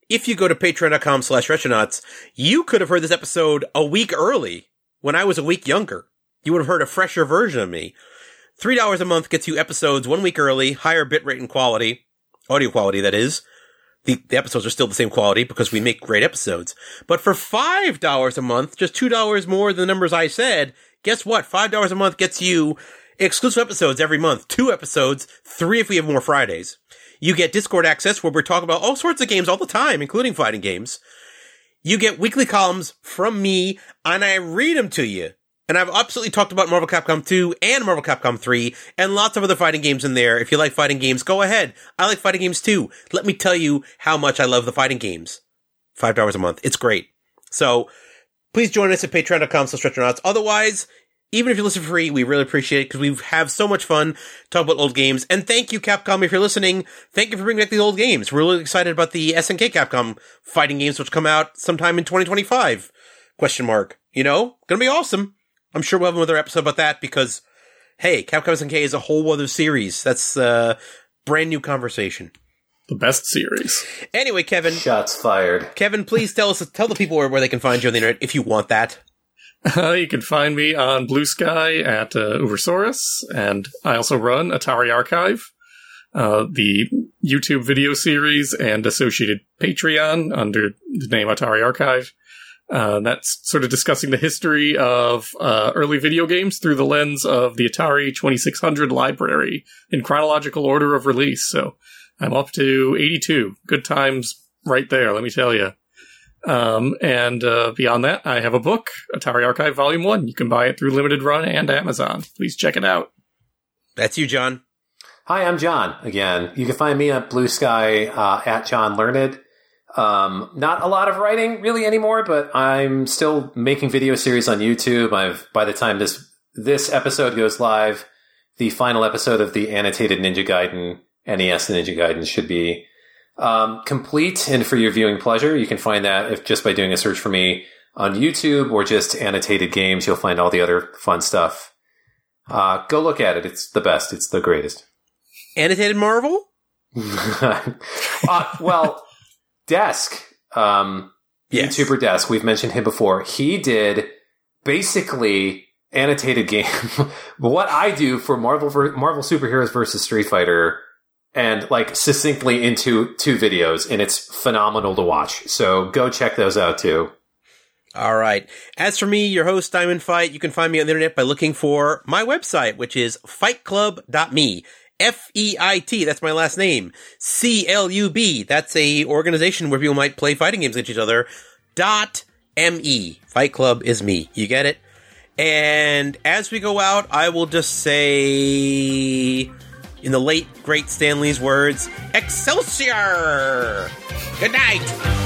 if you go to patreon.com/retronauts, you could have heard this episode a week early when I was a week younger. You would have heard a fresher version of me. $3 a month gets you episodes 1 week early, higher bitrate and quality, audio quality, that is. The episodes are still the same quality because we make great episodes. But for $5 a month, just $2 more than the numbers I said, guess what? $5 a month gets you exclusive episodes every month. 2 episodes, 3 if we have more Fridays. You get Discord access where we're talking about all sorts of games all the time, including fighting games. You get weekly columns from me, and I read them to you. And I've absolutely talked about Marvel Capcom 2 and Marvel Capcom 3 and lots of other fighting games in there. If you like fighting games, go ahead. I like fighting games too. Let me tell you how much I love the fighting games. $5 a month. It's great. So please join us at patreon.com/retronauts. Otherwise, even if you listen for free, we really appreciate it because we have so much fun talking about old games. And thank you, Capcom, if you're listening. Thank you for bringing back these old games. We're really excited about the SNK Capcom fighting games, which come out sometime in 2025. ? You know, gonna be awesome. I'm sure we'll have another episode about that because, hey, Capcom SNK is a whole other series. That's a brand new conversation. The best series. Anyway, Kevin. Shots fired. Kevin, please tell the people where they can find you on the internet if you want that. You can find me on Blue Sky at Ubersaurus, and I also run Atari Archive, the YouTube video series and associated Patreon under the name Atari Archive. That's sort of discussing the history of early video games through the lens of the Atari 2600 library in chronological order of release. So I'm up to 82. Good times right there, let me tell you. And beyond that, I have a book, Atari Archive Volume 1. You can buy it through Limited Run and Amazon. Please check it out. That's you, John. Hi, I'm John again. You can find me at Blue Sky at John Learned. Not a lot of writing really anymore, but I'm still making video series on YouTube. By the time this episode goes live, the final episode of the annotated Ninja Gaiden, NES Ninja Gaiden, should be complete and for your viewing pleasure. You can find that just by doing a search for me on YouTube or just annotated games. You'll find all the other fun stuff. Go look at it. It's the best. It's the greatest. Annotated Marvel? Well, Desk, yes. YouTuber Desk, we've mentioned him before. He did basically annotated game. What I do for Marvel Superheroes versus Street Fighter, and like succinctly into 2 videos, and it's phenomenal to watch. So go check those out too. All right. As for me, your host, Diamond Fight, you can find me on the internet by looking for my website, which is fightclub.me. FEIT, that's my last name. CLUB, that's a organization where people might play fighting games against each other. .me. Fight Club is me. You get it? And as we go out, I will just say, in the late, great Stan Lee's words, Excelsior! Good night!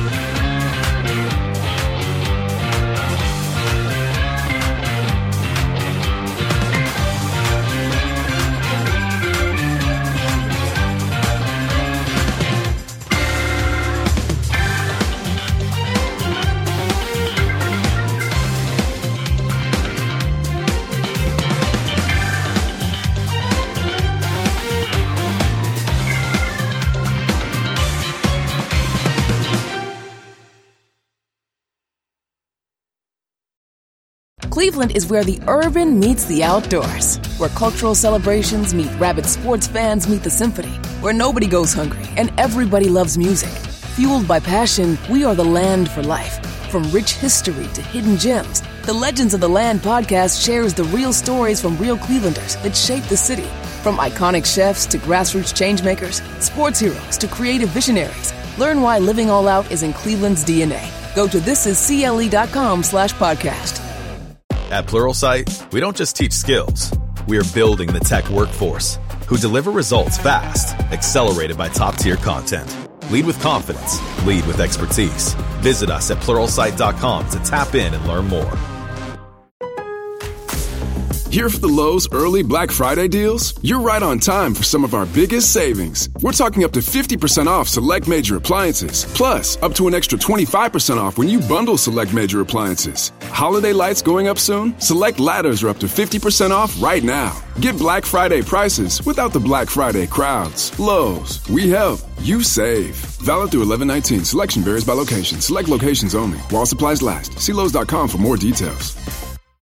Cleveland is where the urban meets the outdoors, where cultural celebrations meet rabid sports fans meet the symphony, where nobody goes hungry and everybody loves music. Fueled by passion, we are the land for life. From rich history to hidden gems, the Legends of the Land podcast shares the real stories from real Clevelanders that shape the city. From iconic chefs to grassroots changemakers, sports heroes to creative visionaries, learn why living all out is in Cleveland's DNA. Go to thisiscle.com/podcast. At Pluralsight, we don't just teach skills. We are building the tech workforce who deliver results fast, accelerated by top-tier content. Lead with confidence. Lead with expertise. Visit us at Pluralsight.com to tap in and learn more. Here for the Lowe's early Black Friday deals? You're right on time for some of our biggest savings. We're talking up to 50% off select major appliances, plus up to an extra 25% off when you bundle select major appliances. Holiday lights going up soon? Select ladders are up to 50% off right now. Get Black Friday prices without the Black Friday crowds. Lowe's, we help, you save. Valid through 11/19. Selection varies by location. Select locations only. While supplies last. See Lowe's.com for more details.